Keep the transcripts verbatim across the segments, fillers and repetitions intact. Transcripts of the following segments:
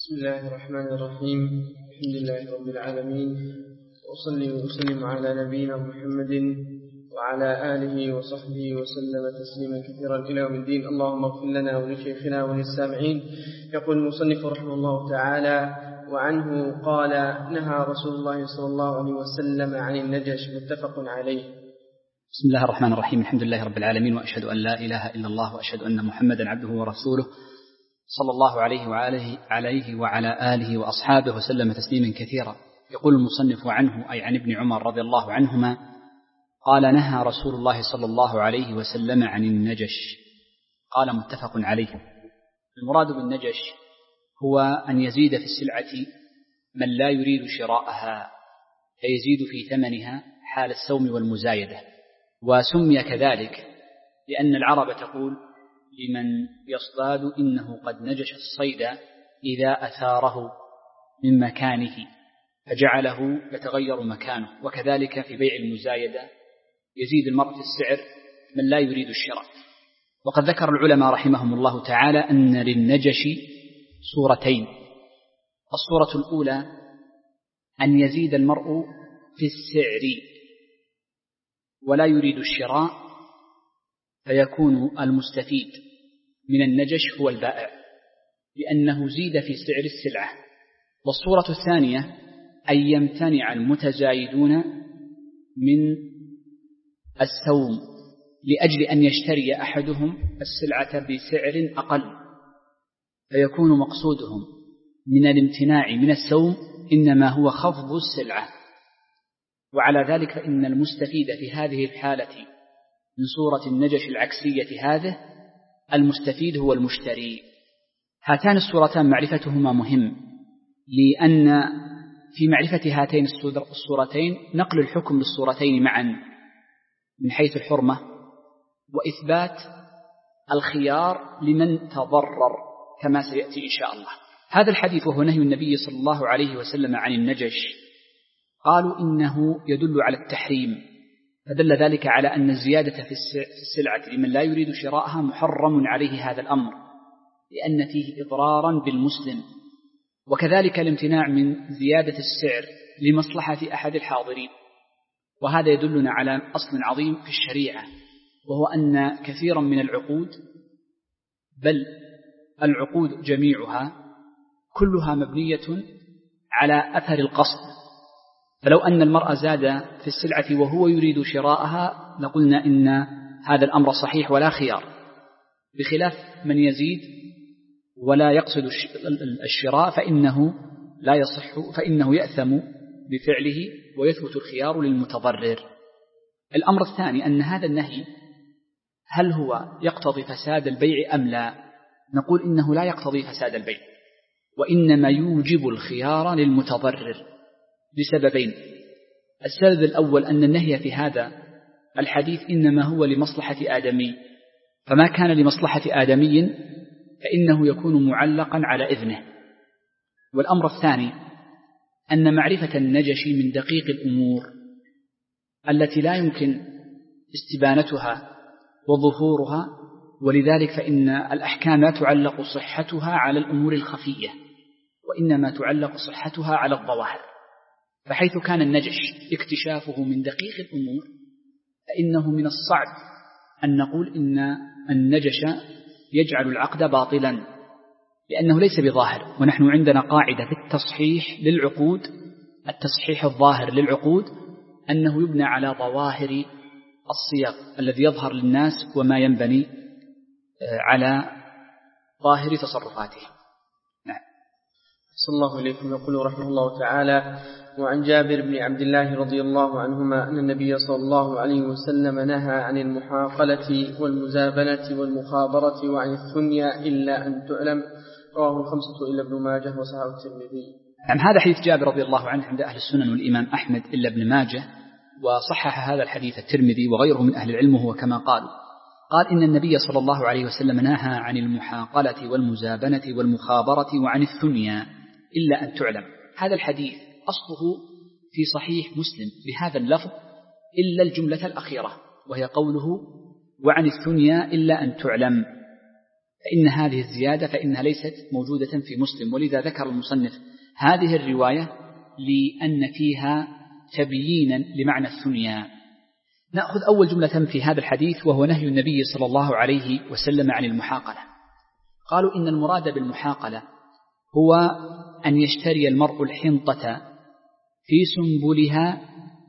بسم الله الرحمن الرحيم. الحمد لله رب العالمين، وأصلي وأسلم على نبينا محمد وعلى آله وصحبه وسلم تسليما كثيرا إلى يوم الدين. اللهم اغفر لنا ولشيخنا وللسامعين. يقول المصنف رحمه الله تعالى: وعنه قال: نهى رسول الله صلى الله عليه وسلم عن النجش. متفق عليه. بسم الله الرحمن الرحيم. الحمد لله رب العالمين، وأشهد أن لا إله إلا الله، وأشهد أن محمدا عبده ورسوله، صلى الله عليه وعليه عليه وعلى آله وأصحابه وسلم تسليما كثيرا. يقول المصنف: عنه أي عن ابن عمر رضي الله عنهما قال: نهى رسول الله صلى الله عليه وسلم عن النجش. قال: متفق عليه. المراد بالنجش هو أن يزيد في السلعة من لا يريد شراءها، فيزيد في ثمنها حال السوم والمزايدة. وسمي كذلك لأن العرب تقول لمن يصطاد: إنه قد نجش الصيد إذا أثاره من مكانه فجعله يتغير مكانه. وكذلك في بيع المزايدة يزيد المرء في السعر من لا يريد الشراء. وقد ذكر العلماء رحمهم الله تعالى أن للنجش صورتين: الصورة الأولى أن يزيد المرء في السعر ولا يريد الشراء، فيكون المستفيد من النجش هو البائع لأنه زيد في سعر السلعة. والصورة الثانية أن يمتنع المتزايدون من السوم لأجل أن يشتري أحدهم السلعة بسعر أقل، فيكون مقصودهم من الامتناع من السوم إنما هو خفض السلعة. وعلى ذلك فإن المستفيد في هذه الحالة من صورة النجش العكسية هذه المستفيد هو المشتري. هاتان الصورتان معرفتهما مهم، لأن في معرفة هاتين الصورتين نقل الحكم للصورتين معا من حيث الحرمة، وإثبات الخيار لمن تضرر كما سيأتي إن شاء الله. هذا الحديث وهو نهي النبي صلى الله عليه وسلم عن النجش، قالوا إنه يدل على التحريم، فدل ذلك على أن الزيادة في السلعة لمن لا يريد شراءها محرم عليه هذا الأمر، لأن فيه إضرارا بالمسلم. وكذلك الامتناع من زيادة السعر لمصلحة أحد الحاضرين. وهذا يدلنا على أصل عظيم في الشريعة، وهو أن كثيرا من العقود، بل العقود جميعها كلها مبنية على أثر القصد. فلو أن المرء زاد في السلعة وهو يريد شراءها لقلنا إن هذا الأمر صحيح ولا خيار، بخلاف من يزيد ولا يقصد الشراء فإنه لا يصح، فإنه يأثم بفعله ويثبت الخيار للمتضرر. الأمر الثاني أن هذا النهي هل هو يقتضي فساد البيع أم لا؟ نقول إنه لا يقتضي فساد البيع، وإنما يوجب الخيار للمتضرر لسببين. السبب الأول أن النهي في هذا الحديث إنما هو لمصلحة آدمي، فما كان لمصلحة آدمي فإنه يكون معلقا على إذنه. والأمر الثاني أن معرفة النجش من دقيق الأمور التي لا يمكن استبانتها وظهورها، ولذلك فإن الأحكام لا تعلق صحتها على الأمور الخفية، وإنما تعلق صحتها على الظواهر. فحيث كان النجش اكتشافه من دقيق الأمور فإنه من الصعب أن نقول إن النجش يجعل العقد باطلا، لأنه ليس بظاهر. ونحن عندنا قاعدة في التصحيح للعقود، التصحيح الظاهر للعقود أنه يبنى على ظواهر الصيغ الذي يظهر للناس وما ينبني على ظاهر تصرفاته. نعم. صلى الله عليكم. يقول رحمه الله تعالى: وعن جابر بن عبد الله رضي الله عنهما أن النبي صلى الله عليه وسلم نهى عن المحاقلة والمزابنة والمخابرة وعن الثنيا إلا أن تعلم. رواه الخمسة إلا ابن ماجه وصححه الترمذي. نعم. هذا حديث جابر رضي الله عنه عند أهل السنن والإمام أحمد إلا ابن ماجه، وصحح هذا الحديث الترمذي وغيره من أهل العلم. هو كما قال قال إن النبي صلى الله عليه وسلم نهى عن المحاقلة والمزابنة والمخابرة وعن الثنيا إلا أن تعلم. هذا الحديث أصله في صحيح مسلم بهذا اللفظ إلا الجملة الأخيرة، وهي قوله: وعن الثنيا إلا أن تعلم. فإن هذه الزيادة فإنها ليست موجودة في مسلم، ولذا ذكر المصنف هذه الرواية لأن فيها تبيينا لمعنى الثنيا. نأخذ أول جملة في هذا الحديث، وهو نهي النبي صلى الله عليه وسلم عن المحاقلة. قالوا إن المراد بالمحاقلة هو أن يشتري المرء الحنطة في سنبلها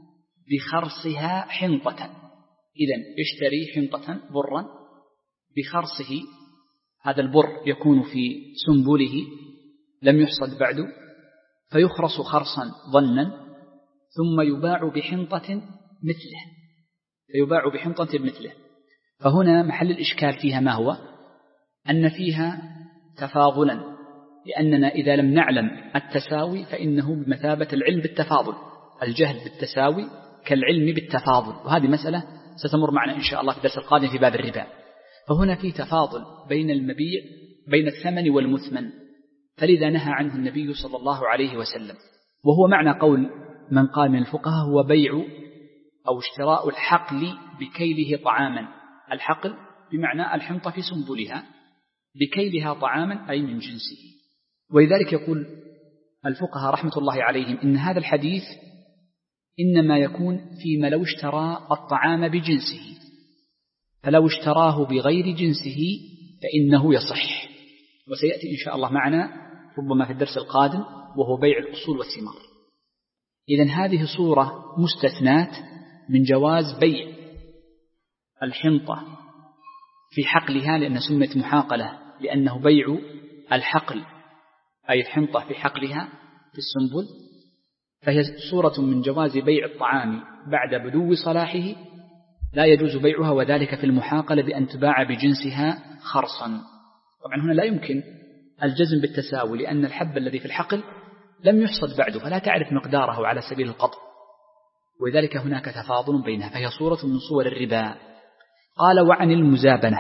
بخرصها حنطة. إذن يشتري حنطة برا بخرصه، هذا البر يكون في سنبله لم يحصد بعد، فيخرص خرصا ظنا ثم يباع بحنطة مثله فيباع بحنطة مثله. فهنا محل الإشكال فيها ما هو؟ أن فيها تفاضلا، لأننا إذا لم نعلم التساوي فإنه بمثابة العلم بالتفاضل، الجهل بالتساوي كالعلم بالتفاضل، وهذه مسألة ستمر معنا إن شاء الله في الدرس القادم في باب الربا. فهنا في تفاضل بين المبيع بين الثمن والمثمن، فلذا نهى عنه النبي صلى الله عليه وسلم. وهو معنى قول من قال من الفقهاء هو بيع أو اشتراء الحقل بكيله طعاما. الحقل بمعنى الحنطة في سنبلها، بكيلها طعاما أي من جنسه. ولذلك يقول الفقهاء رحمة الله عليهم إن هذا الحديث إنما يكون فيما لو اشترى الطعام بجنسه، فلو اشتراه بغير جنسه فإنه يصح، وسيأتي إن شاء الله معنا ربما في الدرس القادم، وهو بيع الأصول والثمار. إذن هذه صورة مستثنات من جواز بيع الحنطة في حقلها، لأن سمت محاقلة لأنه بيع الحقل أي الحنطة في حقلها في السنبل، فهي صورة من جواز بيع الطعام بعد بدو صلاحه لا يجوز بيعها، وذلك في المحاقلة بأن تباع بجنسها خرصا. طبعا هنا لا يمكن الجزم بالتساوي، لأن الحب الذي في الحقل لم يحصد بعده، فلا تعرف مقداره على سبيل القطع، ولذلك هناك تفاضل بينها، فهي صورة من صور الربا. قال وعن المزابنة.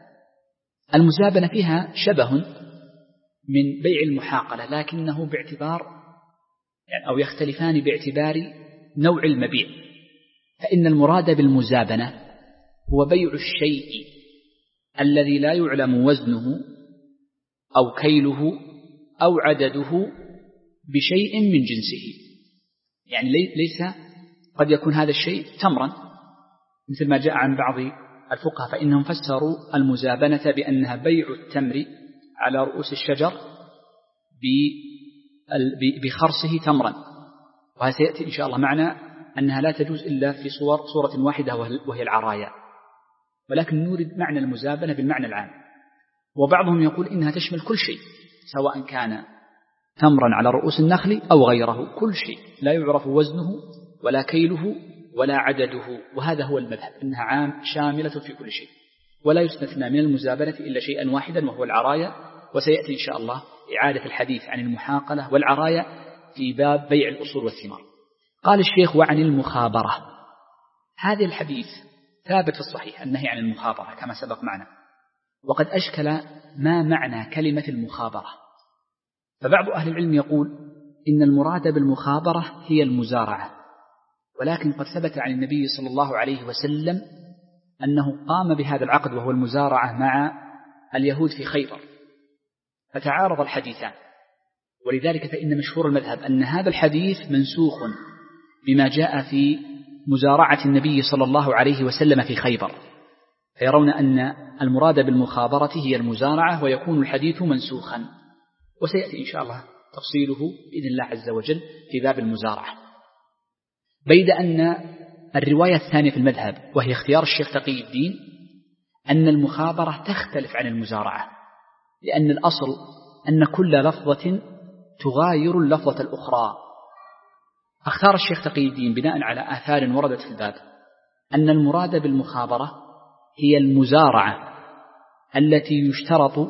المزابنة فيها شبه من بيع المحاقلة، لكنه باعتبار يعني أو يختلفان باعتبار نوع المبيع. فإن المراد بالمزابنة هو بيع الشيء الذي لا يعلم وزنه أو كيله أو عدده بشيء من جنسه. يعني ليس قد يكون هذا الشيء تمرا مثل ما جاء عن بعض الفقهاء، فإنهم فسروا المزابنة بأنها بيع التمر على رؤوس الشجر بخرصه تمرا، وهذا سيأتي إن شاء الله معنا أنها لا تجوز إلا في صور صورة واحدة وهي العرايا، ولكن نورد معنى المزابنة بالمعنى العام. وبعضهم يقول إنها تشمل كل شيء، سواء كان تمرا على رؤوس النخل أو غيره، كل شيء لا يعرف وزنه ولا كيله ولا عدده، وهذا هو المذهب، إنها عام شاملة في كل شيء، ولا يستثنى من المزابنة إلا شيئا واحدا وهو العرايا، وسيأتي إن شاء الله إعادة الحديث عن المحاقلة والعرايا في باب بيع الأصول والثمار. قال الشيخ وعن المخابرة. هذا الحديث ثابت في الصحيح النهي عن المخابرة كما سبق معنا، وقد أشكل ما معنى كلمة المخابرة. فبعض أهل العلم يقول إن المراد بالمخابرة هي المزارعة، ولكن قد ثبت عن النبي صلى الله عليه وسلم أنه قام بهذا العقد وهو المزارعة مع اليهود في خيبر، فتعارض الحديثان، ولذلك فإن مشهور المذهب أن هذا الحديث منسوخ بما جاء في مزارعة النبي صلى الله عليه وسلم في خيبر، فيرون أن المراد بالمخابرة هي المزارعة ويكون الحديث منسوخا، وسيأتي إن شاء الله تفصيله بإذن الله عز وجل في باب المزارعة. بيد أن الرواية الثانية في المذهب وهي اختيار الشيخ تقي الدين أن المخابرة تختلف عن المزارعة، لأن الأصل أن كل لفظة تغاير اللفظة الأخرى. اختار الشيخ تقي الدين بناء على آثار وردت في الباب أن المراد بالمخابرة هي المزارعة التي يشترط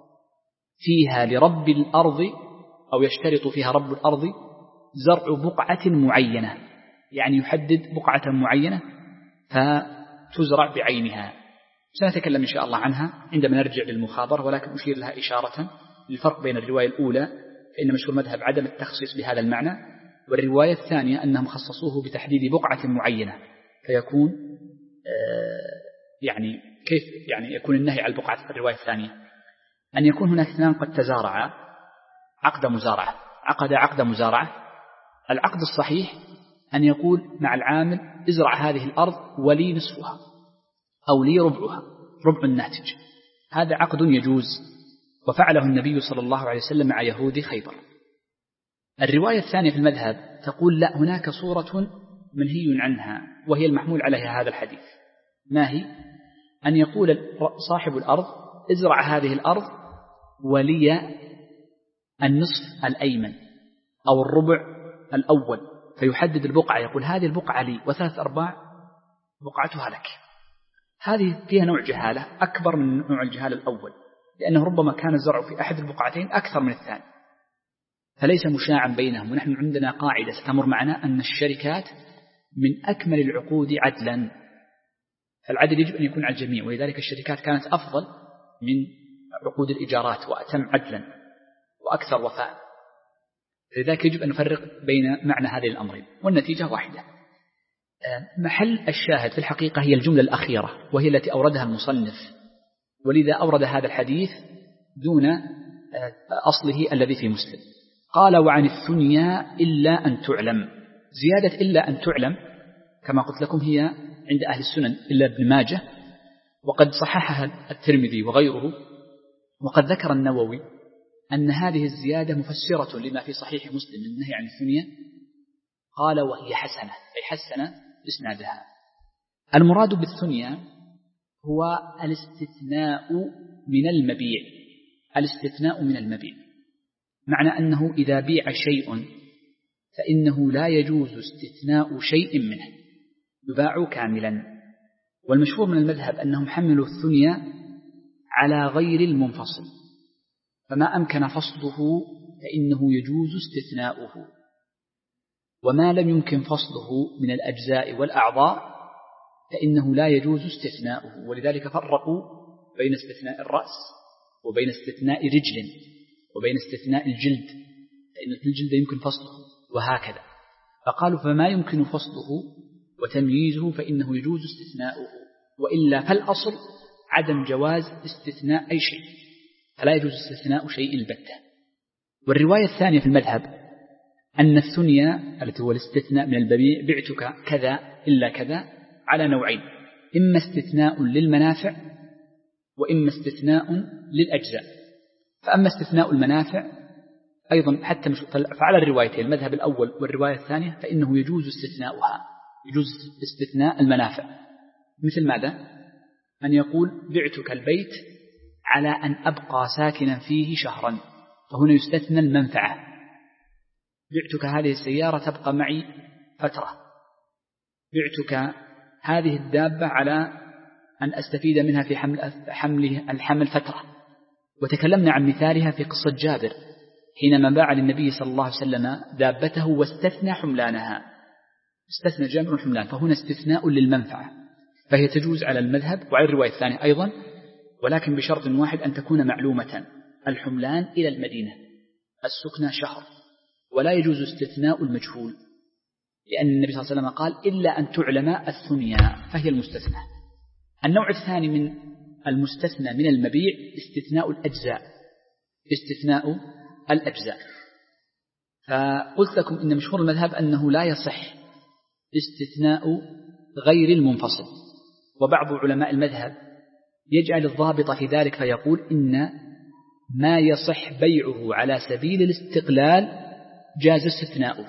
فيها لرب الأرض أو يشترط فيها رب الأرض زرع بقعة معينة، يعني يحدد بقعة معينة فتزرع بعينها. سنتكلم إن شاء الله عنها عندما نرجع للمخابرة، ولكن أشير لها إشارة للفرق بين الرواية الأولى فإن مشهور المذهب عدم التخصيص بهذا المعنى، والرواية الثانية أنهم خصصوه بتحديد بقعة معينة، فيكون يعني كيف يعني يكون النهي على البقعة في الرواية الثانية؟ أن يكون هناك اثنان قد تزارعا عقد مزارعة، عقد عقد مزارعة. العقد الصحيح أن يقول مع العامل ازرع هذه الأرض ولي نصفها أو لي ربعها، ربع الناتج. هذا عقد يجوز، وفعله النبي صلى الله عليه وسلم مع يهود خيبر. الرواية الثانية في المذهب تقول لا، هناك صورة منهي عنها وهي المحمول عليها هذا الحديث. ما هي؟ أن يقول صاحب الأرض ازرع هذه الأرض ولي النصف الأيمن أو الربع الأول، فيحدد البقعة، يقول هذه البقعة لي وثلاث أرباع بقعتها لك. هذه فيها نوع جهالة أكبر من نوع الجهالة الأول، لأنه ربما كان الزرع في أحد البقعتين أكثر من الثاني، فليس مشاعا بينهم. ونحن عندنا قاعدة ستمر معنا أن الشركات من أكمل العقود عدلا، فالعدل يجب أن يكون على الجميع، ولذلك الشركات كانت أفضل من عقود الإيجارات وأتم عدلا وأكثر وفاء. لذلك يجب أن نفرق بين معنى هذه الأمرين، والنتيجة واحدة. محل الشاهد في الحقيقة هي الجملة الأخيرة، وهي التي أوردها المصنف، ولذا أورد هذا الحديث دون أصله الذي في مسلم. قال وعن الثنيا إلا أن تعلم. زيادة إلا أن تعلم كما قلت لكم هي عند أهل السنن إلا ابن ماجه، وقد صححها الترمذي وغيره. وقد ذكر النووي أن هذه الزيادة مفسرة لما في صحيح مسلم من النهي عن الثنيا، قال وهي حسنة، أي حسنة إسنادها. المراد بالثنيا هو الاستثناء من المبيع، الاستثناء من المبيع، معنى أنه إذا بيع شيء فإنه لا يجوز استثناء شيء منه، يباع كاملا. والمشهور من المذهب أنهم حملوا الثنيا على غير المنفصل، فما أمكن فصله فإنه يجوز استثناؤه، وما لم يمكن فصله من الأجزاء والأعضاء فإنه لا يجوز استثناؤه. ولذلك فرقوا بين استثناء الرأس وبين استثناء رجل وبين استثناء الجلد، فإن الجلد يمكن فصله وهكذا. فقالوا فما يمكن فصله وتمييزه فإنه يجوز استثناؤه، وإلا فالأصل عدم جواز استثناء أي شيء، فلا يجوز استثناء شيء البتة. والرواية الثانية في المذهب أن الثنيا التي هو الاستثناء من البيع، بعتك كذا إلا كذا، على نوعين: إما استثناء للمنافع وإما استثناء للأجزاء. فأما استثناء المنافع أيضا حتى مش فعلى الروايتين المذهب الأول والرواية الثانية فإنه يجوز استثناؤها، يجوز استثناء المنافع. مثل ماذا؟ أن يقول بعتك البيت على أن أبقى ساكنا فيه شهرا، فهنا يستثنى المنفعة. بعتك هذه السيارة تبقى معي فترة، بعتك هذه الدابة على أن أستفيد منها في حمل حمله الحمل فترة. وتكلمنا عن مثالها في قصة جابر حينما باع للنبي صلى الله عليه وسلم دابته واستثنى حملانها، استثنى جابر الحملان، فهنا استثناء للمنفعة، فهي تجوز على المذهب وعلى الرواية الثانية أيضا، ولكن بشرط واحد أن تكون معلومة: الحملان إلى المدينة، السكنى شهر، ولا يجوز استثناء المجهول، لأن النبي صلى الله عليه وسلم قال إلا أن تعلم الثنيا، فهي المستثنى. النوع الثاني من المستثنى من المبيع استثناء الأجزاء، استثناء الأجزاء. فقلت لكم إن مشهور المذهب أنه لا يصح استثناء غير المنفصل، وبعض علماء المذهب يجعل الضابط في ذلك فيقول إن ما يصح بيعه على سبيل الاستقلال جاز استثناؤه،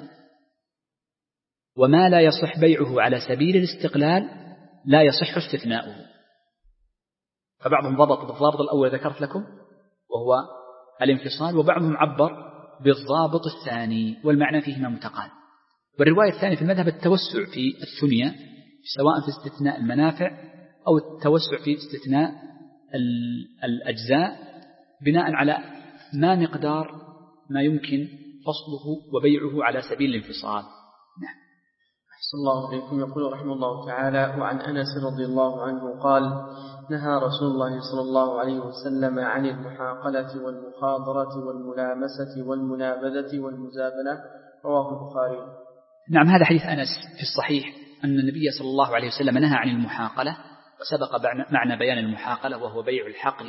وما لا يصح بيعه على سبيل الاستقلال لا يصح استثناؤه. فبعضهم ضبط بالضابط الأول ذكرت لكم وهو الانفصال، وبعضهم عبر بالضابط الثاني، والمعنى فيهما متقارب. والرواية الثانية في المذهب التوسع في الثنيا، سواء في استثناء المنافع أو التوسع في استثناء الأجزاء، بناء على ما مقدار ما يمكن فصله وبيعه على سبيل الانفصال. نعم. أحسن الله إليكم. يقول رحمه الله تعالى: وعن أنس رضي الله عنه قال: نهى رسول الله صلى الله عليه وسلم عن المحاقلة والمخاضرة والملامسة والمنابذة والمزابنة. رواه البخاري. نعم، هذا حديث أنس في الصحيح أن النبي صلى الله عليه وسلم نهى عن المحاقلة، وسبق معنى بيان المحاقلة وهو بيع الحقل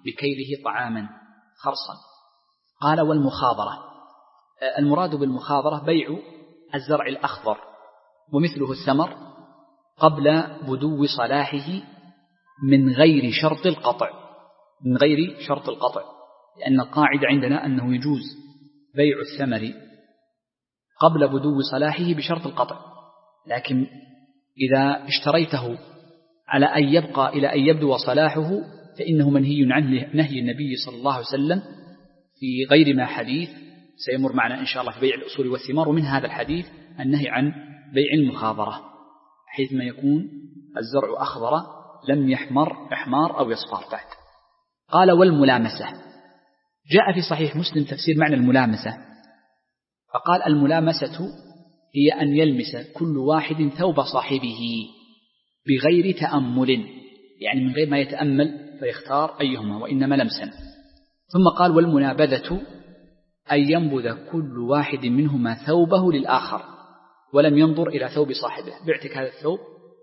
بكيله طعاما خرصا. قال والمخاضرة، المراد بالمخاضرة بيع الزرع الأخضر ومثله الثمر قبل بدو صلاحه من غير شرط القطع، من غير شرط القطع، لأن القاعدة عندنا أنه يجوز بيع الثمر قبل بدو صلاحه بشرط القطع، لكن إذا اشتريته على أن يبقى إلى أن يبدو صلاحه فإنه منهي عنه نهي النبي صلى الله عليه وسلم في غير ما حديث سيمر معنا إن شاء الله في بيع الأصول والثمار، ومن هذا الحديث النهي عن بيع المخاضرة حيثما يكون الزرع أخضر لم يحمر إحمار أو يصفر بعد. قال والملامسة، جاء في صحيح مسلم تفسير معنى الملامسة، فقال الملامسة هي أن يلمس كل واحد ثوب صاحبه بغير تأمل، يعني من غير ما يتأمل فيختار أيهما، وإنما لمسا. ثم قال والمنابذة أن ينبذ كل واحد منهما ثوبه للآخر ولم ينظر إلى ثوب صاحبه، بعتك هذا الثوب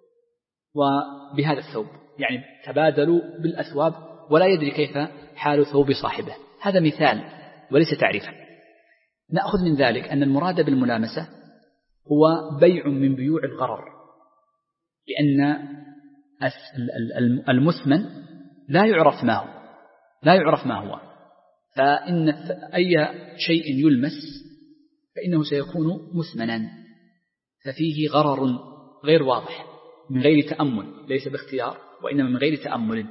وبهذا الثوب، يعني تبادلوا بالأثواب ولا يدري كيف حال ثوب صاحبه. هذا مثال وليس تعريفا. نأخذ من ذلك أن المراد بالملامسة هو بيع من بيوع الغرر، لأن المثمن لا يعرف ما هو لا يعرف ما هو فإن أي شيء يلمس فإنه سيكون مثمنا، ففيه غرر غير واضح من غير تأمل، ليس باختيار وإنما من غير تأمل.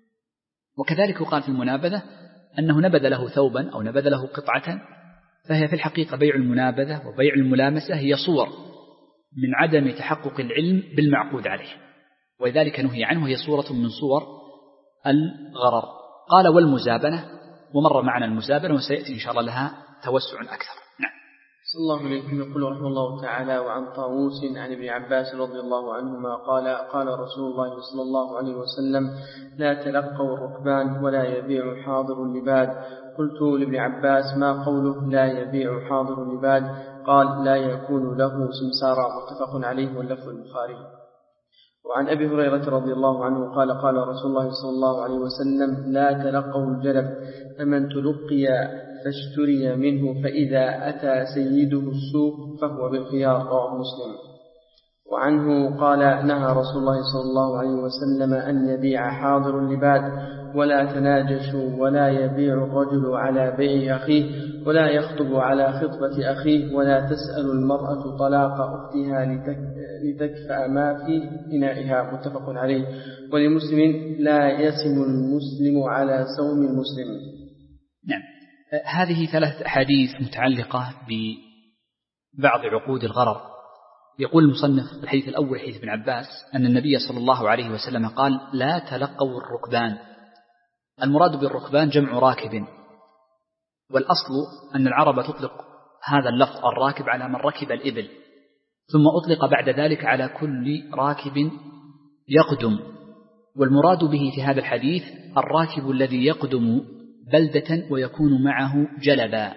وكذلك يقال في المنابذة أنه نبذ له ثوبا أو نبذ له قطعة، فهي في الحقيقة بيع المنابذة وبيع الملامسة هي صور من عدم تحقق العلم بالمعقود عليه، ولذلك نهي عنه، هي صورة من صور الغرر. قال والمزابنة، ومر معنا المزابنة وسيأتي إن شاء الله لها توسع أكثر. نعم. صلى الله عليه يقول رحمه الله تعالى: وعن طاووس عن ابن عباس رضي الله عنهما قال: قال رسول الله صلى الله عليه وسلم: لا تلقوا الركبان ولا يبيع حاضر لباد. قلت لابن عباس: ما قوله لا يبيع حاضر لباد؟ قال: لا يكون له سمسارا. متفق عليه واللفظ البخاري. وعن أبي هريرة رضي الله عنه قال: قال رسول الله صلى الله عليه وسلم: لا تلقوا الجلب، فمن تلقي فاشتري منه، فإذا أتى سيده السوق فهو بالخيار. رواه مسلم. وعنه قال: نهى رسول الله صلى الله عليه وسلم أن يبيع حاضر لباد، ولا تناجشوا، ولا يبيع الرجل على بيع أخيه، ولا يخطب على خطبة أخيه، ولا تسأل المرأة طلاق أختها لتكفأ ما في إنائها. متفق عليه. ولمسلم: لا يسم المسلم على سوم المسلم. نعم. هذه ثلاث أحاديث متعلقة ببعض عقود الغرر. يقول المصنف الحديث الأول حديث ابن عباس أن النبي صلى الله عليه وسلم قال: لا تلقوا الركبان. المراد بالركبان جمع راكب، والأصل أن العرب تطلق هذا اللفظ الراكب على من ركب الإبل، ثم أطلق بعد ذلك على كل راكب يقدم، والمراد به في هذا الحديث الراكب الذي يقدم بلدة ويكون معه جلبا،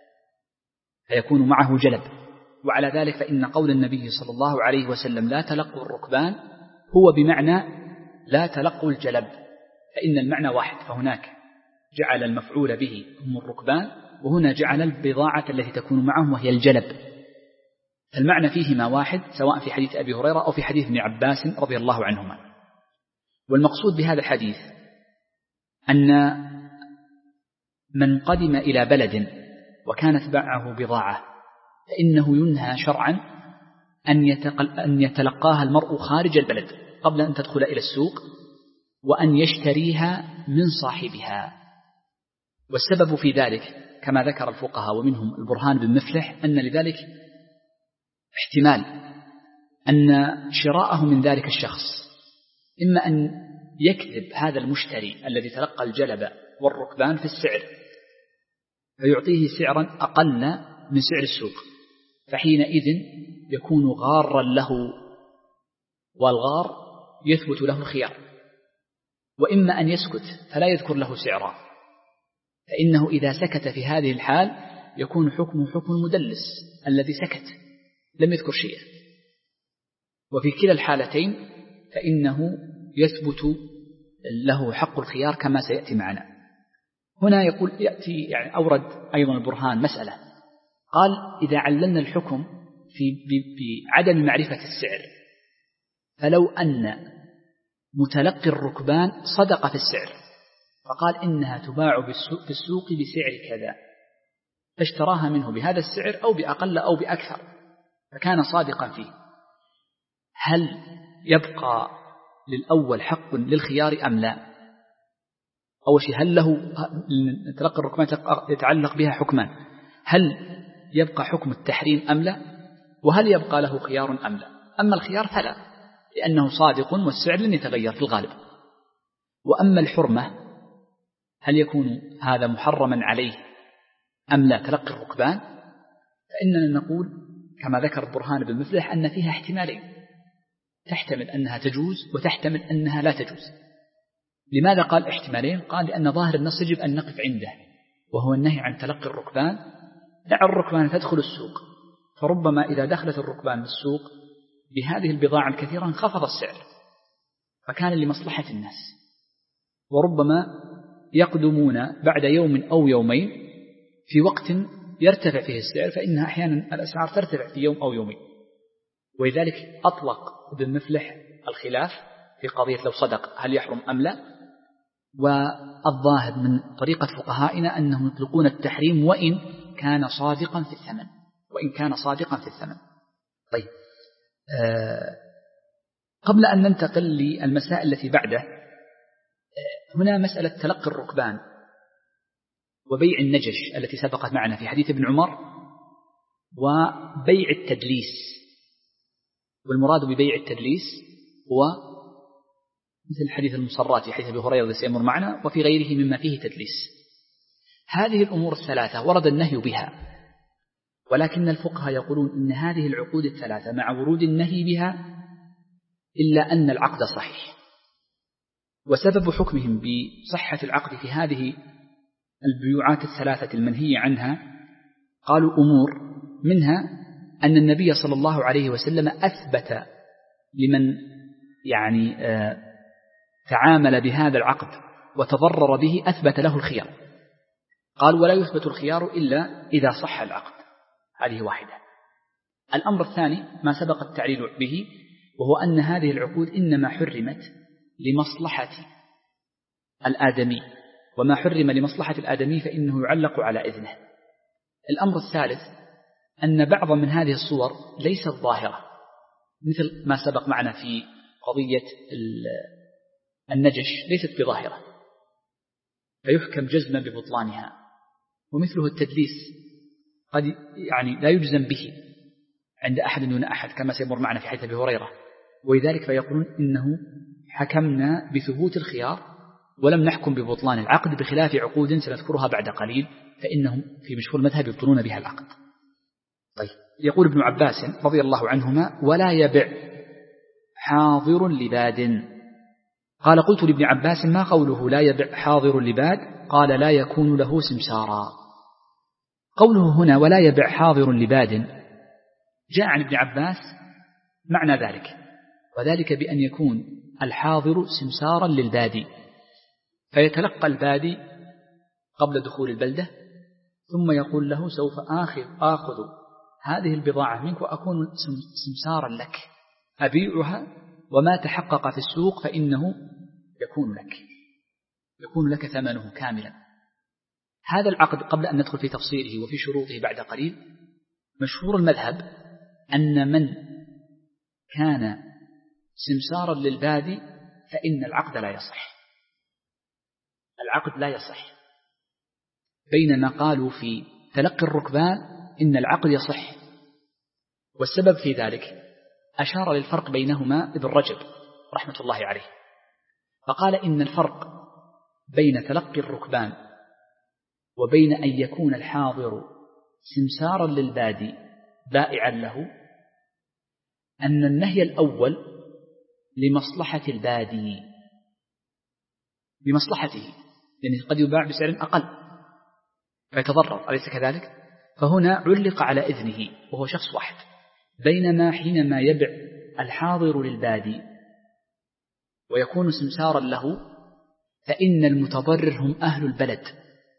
فيكون معه جلب. وعلى ذلك فإن قول النبي صلى الله عليه وسلم لا تلقوا الركبان هو بمعنى لا تلقوا الجلب، فإن المعنى واحد، فهناك جعل المفعول به هم الركبان، وهنا جعل البضاعة التي تكون معهم وهي الجلب، فالمعنى فيهما واحد سواء في حديث أبي هريرة أو في حديث ابن عباس رضي الله عنهما. والمقصود بهذا الحديث أن من قدم إلى بلد وكانت معه بضاعة فإنه ينهى شرعا أن يتلقاها المرء خارج البلد قبل أن تدخل إلى السوق، وأن يشتريها من صاحبها. والسبب في ذلك كما ذكر الفقهاء ومنهم البرهان بن مفلح أن لذلك احتمال أن شراءه من ذلك الشخص إما أن يكذب هذا المشتري الذي تلقى الجلب والركبان في السعر فيعطيه سعرا أقل من سعر السوق، فحينئذ يكون غارا له، والغار يثبت له الخيار. وإما أن يسكت فلا يذكر له سعرا، فإنه إذا سكت في هذه الحال يكون حكم حكم المدلس الذي سكت لم يذكر شيئا، وفي كلا الحالتين فإنه يثبت له حق الخيار كما سيأتي معنا. هنا يقول يأتي يعني أورد أيضا البرهان مسألة، قال إذا عللنا الحكم في بعدم معرفة السعر، فلو أن متلقي الركبان صدق في السعر فقال إنها تباع في السوق بسعر كذا، فاشتراها منه بهذا السعر أو بأقل أو بأكثر، فكان صادقا فيه، هل يبقى للأول حق للخيار أم لا؟ أول شيء، هل له تلقي الركبان يتعلق بها حكمان، هل يبقى حكم التحريم أم لا؟ وهل يبقى له خيار أم لا؟ أما الخيار فلا، لأنه صادق والسعر لن يتغير في الغالب. وأما الحرمة، هل يكون هذا محرما عليه أم لا تلقي الركبان؟ فإننا نقول كما ذكر البرهان بن مفلح أن فيها احتمالين، تحتمل أنها تجوز وتحتمل أنها لا تجوز. لماذا قال احتمالين؟ قال لأن ظاهر النص يجب أن نقف عنده، وهو النهي عن تلقي الركبان. دع الركبان تدخل السوق، فربما إذا دخلت الركبان السوق بهذه البضاعة الكثيرة انخفض السعر فكان لمصلحة الناس، وربما يقدمون بعد يوم أو يومين في وقت يرتفع فيه السعر، فإنها أحيانا الأسعار ترتفع في يوم أو يومين. ولذلك أطلق ابن مفلح الخلاف في قضية لو صدق هل يحرم أم لا، والظاهر من طريقة فقهائنا أنهم يطلقون التحريم وإن كان صادقا في الثمن، وإن كان صادقا في الثمن. طيب، آه قبل أن ننتقل للمسائل التي بعده، آه هنا مسألة تلقي الركبان وبيع النجش التي سبقت معنا في حديث ابن عمر، وبيع التدليس. والمراد ببيع التدليس هو مثل حديث المصرات في حديث أبي هريرة الذي سيمر معنا، وفي غيره مما فيه تدليس. هذه الأمور الثلاثة ورد النهي بها، ولكن الفقهاء يقولون إن هذه العقود الثلاثة مع ورود النهي بها إلا أن العقد صحيح. وسبب حكمهم بصحة العقد في هذه البيوعات الثلاثة المنهي عنها قالوا أمور، منها أن النبي صلى الله عليه وسلم أثبت لمن يعني آه تعامل بهذا العقد وتضرر به، أثبت له الخيار. قال ولا يثبت الخيار إلا إذا صح العقد. هذه واحدة. الأمر الثاني ما سبق التعليل به، وهو أن هذه العقود إنما حرمت لمصلحة الآدمي، وما حرم لمصلحة الآدمي فإنه يعلق على إذنه. الأمر الثالث أن بعض من هذه الصور ليست ظاهرة، مثل ما سبق معنا في قضية النجش، ليست بظاهرة فيحكم جزما ببطلانها. ومثله التدليس قد يعني لا يجزم به عند أحد دون أحد كما سيمر معنا في حديث أبي هريرة، ولذلك فيقولون إنه حكمنا بثبوت الخيار ولم نحكم ببطلان العقد، بخلاف عقود سنذكرها بعد قليل فإنهم في مشهور المذهب يبطلون بها العقد. طيب، يقول ابن عباس رضي الله عنهما ولا يبع حاضر لباد. قال قلت لابن عباس ما قوله لا يبع حاضر لباد؟ قال لا يكون له سمسارا. قوله هنا ولا يبع حاضر لباد جاء عن ابن عباس معنى ذلك، وذلك بأن يكون الحاضر سمسارا للبادي، فيتلقى البادي قبل دخول البلدة ثم يقول له سوف آخذ, آخذ هذه البضاعة منك وأكون سمسارا لك، أبيعها وما تحقق في السوق فإنه يكون لك يكون لك ثمنه كاملا. هذا العقد قبل أن ندخل في تفصيله وفي شروطه بعد قليل، مشهور المذهب أن من كان سمسارا للبادي فإن العقد لا يصح، العقد لا يصح، بينما قالوا في تلقي الركبان إن العقد يصح. والسبب في ذلك أشار للفرق بينهما ابن رجب رحمة الله عليه، فقال إن الفرق بين تلقي الركبان وبين أن يكون الحاضر سمسارا للبادي بائعا له أن النهي الأول لمصلحة البادي، بمصلحته، لأنه قد يباع بسعر أقل فيتضرر، أليس كذلك؟ فهنا علق على إذنه وهو شخص واحد، بينما حينما يبع الحاضر للبادي ويكون سمسارا له فإن المتضرر هم أهل البلد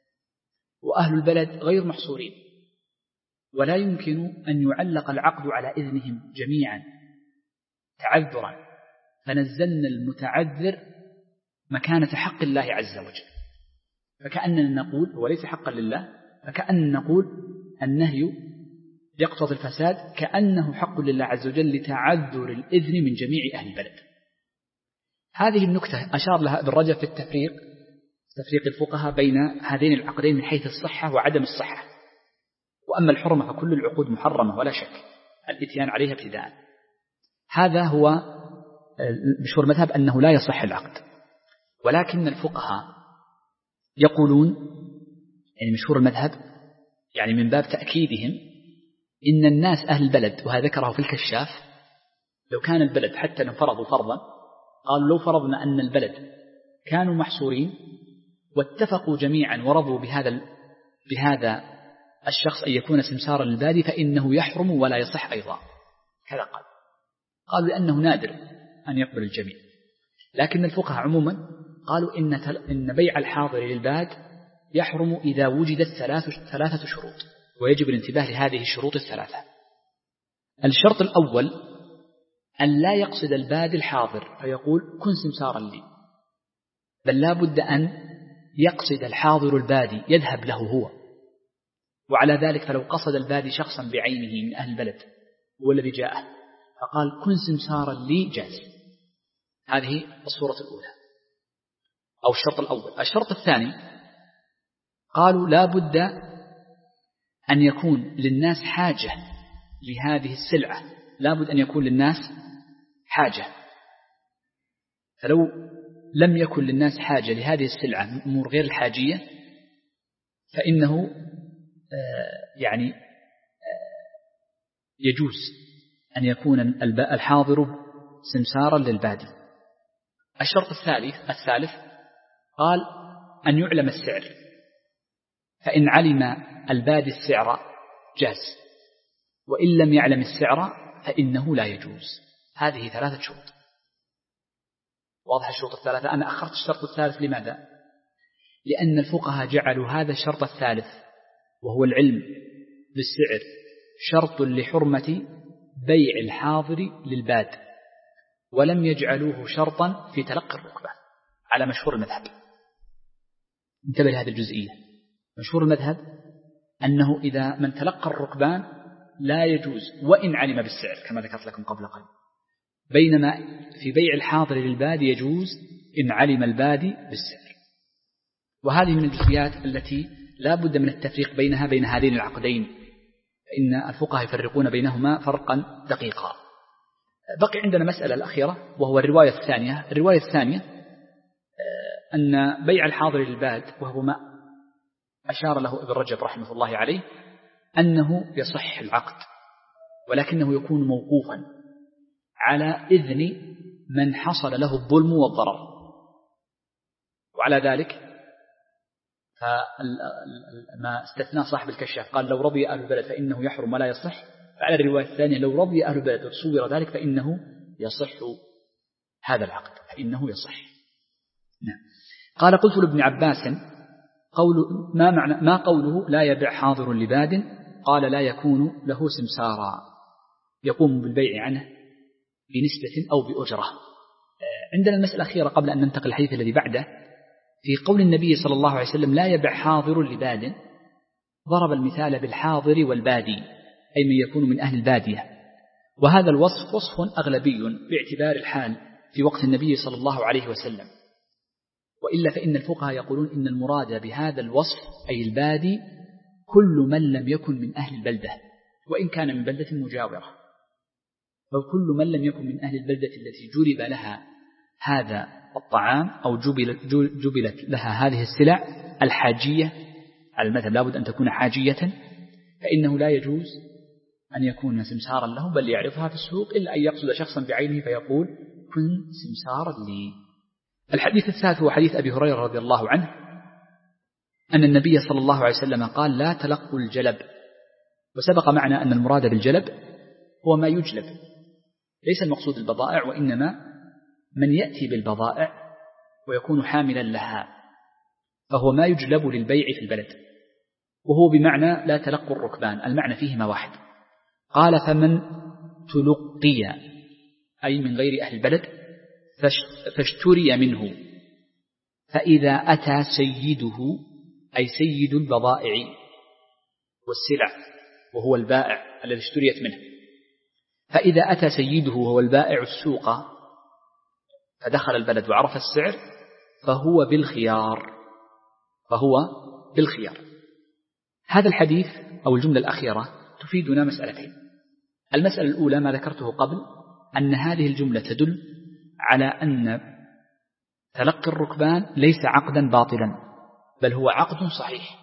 وأهل البلد غير محصورين، ولا يمكن أن يعلق العقد على إذنهم جميعا تعذرا، فنزلنا المتعذر مكانة حق الله عز وجل، فكأننا نقول وليس حقا لله، فكأننا نقول النهي يقتضي الفساد كأنه حق لله عز وجل لتعذر الإذن من جميع أهل البلد. هذه النكتة أشار لها ابن رجب في التفريق، تفريق الفقهاء بين هذين العقدين من حيث الصحة وعدم الصحة. وأما الحرمة فكل العقود محرمة ولا شك الاتيان عليها ابتداء. هذا هو مشهور المذهب أنه لا يصح العقد، ولكن الفقهاء يقولون يعني مشهور المذهب يعني من باب تأكيدهم إن الناس أهل البلد، وهذا ذكره في الكشاف، لو كان البلد حتى لو فرضوا فرضا، قالوا لو فرضنا أن البلد كانوا محصورين واتفقوا جميعا ورضوا بهذا بهذا الشخص أن يكون سمسارا للبادي فإنه يحرم ولا يصح أيضا. كذا قال قالوا لأنه نادر أن يقبل الجميع. لكن الفقهاء عموما قالوا إن إن بيع الحاضر للباد يحرم إذا وجدت ثلاث ثلاثة شروط، ويجب الانتباه لهذه الشروط الثلاثة. الشرط الأول أن لا يقصد الباد الحاضر فيقول كن سمسارا لي، بل لا بد أن يقصد الحاضر البادي يذهب له هو. وعلى ذلك فلو قصد البادي شخصا بعينه من أهل البلد هو الذي جاءه فقال كن سمسارا لي جاز. هذه الصورة الأولى أو الشرط الأول. الشرط الثاني قالوا لا بد أن يكون للناس حاجة لهذه السلعة، لا بد أن يكون للناس حاجة، فلو لم يكن للناس حاجة لهذه السلعة أمور غير الحاجية فإنه يعني يجوز أن يكون الحاضر سمسارا للبادي. الشرط الثالث الثالث قال أن يعلم السعر، فإن علم البادي السعر جاز، وإن لم يعلم السعر فإنه لا يجوز. هذه ثلاثة شروط. واضح الشروط الثلاثة؟ أنا أخرت الشرط الثالث لماذا؟ لأن الفقهاء جعلوا هذا الشرط الثالث وهو العلم بالسعر شرط لحرمة بيع الحاضر للباد، ولم يجعلوه شرطا في تلقي الركبة على مشهور المذهب. انتبه لهذه الجزئية. مشهور المذهب أنه إذا من تلقى الركبان لا يجوز وإن علم بالسعر كما ذكرت لكم قبل قليل، بينما في بيع الحاضر للبادي يجوز إن علم البادي بالسعر. وهذه من الجزئيات التي لا بد من التفريق بينها بين هذين العقدين، فإن الفقهاء يفرقون بينهما فرقا دقيقا. بقي عندنا مسألة الأخيرة وهو الرواية الثانية. الرواية الثانية أن بيع الحاضر للباد، وهو ما أشار له ابن رجب رحمه الله عليه، أنه يصح العقد ولكنه يكون موقوفا على إذن من حصل له الظلم والضرر. وعلى ذلك فما استثنى صاحب الكشاف قال لو رضي أهل البلد فإنه يحرم ولا يصح، فعلى الرواية الثانية لو رضي أهل البلد وتصور ذلك فإنه يصح هذا العقد، فإنه يصح. نعم. قال قلت لابن عباس قول ما معنى ما قوله لا يبيع حاضر لباد؟ قال لا يكون له سمسارا يقوم بالبيع عنه بنسبة أو بأجرة. عندنا المسألة الأخيرة قبل أن ننتقل الحديث الذي بعده. في قول النبي صلى الله عليه وسلم لا يبيع حاضر لباد، ضرب المثال بالحاضر والبادي، أي من يكون من أهل البادية، وهذا الوصف وصف أغلبي باعتبار الحال في وقت النبي صلى الله عليه وسلم. وإلا فإن الفقهاء يقولون إن المراد بهذا الوصف أي البادي كل من لم يكن من أهل البلدة وإن كان من بلدة مجاورة، فكل من لم يكن من أهل البلدة التي جرب لها هذا الطعام أو جبلت, جبلت لها هذه السلع الحاجية على المذهب لابد أن تكون حاجية، فإنه لا يجوز أن يكون سمسارا له بل يعرفها في السوق، إلا أن يقصد شخصا بعينه فيقول كن سمسارا لي. الحديث الثالث هو حديث أبي هريرة رضي الله عنه أن النبي صلى الله عليه وسلم قال لا تلقوا الجلب. وسبق معنا أن المراد بالجلب هو ما يجلب، ليس المقصود البضائع، وإنما من يأتي بالبضائع ويكون حاملا لها، فهو ما يجلب للبيع في البلد. وهو بمعنى لا تلقوا الركبان، المعنى فيهما واحد. قال فمن تلقي أي من غير أهل البلد فاشتري منه، فإذا أتى سيده أي سيد البضائع والسلع وهو البائع الذي اشتريت منه، فإذا أتى سيده وهو البائع السوق فدخل البلد وعرف السعر فهو بالخيار، فهو بالخيار. هذا الحديث أو الجملة الأخيرة تفيدنا مسألتين. المسألة الأولى ما ذكرته قبل، أن هذه الجملة تدل على أن تلقي الركبان ليس عقدا باطلا، بل هو عقد صحيح،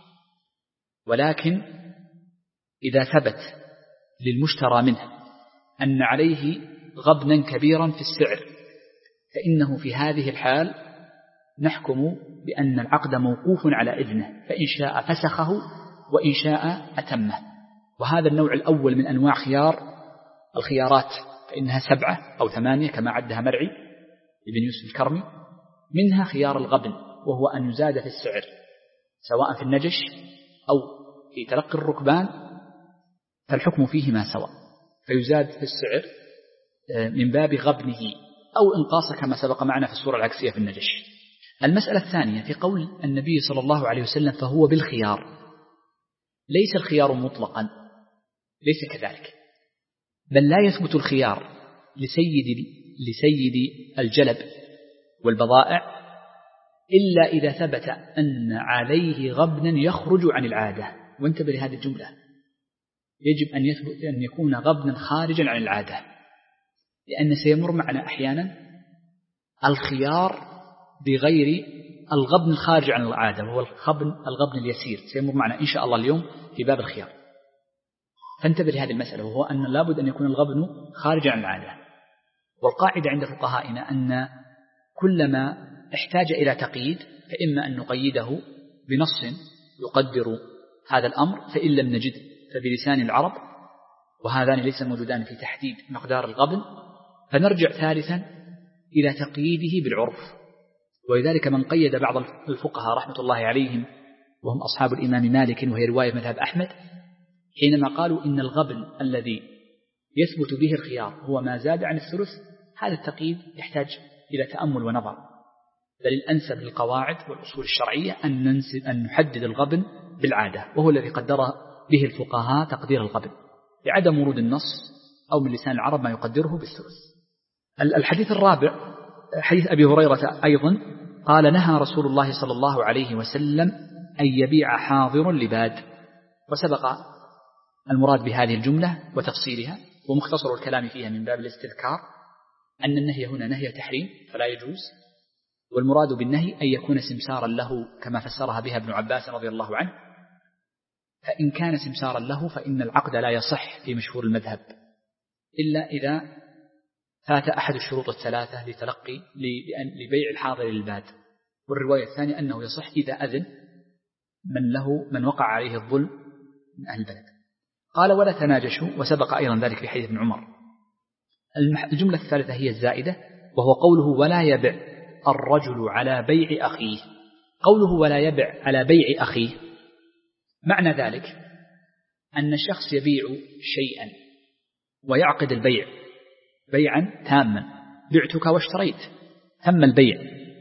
ولكن إذا ثبت للمشترى منه أن عليه غبنا كبيرا في السعر فإنه في هذه الحال نحكم بأن العقد موقوف على إذنه، فإن شاء فسخه وإن شاء أتمه. وهذا النوع الأول من أنواع خيار الخيارات، فإنها سبعة أو ثمانية كما عدها مرعي ابن يوسف الكرمي. منها خيار الغبن، وهو أن يزاد في السعر سواء في النجش أو في تلقي الركبان، فالحكم فيهما سواء، فيزاد في السعر من باب غبنه أو إنقاصه كما سبق معنا في الصورة العكسية في النجش. المسألة الثانية في قول النبي صلى الله عليه وسلم فهو بالخيار، ليس الخيار مطلقا، ليس كذلك، بل لا يثبت الخيار لسيد, لسيد الجلب والبضائع إلا إذا ثبت أن عليه غبنا يخرج عن العادة. وانتبه لهذه الجملة، يجب أن يثبت أن يكون غبنا خارجا عن العادة، لأن سيمر معنا أحيانا الخيار بغير الغبن الخارج عن العادة، وهو الغبن, الغبن اليسير سيمر معنا إن شاء الله اليوم في باب الخيار. فانتبه لهذه المسألة، وهو أن لابد أن يكون الغبن خارج عن العادة. والقاعدة عند فقهائنا أن كلما احتاج إلى تقييد فإما أن نقيده بنص يقدر هذا الأمر، فإن لم نجد فبلسان العرب، وهذان ليس موجودان في تحديد مقدار الغبن، فنرجع ثالثا إلى تقييده بالعرف. ولذلك من قيد بعض الفقهاء رحمة الله عليهم وهم أصحاب الإمام مالك، وهي رواية مذهب أحمد، حينما قالوا إن الغبن الذي يثبت به الخيار هو ما زاد عن الثلث، هذا التقييد يحتاج إلى تأمل ونظر، بل الأنسب للقواعد والأصول الشرعية أن, ننسب أن نحدد الغبن بالعادة، وهو الذي قدر به الفقهاء تقدير الغبن لعدم ورود النص أو من لسان العرب ما يقدره بالثلث. الحديث الرابع حديث أبي هريرة أيضا قال نهى رسول الله صلى الله عليه وسلم أن يبيع حاضر لباد. وسبق المراد بهذه الجملة وتفصيلها ومختصر الكلام فيها من باب الاستذكار أن النهي هنا نهي تحريم فلا يجوز، والمراد بالنهي أن يكون سمسارا له كما فسرها بها ابن عباس رضي الله عنه، فإن كان سمسارا له فإن العقد لا يصح في مشهور المذهب إلا إذا فات أحد الشروط الثلاثة لتلقي لبيع الحاضر للباد. والرواية الثانية أنه يصح إذا أذن من له من وقع عليه الظلم من أهل البلد. قال ولا تناجشوا، وسبق أيضا ذلك في حديث ابن عمر. الجملة الثالثة هي الزائدة، وهو قوله ولا يبع الرجل على بيع أخيه. قوله ولا يبع على بيع أخيه معنى ذلك أن الشخص يبيع شيئا ويعقد البيع بيعا تاما، بعتك واشتريت، تم البيع،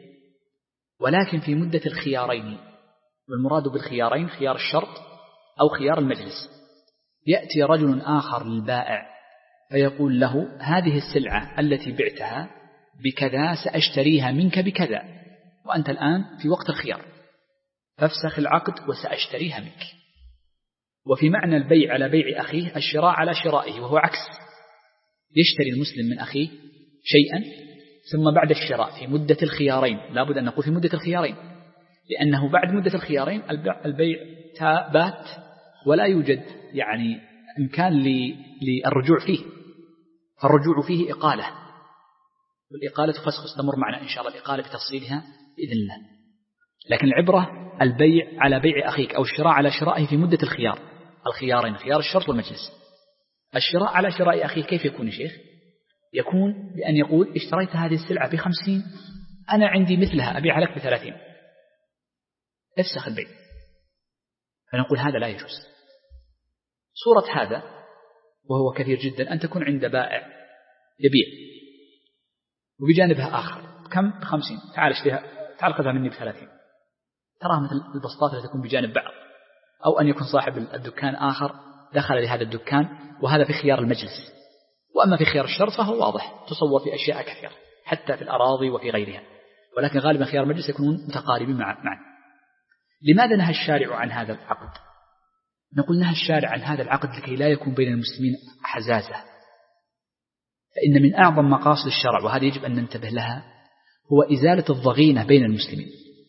ولكن في مدة الخيارين، والمراد بالخيارين خيار الشرط أو خيار المجلس. يأتي رجل آخر للبائع فيقول له هذه السلعة التي بعتها بكذا سأشتريها منك بكذا، وأنت الآن في وقت الخيار، فافسخ العقد وسأشتريها منك. وفي معنى البيع على بيع أخيه الشراء على شرائه، وهو عكس، يشتري المسلم من أخيه شيئا ثم بعد الشراء في مدة الخيارين، لا بد أن نقول في مدة الخيارين، لأنه بعد مدة الخيارين البيع بات ولا يوجد يعني إمكان للرجوع فيه، فالرجوع فيه إقالة، والإقالة فسخ استمر معنا إن شاء الله الإقالة بتفصيلها بإذن الله. لكن العبرة البيع على بيع أخيك أو الشراء على شرائه في مدة الخيار، الخيارين خيار الشرط والمجلس. الشراء على شراء أخيه كيف يكون يا شيخ؟ يكون بأن يقول اشتريت هذه السلعة بخمسين، أنا عندي مثلها أبيعها لك بثلاثين، افسخ البيع. فنقول هذا لا يجوز. صورة هذا وهو كثير جدا أن تكون عند بائع يبيع وبجانبها آخر كم بخمسين، تعال اشتريها، تعال خذها مني بثلاثين، تراها مثل البسطات التي تكون بجانب بعض. أو أن يكون صاحب الدكان آخر دخل لهذا الدكان، وهذا في خيار المجلس. وأما في خيار الشرط فهو واضح، تصور في أشياء كثيرة حتى في الأراضي وفي غيرها، ولكن غالبا خيار المجلس يكونون متقاربين معا. لماذا نهى الشارع عن هذا العقد؟ نقول نهى الشارع عن هذا العقد لكي لا يكون بين المسلمين حزازة. فإن من أعظم مقاصد الشرع، وهذا يجب أن ننتبه لها، هو إزالة الضغينة بين المسلمين.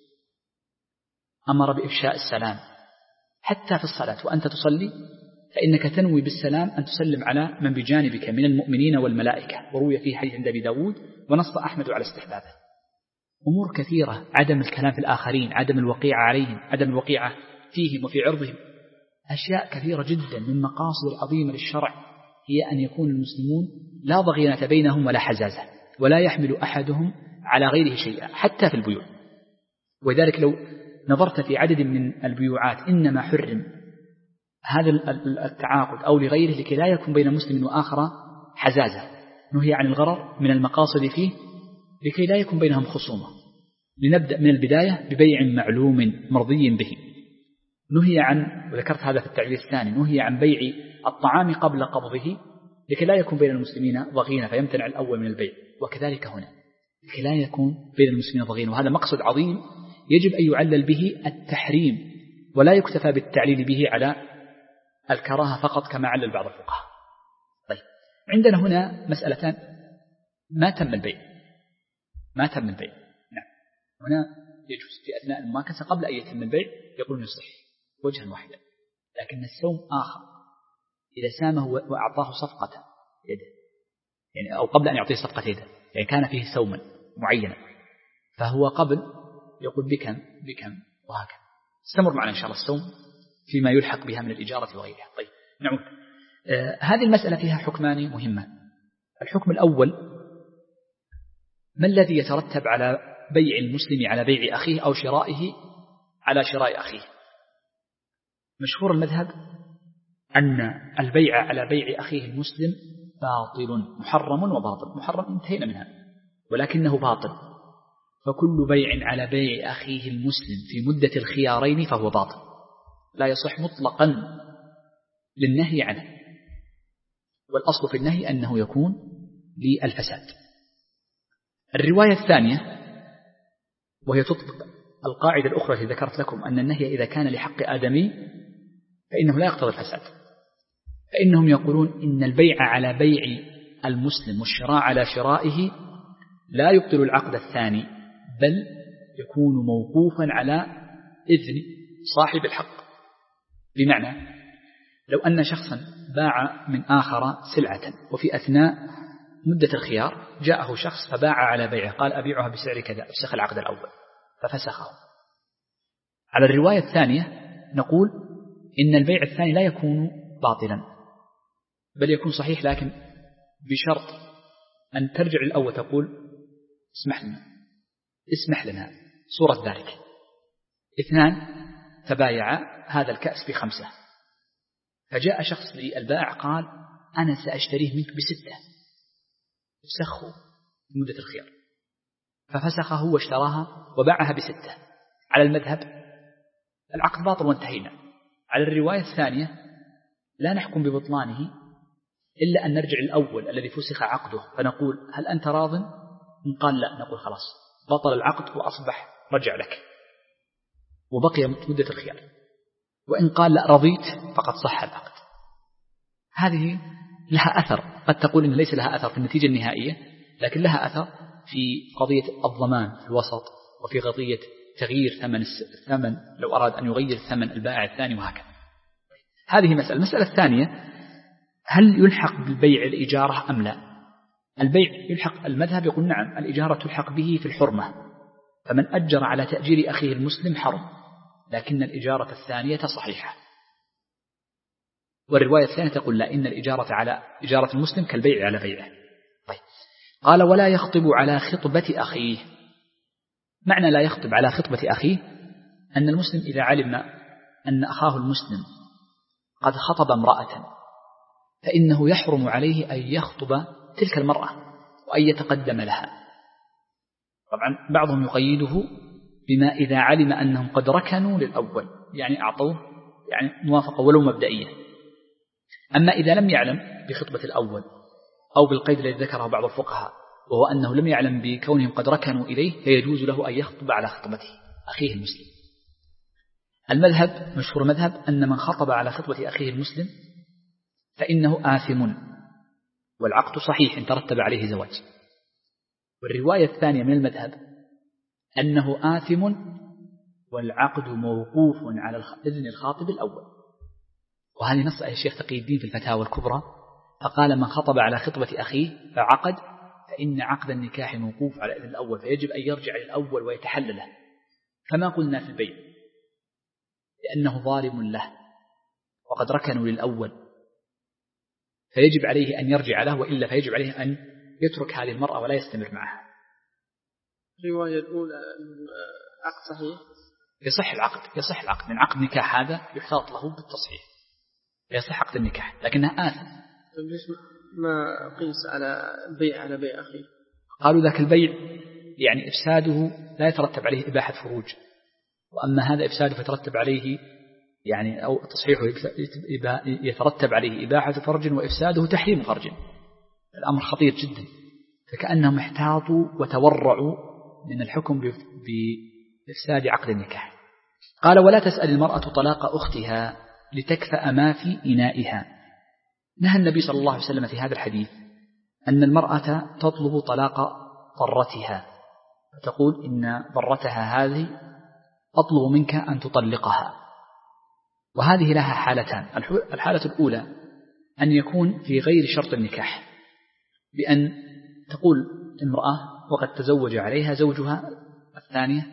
أمر بإفشاء السلام حتى في الصلاة، وأنت تصلي فإنك تنوي بالسلام أن تسلم على من بجانبك من المؤمنين والملائكة. وروي فيه حديث عند أبي داود ونص أحمد على استحبابه. أمور كثيرة، عدم الكلام في الآخرين، عدم الوقيعة عليهم، عدم الوقيعة فيهم وفي عرضهم، أشياء كثيرة جدا من مقاصد العظيمة للشرع هي أن يكون المسلمون لا ضغينة بينهم ولا حزازة، ولا يحمل أحدهم على غيره شيئا حتى في البيوع. وذلك لو نظرت في عدد من البيوعات إنما حرم هذا التعاقد أو لغيره لكي لا يكون بين مسلم وآخر حزازة. نهي عن الغرر من المقاصد فيه لكي لا يكون بينهم خصومة. لنبدأ من البداية ببيع معلوم مرضي به. نهي عن، وذكرت هذا في التعليل الثاني، نهي عن بيع الطعام قبل قبضه لكي لا يكون بين المسلمين ضغينة فيمتنع الأول من البيع. وكذلك هنا لكي لا يكون بين المسلمين ضغينة، وهذا مقصد عظيم يجب أن يعلل به التحريم، ولا يكتفى بالتعليل به على الكراهة فقط كما علل بعض الفقهاء. طيب، عندنا هنا مسألتان. ما تم البيع ما تم البيع نعم، هنا يجوز في أثناء المماكسة قبل أن يتم البيع يقولون يصح وجها واحدا. لكن السوم آخر، إذا سامه وأعطاه صفقة يده، يعني أو قبل أن يعطيه صفقة يده، يعني كان فيه سوما معينا فهو قبل يقول بكم بكم وهكذا. استمر معنا إن شاء الله السوم فيما يلحق بها من الإجارة وغيرها. طيب نعود. آه هذه المسألة فيها حكمان مهمان. الحكم الأول: ما الذي يترتب على بيع المسلم على بيع أخيه أو شرائه على شراء أخيه؟ مشهور المذهب أن البيع على بيع أخيه المسلم باطل، محرم وباطل. محرم انتهينا منها، ولكنه باطل. فكل بيع على بيع أخيه المسلم في مدة الخيارين فهو باطل، لا يصح مطلقا للنهي عنه. والأصل في النهي أنه يكون للفساد. الرواية الثانية وهي تطبق القاعدة الأخرى التي ذكرت لكم، أن النهي إذا كان لحق آدمي فإنه لا يقتضي الفساد. فإنهم يقولون إن البيع على بيع المسلم والشراء على شرائه لا يبطل العقد الثاني، بل يكون موقوفا على إذن صاحب الحق. بمعنى لو أن شخصا باع من آخر سلعة وفي أثناء مدة الخيار جاءه شخص فباع على بيعه، قال أبيعها بسعر كذا، فسخ العقد الأول ففسخه. على الرواية الثانية نقول إن البيع الثاني لا يكون باطلا بل يكون صحيح، لكن بشرط أن ترجع الأول تقول اسمح لنا اسمح لنا صورة ذلك. اثنان تبايعا هذا الكأس بخمسة، فجاء شخص للبائع قال أنا سأشتريه منك بستة، فسخه مدة الخيار ففسخه واشتراها وباعها بستة. على المذهب العقد باطل وانتهينا. على الرواية الثانية لا نحكم ببطلانه إلا أن نرجع الأول الذي فسخ عقده فنقول هل أنت راض؟ إن قال لا نقول خلاص بطل العقد وأصبح رجع لك وبقي مدة الخيار. وإن قال لا رضيت فقد صح العقد. هذه لها أثر، قد تقول إن ليس لها أثر في النتيجة النهائية، لكن لها أثر في قضية الضمان في الوسط، وفي قضية تغيير ثمن الثمن لو أراد أن يغير ثمن البائع الثاني وهكذا. هذه مسألة. المسألة الثانية: هل يلحق بالبيع الإجارة أم لا؟ البيع يلحق، المذهب يقول نعم الإجارة تلحق به في الحرمة، فمن أجر على تأجير أخيه المسلم حرم، لكن الإجارة الثانية صحيحة. والرواية الثانية تقول لا، إن الإجارة على إجارة المسلم كالبيع على بيعه. طيب. قال ولا يخطب على خطبة أخيه. معنى لا يخطب على خطبة أخيه أن المسلم إذا علم أن أخاه المسلم قد خطب امرأة، فإنه يحرم عليه أن يخطب تلك المرأة وأن يتقدم لها. طبعا بعضهم يقيده بما إذا علم أنهم قد ركنوا للأول، يعني أعطوه يعني موافقة ولو مبدئية. أما إذا لم يعلم بخطبة الأول أو بالقيد الذي ذكره بعض الفقهاء وهو أنه لم يعلم بكونهم قد ركنوا إليه، فيجوز له أن يخطب على خطبته أخيه المسلم. المذهب مشهور مذهب أن من خطب على خطبة أخيه المسلم فإنه آثم والعقد صحيح إن ترتب عليه زواج. والرواية الثانية من المذهب أنه آثم والعقد موقوف على إذن الخاطب الأول. وهذه نص الشيخ تقي الدين في الفتاوى الكبرى، فقال من خطب على خطبة أخيه فعقد فإن عقد النكاح موقوف على إذن الأول، فيجب أن يرجع للأول ويتحلله. فما قلنا في البيع لأنه ظالم له وقد ركنوا للأول، فيجب عليه أن يرجع له، وإلا فيجب عليه أن يترك هذه المرأة ولا يستمر معها. الرواية الأولى عقد صحيح، يصح العقد يصح العقد من عقد نكاح هذا يحتاط له بالتصحيح، يصح عقد النكاح لكنها آثم. ليش ما قيس على البيع على بيع أخيه؟ قالوا ذاك البيع يعني إفساده لا يترتب عليه إباحة فروج، وأما هذا إفساده فترتب عليه يعني أو تصحيحه يترتب عليه إباحة فرج وإفساده تحريم فرج. الأمر خطير جدا، فكأنهم احتاطوا وتورعوا من الحكم بإفساد عقد النكاح. قال ولا تسأل المرأة طلاق أختها لتكفأ ما في إنائها. نهى النبي صلى الله عليه وسلم في هذا الحديث أن المرأة تطلب طلاق ضرتها، فتقول إن ضرتها هذه أطلب منك أن تطلقها. وهذه لها حالتان. الحالة الأولى أن يكون في غير شرط النكاح، بأن تقول امرأة وقد تزوج عليها زوجها الثانية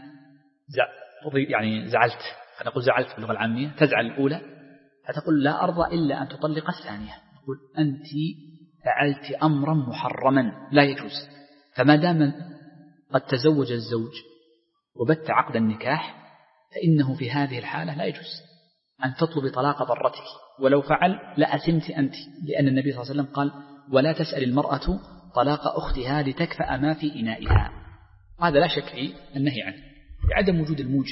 يعني زعلت، فنقول زعلت باللغة العامية، تزعل الأولى فتقول لا أرضى إلا أن تطلق الثانية، تقول أنت فعلت أمرا محرما لا يجوز. فما دام قد تزوج الزوج وبت عقد النكاح فإنه في هذه الحالة لا يجوز أن تطلب طلاق ضرتك، ولو فعل لأثمت أنت، لأن النبي صلى الله عليه وسلم قال ولا تسأل المرأة طلاق أختها لتكفأ ما في إنائها. هذا لا شك في النهي عنه لعدم وجود الموجب.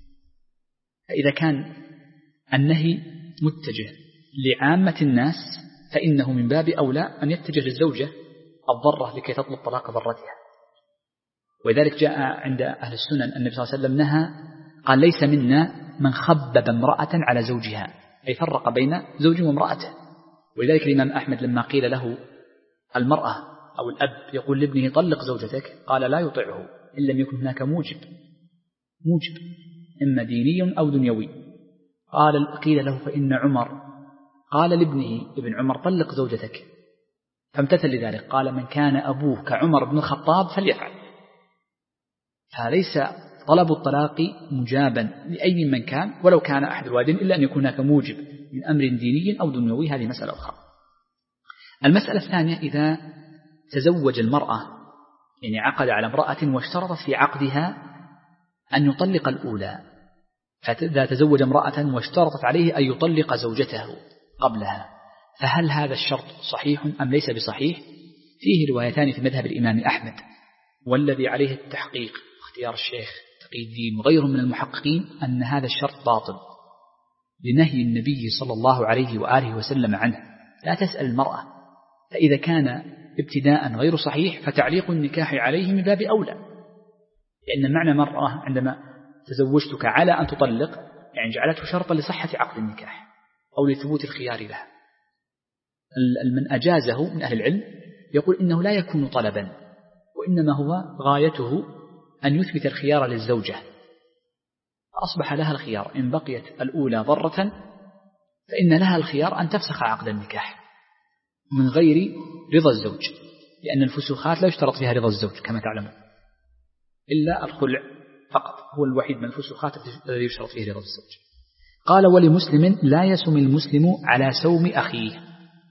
فإذا كان النهي متجه لعامة الناس فإنه من باب أولى أن يتجه للزوجة الضرة لكي تطلب طلاق ضرتها. ولذلك جاء عند أهل السنن النبي صلى الله عليه وسلم نهى، قال ليس منا من خبب امرأة على زوجها، أي فرق بين زوج وامرأته. ولذلك الإمام أحمد لما قيل له المرأة أو الأب يقول لابنه طلق زوجتك، قال لا يطيعه إن لم يكن هناك موجب موجب إما ديني أو دنيوي. قال قيل له فإن عمر قال لابنه ابن عمر طلق زوجتك، فامتثل لذلك، قال من كان أبوه كعمر بن الخطاب فليفعل. فليس طلب الطلاق مجابا لأي من كان ولو كان أحد الوالدين، إلا أن يكون هناك موجب من أمر ديني أو دنيوي، هذه مسألة أخرى. المسألة الثانية إذا تزوج المرأة يعني عقد على امرأة واشترطت في عقدها أن يطلق الأولى، فإذا تزوج امرأة واشترطت عليه أن يطلق زوجته قبلها، فهل هذا الشرط صحيح أم ليس بصحيح؟ فيه روايتان في مذهب الإمام أحمد، والذي عليه التحقيق اختيار الشيخ تقي الدين وغيره من المحققين أن هذا الشرط باطل لنهي النبي صلى الله عليه وآله وسلم عنه. لا تسأل المرأة، فإذا كان ابتداء غير صحيح فتعليق النكاح عليه من باب أولى، لأن معنى مرأة عندما تزوجتك على أن تطلق يعني جعلته شرطا لصحة عقد النكاح أو لثبوت الخيار لها. من أجازه من أهل العلم يقول إنه لا يكون طلبا، وإنما هو غايته أن يثبت الخيار للزوجة، فأصبح لها الخيار إن بقيت الأولى ضرة فإن لها الخيار أن تفسخ عقد النكاح من غير رضا الزوج، لأن الفسوخات لا يشترط فيها رضا الزوج كما تعلمون، إلا الخلع فقط هو الوحيد من الفسوخات الذي يشترط فيه رضا الزوج. قال ولمسلم لا يسم المسلم على سوم أخيه.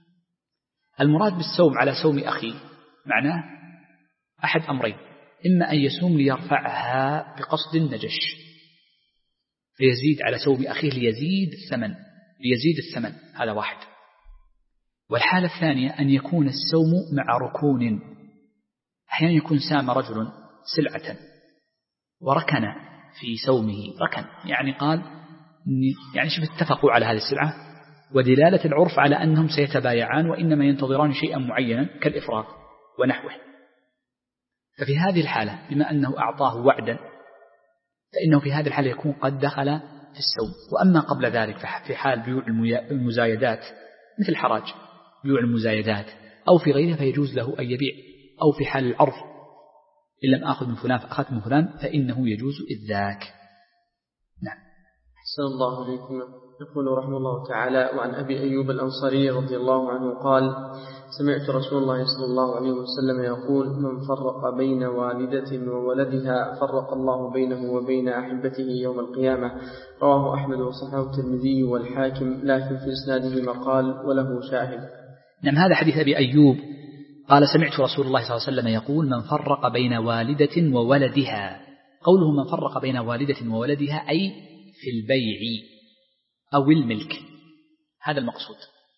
المراد بالسوم على سوم أخيه معناه أحد أمرين، إما أن يسوم ليرفعها بقصد النجش فيزيد على سوم أخيه ليزيد الثمن ليزيد الثمن هذا واحد. والحالة الثانية أن يكون السوم مع ركون. أحيانا يكون سام رجل سلعة وركن في سومه، ركن يعني قال يعني شبه اتفقوا على هذه السلعة، ودلالة العرف على أنهم سيتبايعان وإنما ينتظران شيئا معينا كالإفراغ ونحوه. ففي هذه الحالة بما أنه أعطاه وعدا فإنه في هذه الحالة يكون قد دخل في السوم. وأما قبل ذلك في حال بيوع المزايدات مثل حراج بيوع المزايدات أو في غيرها فيجوز له أن يبيع، أو في حال العرض إن لم أخذ من فلان فأخذت من فلان فإنه يجوز إذ ذاك. نعم. أحسن الله عليكم. يقول رحمه الله تعالى: وعن أبي أيوب الأنصاري رضي الله عنه قال: سمعت رسول الله صلى الله عليه وسلم يقول: من فرق بين والدة وولدها فرق الله بينه وبين أحبته يوم القيامة. رواه أحمد وصححه الترمذي والحاكم، لكن في إسناده مقال وله شاهد. نعم. هذا حديث أبي أيوب قال: سمعت رسول الله صلى الله عليه وسلم يقول: من فرق بين والدة وولدها. قوله من فرق بين والدة وولدها أي في البيع أو الملك، هذا المقصود.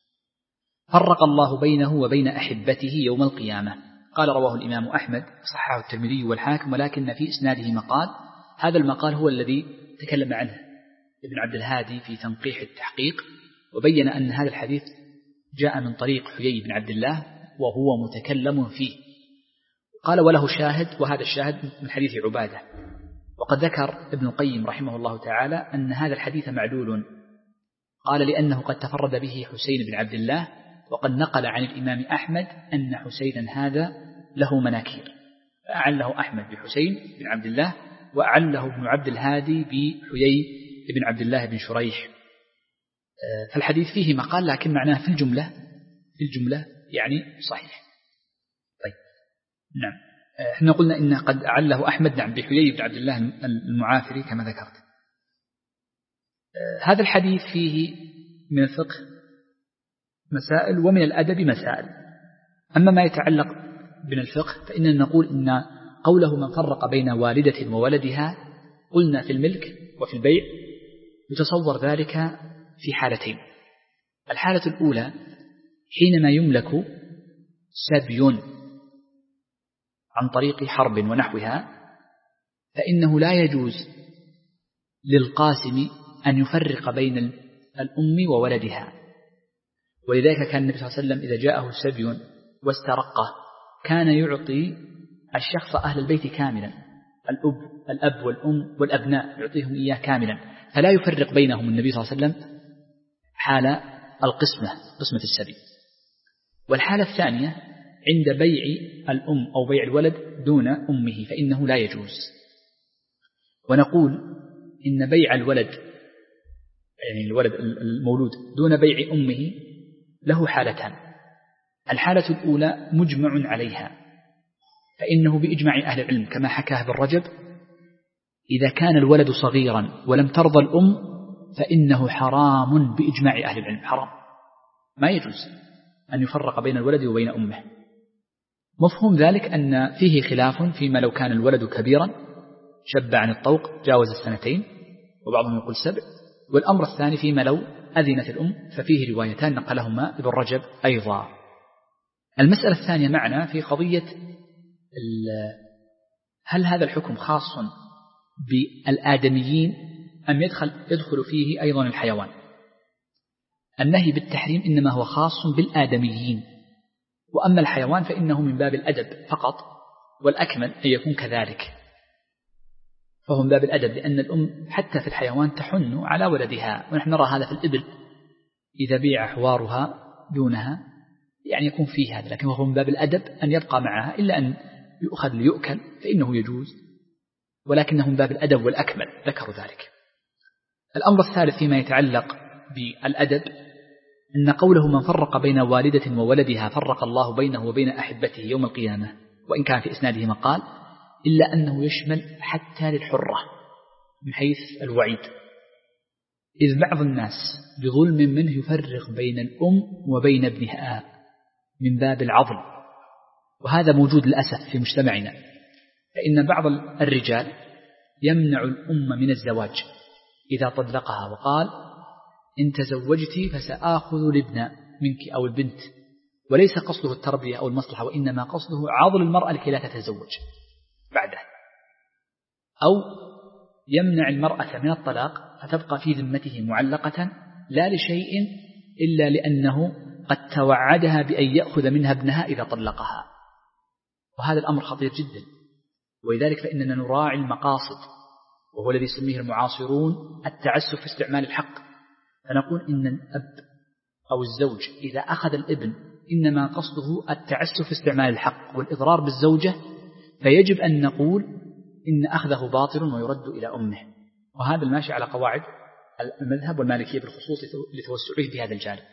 فرق الله بينه وبين أحبته يوم القيامة. قال: رواه الإمام أحمد صححه الترمذي والحاكم، ولكن في إسناده مقال. هذا المقال هو الذي تكلم عنه ابن عبد الهادي في تنقيح التحقيق، وبين أن هذا الحديث جاء من طريق حيي بن عبد الله وهو متكلم فيه. قال: وله شاهد، وهذا الشاهد من حديث عبادة. وقد ذكر ابن القيم رحمه الله تعالى أن هذا الحديث معلول، قال: لأنه قد تفرد به حسين بن عبد الله، وقد نقل عن الإمام أحمد أن حسينا هذا له مناكير، فأعله أحمد بحسين بن عبد الله، وأعله ابن عبد الهادي بحيي بن عبد الله بن شريح. فالحديث فيه مقال، لكن معناه في الجملة في الجملة يعني صحيح. طيب. نعم. احنا قلنا إن قد أعله أحمد نعم بحيي بن عبد الله المعافري كما ذكرت. هذا الحديث فيه من الفقه مسائل ومن الأدب مسائل. أما ما يتعلق من الفقه فإننا نقول إن قوله من فرق بين والدة وولدها، قلنا في الملك وفي البيع يتصور ذلك في حالتين. الحالة الأولى حينما يملك سبي عن طريق حرب ونحوها، فإنه لا يجوز للقاسم أن يفرق بين الأم وولدها. ولذلك كان النبي صلى الله عليه وسلم إذا جاءه سبي واسترقه كان يعطي الشخص أهل البيت كاملا، الأب, الأب والأم والأبناء يعطيهم إياه كاملا، فلا يفرق بينهم النبي صلى الله عليه وسلم حال القسمة قسمة السبي. والحالة الثانية عند بيع الأم أو بيع الولد دون أمه فإنه لا يجوز. ونقول إن بيع الولد يعني الولد المولود دون بيع أمه له حالتان. الحالة الأولى مجمع عليها، فإنه بإجماع أهل العلم كما حكاه ابن رجب: إذا كان الولد صغيرا ولم ترضى الأم فإنه حرام بإجماع أهل العلم، حرام، ما يجوز أن يفرق بين الولد وبين أمه. مفهوم ذلك أن فيه خلاف فيما لو كان الولد كبيرا شب عن الطوق جاوز السنتين، وبعضهم يقول سبع. والأمر الثاني فيما لو أذنت الأم، ففيه روايتان نقلهما ابن رجب أيضا. المسألة الثانية معنا في قضية هل هذا الحكم خاص بالآدميين أم يدخل, يدخل فيه أيضا الحيوان؟ النهي بالتحريم إنما هو خاص بالآدميين، وأما الحيوان فإنه من باب الأدب فقط، والأكمل أن يكون كذلك، فهو من باب الأدب، لأن الأم حتى في الحيوان تحن على ولدها، ونحن نرى هذا في الإبل إذا بيع حوارها دونها يعني يكون فيه هذا، لكن هو من باب الأدب أن يبقى معها، إلا أن يؤخذ ليؤكل فإنه يجوز، ولكنه من باب الأدب والأكمل ذكروا ذلك. الأمر الثالث فيما يتعلق بالأدب أن قوله من فرق بين والدة وولدها فرق الله بينه وبين أحبته يوم القيامة، وإن كان في إسناده مقال، إلا أنه يشمل حتى للحرة من حيث الوعيد، إذ بعض الناس بظلم منه يفرق بين الأم وبين ابنها من باب العضل، وهذا موجود للأسف في مجتمعنا. فإن بعض الرجال يمنع الأم من الزواج إذا طلقها وقال إن تزوجتي فسآخذ الابن منك أو البنت، وليس قصده التربية أو المصلحة، وإنما قصده عضل المرأة لكي لا تتزوج بعده، أو يمنع المرأة من الطلاق فتبقى في ذمته معلقة لا لشيء إلا لأنه قد توعدها بأن يأخذ منها ابنها إذا طلقها. وهذا الأمر خطير جدا، ولذلك فإننا نراعي المقاصد، وهو الذي يسميه المعاصرون التعسف في استعمال الحق. فنقول إن الأب أو الزوج إذا أخذ الابن إنما قصده التعسف في استعمال الحق والإضرار بالزوجة، فيجب أن نقول إن أخذه باطل ويرد إلى أمه. وهذا الماشي على قواعد المذهب والمالكية بالخصوص لتوسعه في هذا الجانب.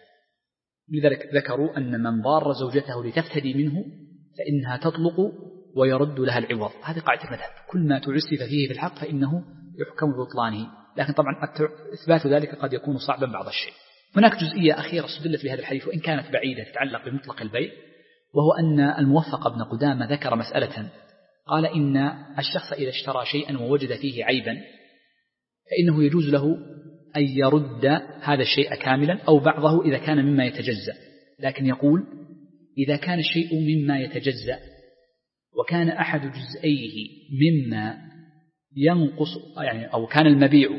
لذلك ذكروا أن من ضار زوجته لتفتدي منه فإنها تطلق ويرد لها العوض. هذه قاعدة المذهب، كل ما تعسف فيه في الحق فإنه يحكم ببطلانه، لكن طبعا إثبات ذلك قد يكون صعبا بعض الشيء. هناك جزئية أخيرة استدلت لهذا الحديث وإن كانت بعيدة تتعلق بمطلق البيع، وهو أن الموفق ابن قدامة ذكر مسألة، قال إن الشخص إذا اشترى شيئا ووجد فيه عيبا فإنه يجوز له أن يرد هذا الشيء كاملا أو بعضه إذا كان مما يتجزأ، لكن يقول إذا كان الشيء مما يتجزأ وكان أحد جزئيه مما ينقص، يعني أو كان المبيع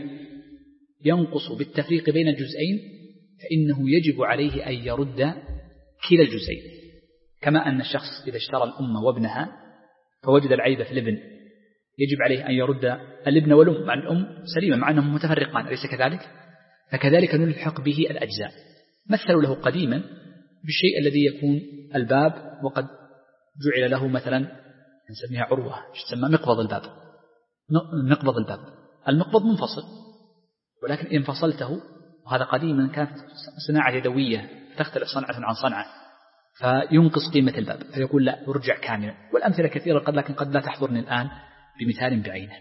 ينقص بالتفريق بين الجزئين، فإنه يجب عليه أن يرد كلا الجزئين. كما أن الشخص إذا اشترى الأم وابنها فوجد العيب في الابن يجب عليه أن يرد الابن والأم، مع الأم سليمة مع أنهم متفرقان، أليس كذلك؟ فكذلك نلحق به الأجزاء. مثلوا له قديما بالشيء الذي يكون الباب وقد جعل له مثلا نسميها عروة، تسمى مقبض الباب. مقبض الباب المقبض منفصل، ولكن إن فصلته، وهذا قديما كانت صناعة يدوية تختلف صنعة عن صنعة فينقص قيمة الباب، فيقول لا يرجع كاملا. والأمثلة كثيرة قد لكن قد لا تحضرني الآن بمثال بعينه.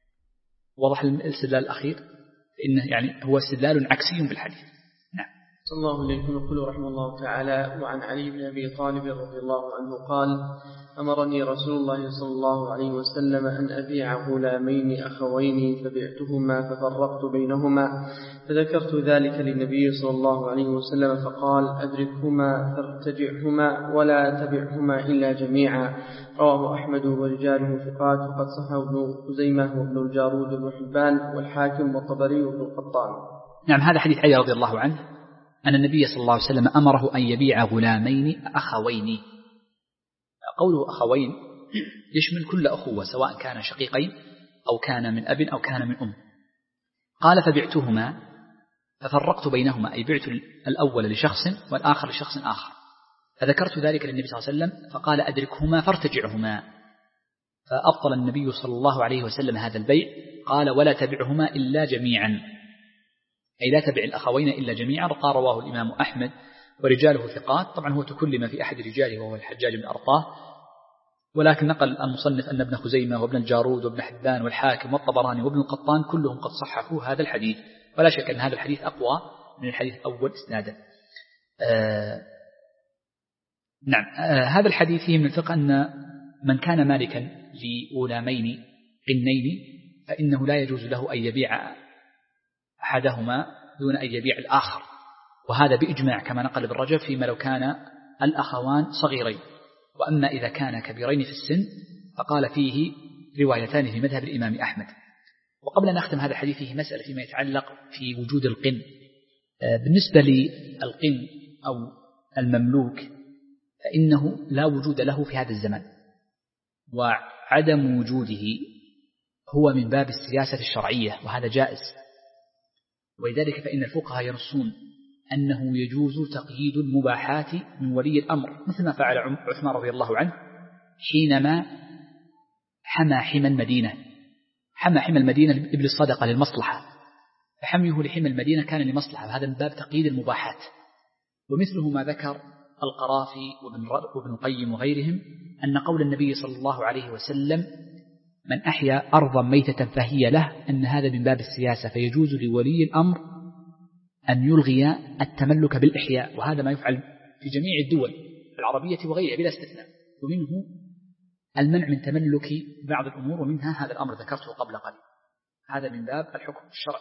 وضح الاستدلال الأخير إنه يعني هو استدلال عكسي بالحديث. نعم. صلى الله عليه وسلم يقول رحمه الله تعالى: وعن علي بن أبي طالب رضي الله عنه قال: أمرني رسول الله صلى الله عليه وسلم أن أبيع غلامين أخوين فبعتهما ففرقت بينهما، فذكرت ذلك للنبي صلى الله عليه وسلم فقال: أدركهما فارتجعهما ولا تبعهما إلا جميعا. رواه أحمد ورجاله ثقات، وقد صححه ابن خزيمة وابن الجارود وابن حبان والحاكم والطبري وابن القطان. نعم. هذا حديث علي رضي الله عنه أن النبي صلى الله عليه وسلم أمره أن يبيع غلامين أخوين. قوله أخوين يشمل كل أخوة سواء كان شقيقين أو كان من أب أو كان من أم. قال: فبعتهما ففرقت بينهما، أي بعت الأول لشخص والآخر لشخص آخر، فذكرت ذلك للنبي صلى الله عليه وسلم فقال: أدركهما فارتجعهما، فأبطل النبي صلى الله عليه وسلم هذا البيع. قال: ولا تبعهما إلا جميعا، أي لا تبع الأخوين إلا جميعا. رواه الإمام أحمد ورجاله ثقات. طبعا هو تكلم في أحد رجاله وهو الحجاج بن أرطاه، ولكن نقل المصنف أن ابن خزيمة وابن الجارود وابن حبان والحاكم والطبراني وابن القطان كلهم قد صححوا هذا الحديث، ولا شك أن هذا الحديث أقوى من الحديث الأول إسنادا. آه نعم. آه هذا الحديث فيه من الفقه أن من كان مالكا لغلامين قنين فإنه لا يجوز له أن يبيع أحدهما دون أن يبيع الآخر، وهذا بإجماع كما نقل ابن رجب فيما لو كان الأخوان صغيرين. وأما إذا كان كبيرين في السن فقال فيه روايتان في مذهب الإمام أحمد. وقبل أن نختم هذا الحديث فيه مسألة فيما يتعلق في وجود القن. بالنسبة للقن أو المملوك فإنه لا وجود له في هذا الزمان، وعدم وجوده هو من باب السياسة الشرعية، وهذا جائز. ولذلك فإن الفقهاء ينصون أنه يجوز تقييد المباحات من ولي الأمر، مثل ما فعل عثمان رضي الله عنه حينما حمى حمى المدينة. حمى حمى المدينة لإبل الصدقة للمصلحة، فحميه لحمى المدينة كان لمصلحة، وهذا من باب تقييد المباحات. ومثله ما ذكر القرافي وابن القيم وغيرهم أن قول النبي صلى الله عليه وسلم: من أحيا أرضا ميتة فهي له، أن هذا من باب السياسة، فيجوز لولي الأمر أن يلغي التملك بالإحياء، وهذا ما يفعل في جميع الدول العربية وغيرها بلا استثناء. ومنه المنع من تملك بعض الأمور، ومنها هذا الأمر ذكرته قبل قليل. هذا من باب الحكم الشرعي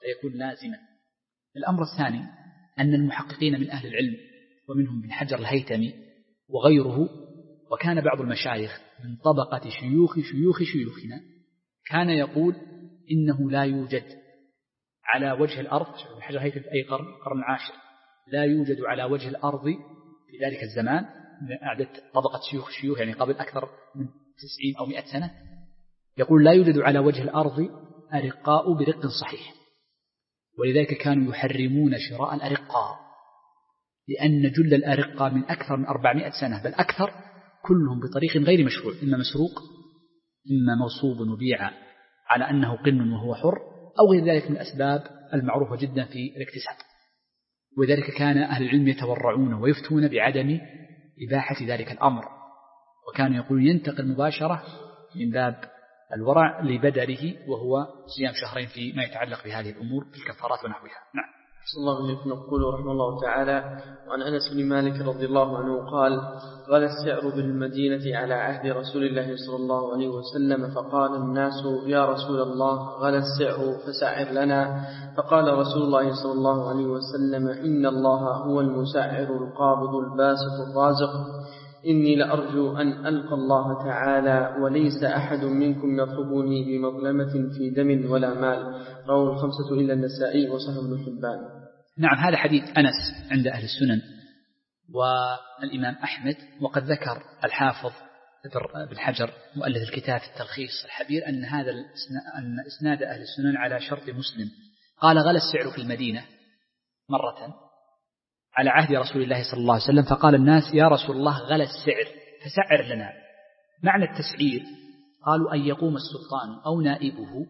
فيكون لازما. الأمر الثاني أن المحققين من أهل العلم ومنهم بن حجر الهيثمي وغيره، وكان بعض المشايخ من طبقة شيوخ شيوخ شيوخنا، كان يقول إنه لا يوجد على وجه الأرض، بن حجر الهيثمي في أي قرن؟ القرن العاشر، لا يوجد على وجه الأرض في ذلك الزمان، أعدت طبقة شيوخ شيوخ يعني قبل أكثر من تسعين أو مئة سنة، يقول لا يوجد على وجه الأرض أرقاء برق صحيح، ولذلك كانوا يحرمون شراء الأرقاء، لأن جل الأرقاء من أكثر من أربعمائة سنة بل أكثر كلهم بطريق غير مشروع، إما مسروق إما موصوب وبيع على أنه قن وهو حر أو غير ذلك من الأسباب المعروفة جدا في الاكتساب. وذلك كان أهل العلم يتورعون ويفتون بعدم إباحة ذلك الأمر، وكانوا يقولون ينتقل مباشرة من باب الورع لبدره، وهو صيام شهرين فيما يتعلق بهذه الأمور في الكفارات ونحوها. نعم. صلى الله عليه وسلم يقول رحمه الله تعالى: وعن أنس بن مالك رضي الله عنه قال: غلا السعر بالمدينة على عهد رسول الله صلى الله عليه وسلم، فقال الناس: يا رسول الله غلا السعر فسعر لنا. فقال رسول الله صلى الله عليه وسلم: إن الله هو المسعر القابض الباسط الرازق، إني لأرجو أن ألقى الله تعالى وليس أحد منكم يطلبني بمظلمة في دم ولا مال. رواه الخمسة إلا النسائي وصححه ابن حبان. نعم، هذا حديث أنس عند أهل السنن والإمام أحمد، وقد ذكر الحافظ بن حجر مؤلف الكتاب في التلخيص الحبير أن هذا أن إسناد أهل السنن على شرط مسلم. قال: غلا السعر في المدينة مرة على عهد رسول الله صلى الله عليه وسلم، فقال الناس: يا رسول الله غلا السعر فسعر لنا. معنى التسعير قالوا أن يقوم السلطان أو نائبه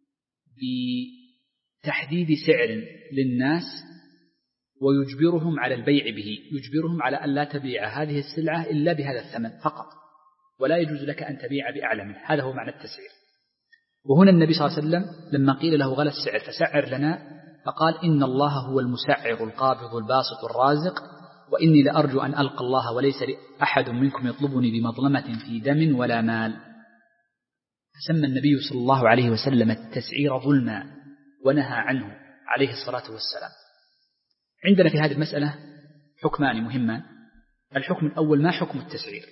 بتحديد سعر للناس ويجبرهم على البيع به، يجبرهم على أن لا تبيع هذه السلعة إلا بهذا الثمن فقط، ولا يجوز لك أن تبيع بأعلى منه. هذا هو معنى التسعير. وهنا النبي صلى الله عليه وسلم لما قيل له غلا السعر فسعر لنا، فقال: إن الله هو المسعر القابض الباسط الرازق، وإني لأرجو أن ألقى الله وليس أحد منكم يطلبني بمظلمة في دم ولا مال. فسمى النبي صلى الله عليه وسلم التسعير ظلما ونهى عنه عليه الصلاة والسلام. عندنا في هذه المسألة حكمان مهمان. الحكم الأول: ما حكم التسعير؟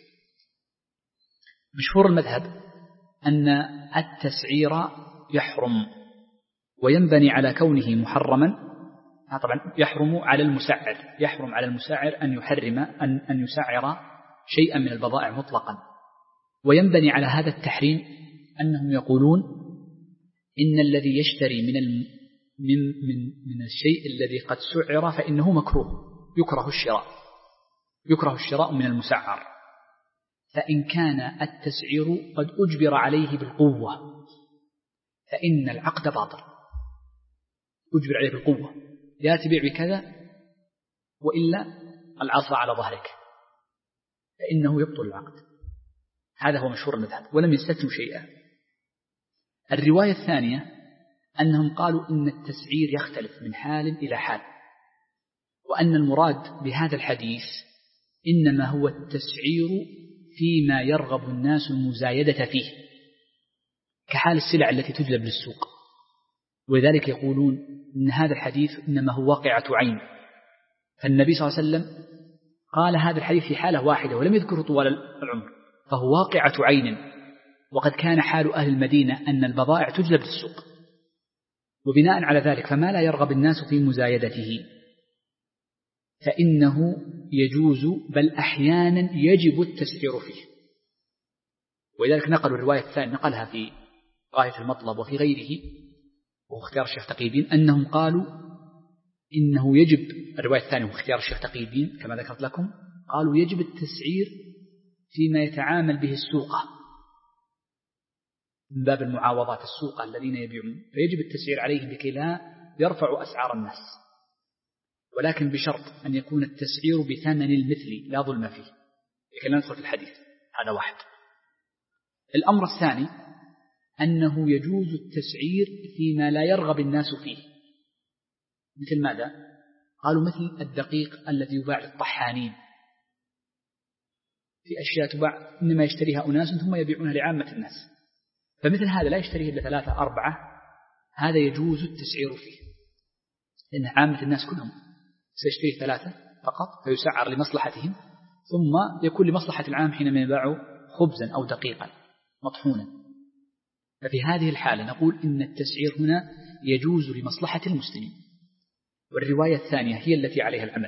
مشهور المذهب أن التسعير يحرم وينبني على كونه محرما. طبعا يحرم على المسعر، يحرم على المسعر أن يحرم أن, أن يسعر شيئا من البضائع مطلقا. وينبني على هذا التحريم أنهم يقولون إن الذي يشتري من الم من من من الشيء الذي قد سعر فإنه مكروه، يكره الشراء، يكره الشراء من المسعر. فإن كان التسعير قد أجبر عليه بالقوة فإن العقد باطل، أجبر عليه بالقوة، يا تبيع بكذا وإلا العصا على ظهرك، فإنه يبطل العقد. هذا هو مشهور المذهب ولم يستثنوا شيئا. الرواية الثانية أنهم قالوا إن التسعير يختلف من حال إلى حال، وأن المراد بهذا الحديث إنما هو التسعير فيما يرغب الناس المزايدة فيه، كحال السلع التي تجلب للسوق. ولذلك يقولون إن هذا الحديث إنما هو واقعة عين، فالنبي صلى الله عليه وسلم قال هذا الحديث في حالة واحدة ولم يذكره طوال العمر، فهو واقعة عين. وقد كان حال أهل المدينة أن البضائع تجلب للسوق، وبناء على ذلك فما لا يرغب الناس في مزايدته فإنه يجوز، بل أحيانا يجب التسعير فيه. ولذلك نقلوا الرواية الثانية، نقلها في غاية المطلب وفي غيره واختيار الشيخ تقي الدين، أنهم قالوا إنه يجب، الرواية الثانية واختيار الشيخ تقي الدين كما ذكرت لكم، قالوا يجب التسعير فيما يتعامل به السوقة من باب المعاوضات، السوقة الذين يبيعون، فيجب التسعير عليهم لكي لا يرفعوا أسعار الناس، ولكن بشرط أن يكون التسعير بثمن المثل لا ظلم فيه، لكي لا ندخل في الحديث. هذا واحد. الأمر الثاني أنه يجوز التسعير فيما لا يرغب الناس فيه. مثل ماذا؟ قالوا مثل الدقيق الذي يباع للطحانين، في أشياء تباع إنما يشتريها أناس ثم يبيعونها لعامة الناس، فمثل هذا لا يشتريه إلا ثلاثة أربعة، هذا يجوز التسعير فيه. لأن عامة الناس كلهم سيشتري ثلاثة فقط فيسعر لمصلحتهم، ثم يكون لمصلحة العام حينما يباع خبزا أو دقيقا مطحونا. ففي هذه الحالة نقول إن التسعير هنا يجوز لمصلحة المسلمين. والرواية الثانية هي التي عليها العمل،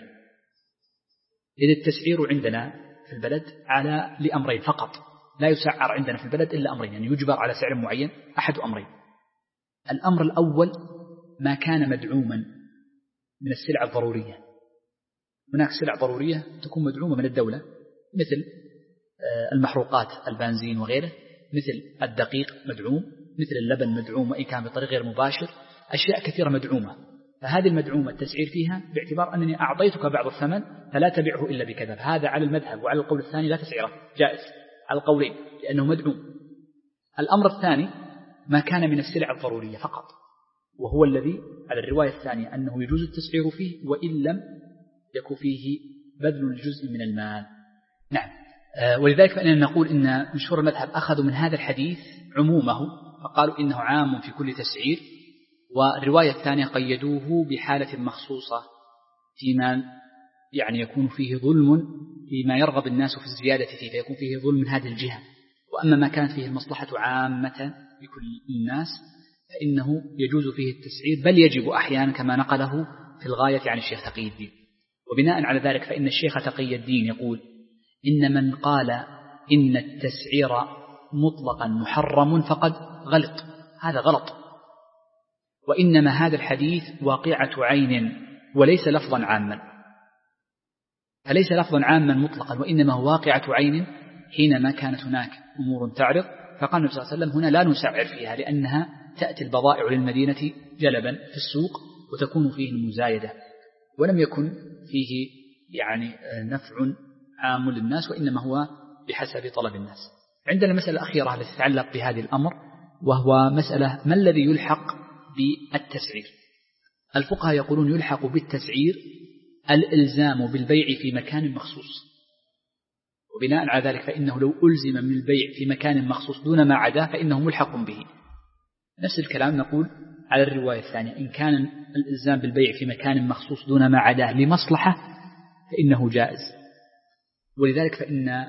إذ التسعير عندنا في البلد على لأمرين فقط، لا يسعر عندنا في البلد إلا أمرين، يعني يجبر على سعر معين أحد أمرين. الأمر الأول ما كان مدعوما من السلع الضرورية. هناك سلع ضرورية تكون مدعومة من الدولة مثل المحروقات البنزين وغيره، مثل الدقيق مدعوم، مثل اللبن مدعوم وإن كان بطريق غير مباشر، أشياء كثيرة مدعومة. فهذه المدعومة التسعير فيها باعتبار أنني أعطيتك بعض الثمن فلا تبيعه إلا بكذا، هذا على المذهب. وعلى القول الثاني لا تسعيره، جائز على القولين لأنه مدعوم. الأمر الثاني ما كان من السلع الضرورية فقط، وهو الذي على الرواية الثانية أنه يجوز التسعير فيه وإن لم يكن فيه بذل الجزء من المال. نعم. ولذلك فإننا نقول إن مشهور المذهب أخذوا من هذا الحديث عمومه فقالوا إنه عام في كل تسعير، والرواية الثانية قيدوه بحالة مخصوصة فيما يعني يكون فيه ظلم، فيما يرغب الناس في الزيادة فيه فيكون فيه ظلم من هذه الجهة. وأما ما كانت فيه المصلحة عامة لكل الناس فإنه يجوز فيه التسعير، بل يجب أحيانا كما نقله في الغاية عن الشيخ تقي الدين. وبناء على ذلك فإن الشيخ تقي الدين يقول إن من قال إن التسعير مطلقا محرم فقد غلط، هذا غلط. وإنما هذا الحديث واقعة عين وليس لفظا عاما، فليس لفظا عاما مطلقا، وإنما هو واقعة عين حينما كانت هناك أمور تعرض. فقال النبي صلى الله عليه وسلم هنا لا نسعر فيها لأنها تأتي البضائع للمدينة جلبا في السوق وتكون فيه المزايدة، ولم يكن فيه يعني نفع عام للناس، وإنما هو بحسب طلب الناس. عندنا المسألة الأخيرة التي تتعلق بهذه الأمر، وهو مسألة ما الذي يلحق بالتسعير. الفقهاء يقولون يلحق بالتسعير الإلزام بالبيع في مكان مخصوص، وبناء على ذلك فإنه لو ألزم من البيع في مكان مخصوص دون ما عداه فإنه ملحق به. نفس الكلام نقول على الرواية الثانية، إن كان الإلزام بالبيع في مكان مخصوص دون ما عداه لمصلحة فإنه جائز. ولذلك فإن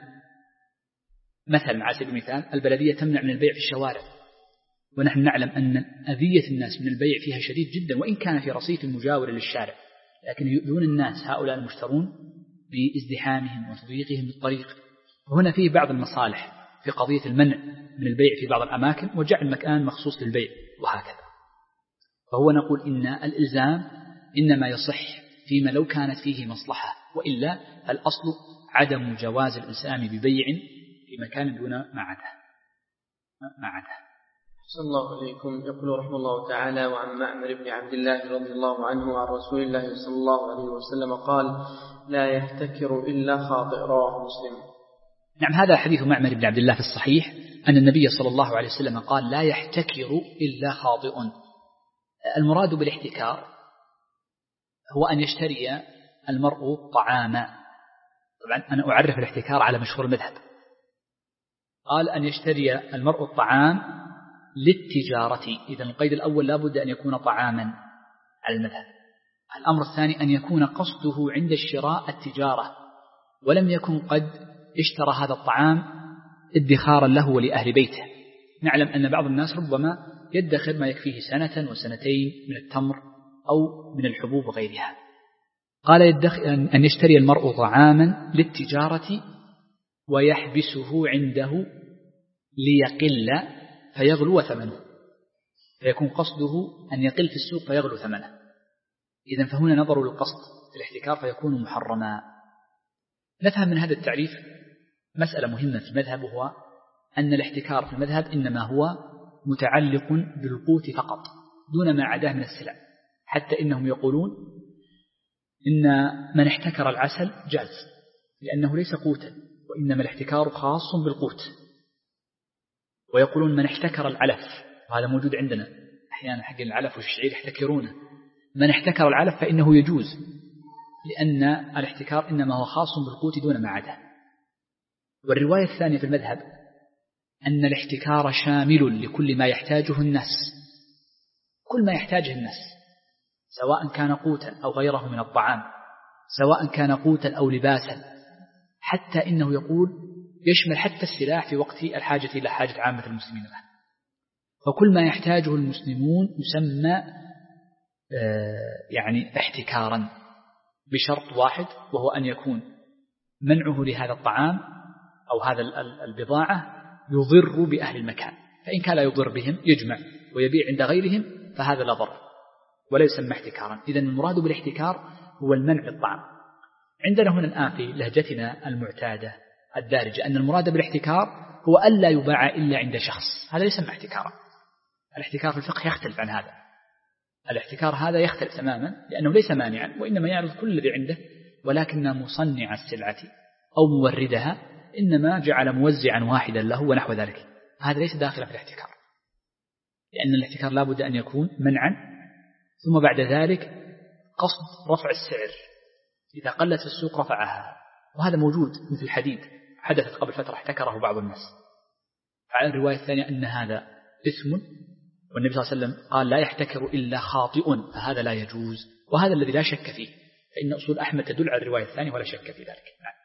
مثلا على سبيل المثال البلدية تمنع من البيع في الشوارع، ونحن نعلم أن أذية الناس من البيع فيها شديد جدا، وإن كان في رصيف مجاور للشارع، لكن يؤذون الناس هؤلاء المشترون بازدحامهم وتضييقهم للطريق. وهنا فيه بعض المصالح في قضية المنع من البيع في بعض الأماكن وجعل مكان مخصوص للبيع وهكذا. فهو نقول إن الإلزام إنما يصح فيما لو كانت فيه مصلحة، وإلا الأصل عدم جواز الإلزام ببيع في مكان دون ما عدا ما عدا. صلى الله عليكم. يقول رحمه الله تعالى: وعن معمر بن عبد الله رضي الله عنه عن رسول الله صلى الله عليه وسلم قال: لا يحتكر إلا خاطئ. رواه مسلم. نعم، هذا حديث معمر بن عبد الله في الصحيح أن النبي صلى الله عليه وسلم قال: لا يحتكر إلا خاطئ. المراد بالاحتكار هو أن يشتري المرء طعاما. طبعا أنا أعرف الاحتكار على مشهور المذهب. قال أن يشتري المرء الطعام للتجارة، إذا القيد الأول لا بد أن يكون طعاما على المذهب. الأمر الثاني أن يكون قصده عند الشراء التجارة، ولم يكن قد اشترى هذا الطعام ادخارا له ولأهل بيته. نعلم أن بعض الناس ربما يدخر ما يكفيه سنة وسنتين من التمر أو من الحبوب وغيرها. قال أن يشتري المرء طعاما للتجارة ويحبسه عنده ليقل فيغلو ثمنه، فيكون قصده أن يقل في السوق فيغلو ثمنه. إذن فهنا نظر للقصد في الاحتكار فيكون محرما. نفهم من هذا التعريف مسألة مهمة في المذهب، وهو أن الاحتكار في المذهب إنما هو متعلق بالقوت فقط دون ما عداه من السلع، حتى إنهم يقولون إن من احتكر العسل جاز لأنه ليس قوتا، وإنما الاحتكار خاص بالقوت. ويقولون من احتكر العلف، وهذا موجود عندنا أحيانا حق العلف والشعير يحتكرونه، من احتكر العلف فإنه يجوز، لأن الاحتكار إنما هو خاص بالقوت دون ما عداه. والرواية الثانية في المذهب أن الاحتكار شامل لكل ما يحتاجه الناس، كل ما يحتاجه الناس سواء كان قوتا أو غيره من الطعام، سواء كان قوتا أو لباسا، حتى إنه يقول يشمل حتى السلاح في وقت الحاجة إلى حاجة عامة المسلمين له. فكل ما يحتاجه المسلمون يسمى يعني احتكارا، بشرط واحد، وهو أن يكون منعه لهذا الطعام أو هذا البضاعة يضر بأهل المكان، فإن كان لا يضر بهم يجمع ويبيع عند غيرهم فهذا لا ضر ولا يسمى احتكارا. إذن المراد بالاحتكار هو المنع للطعام. عندنا هنا الآن في لهجتنا المعتادة الدارجة أن المراد بالاحتكار هو ألا يباع إلا عند شخص، هذا يسمى احتكارا. الاحتكار في الفقه يختلف عن هذا. الاحتكار هذا يختلف تماما، لأنه ليس مانعا، وإنما يعرض كل الذي عنده، ولكن مصنع السلعة أو موردها إنما جعل موزعا واحدا له ونحو ذلك، هذا ليس داخلا في الاحتكار، لأن الاحتكار لا بد أن يكون منعا، ثم بعد ذلك قصد رفع السعر، إذا قلت في السوق رفعها، وهذا موجود مثل الحديد حدثت قبل فترة احتكره بعض الناس. على الرواية الثانية أن هذا إثم، والنبي صلى الله عليه وسلم قال لا يحتكر إلا خاطئ، فهذا لا يجوز، وهذا الذي لا شك فيه، فإن أصول أحمد تدل على الرواية الثانية ولا شك في ذلك. نعم.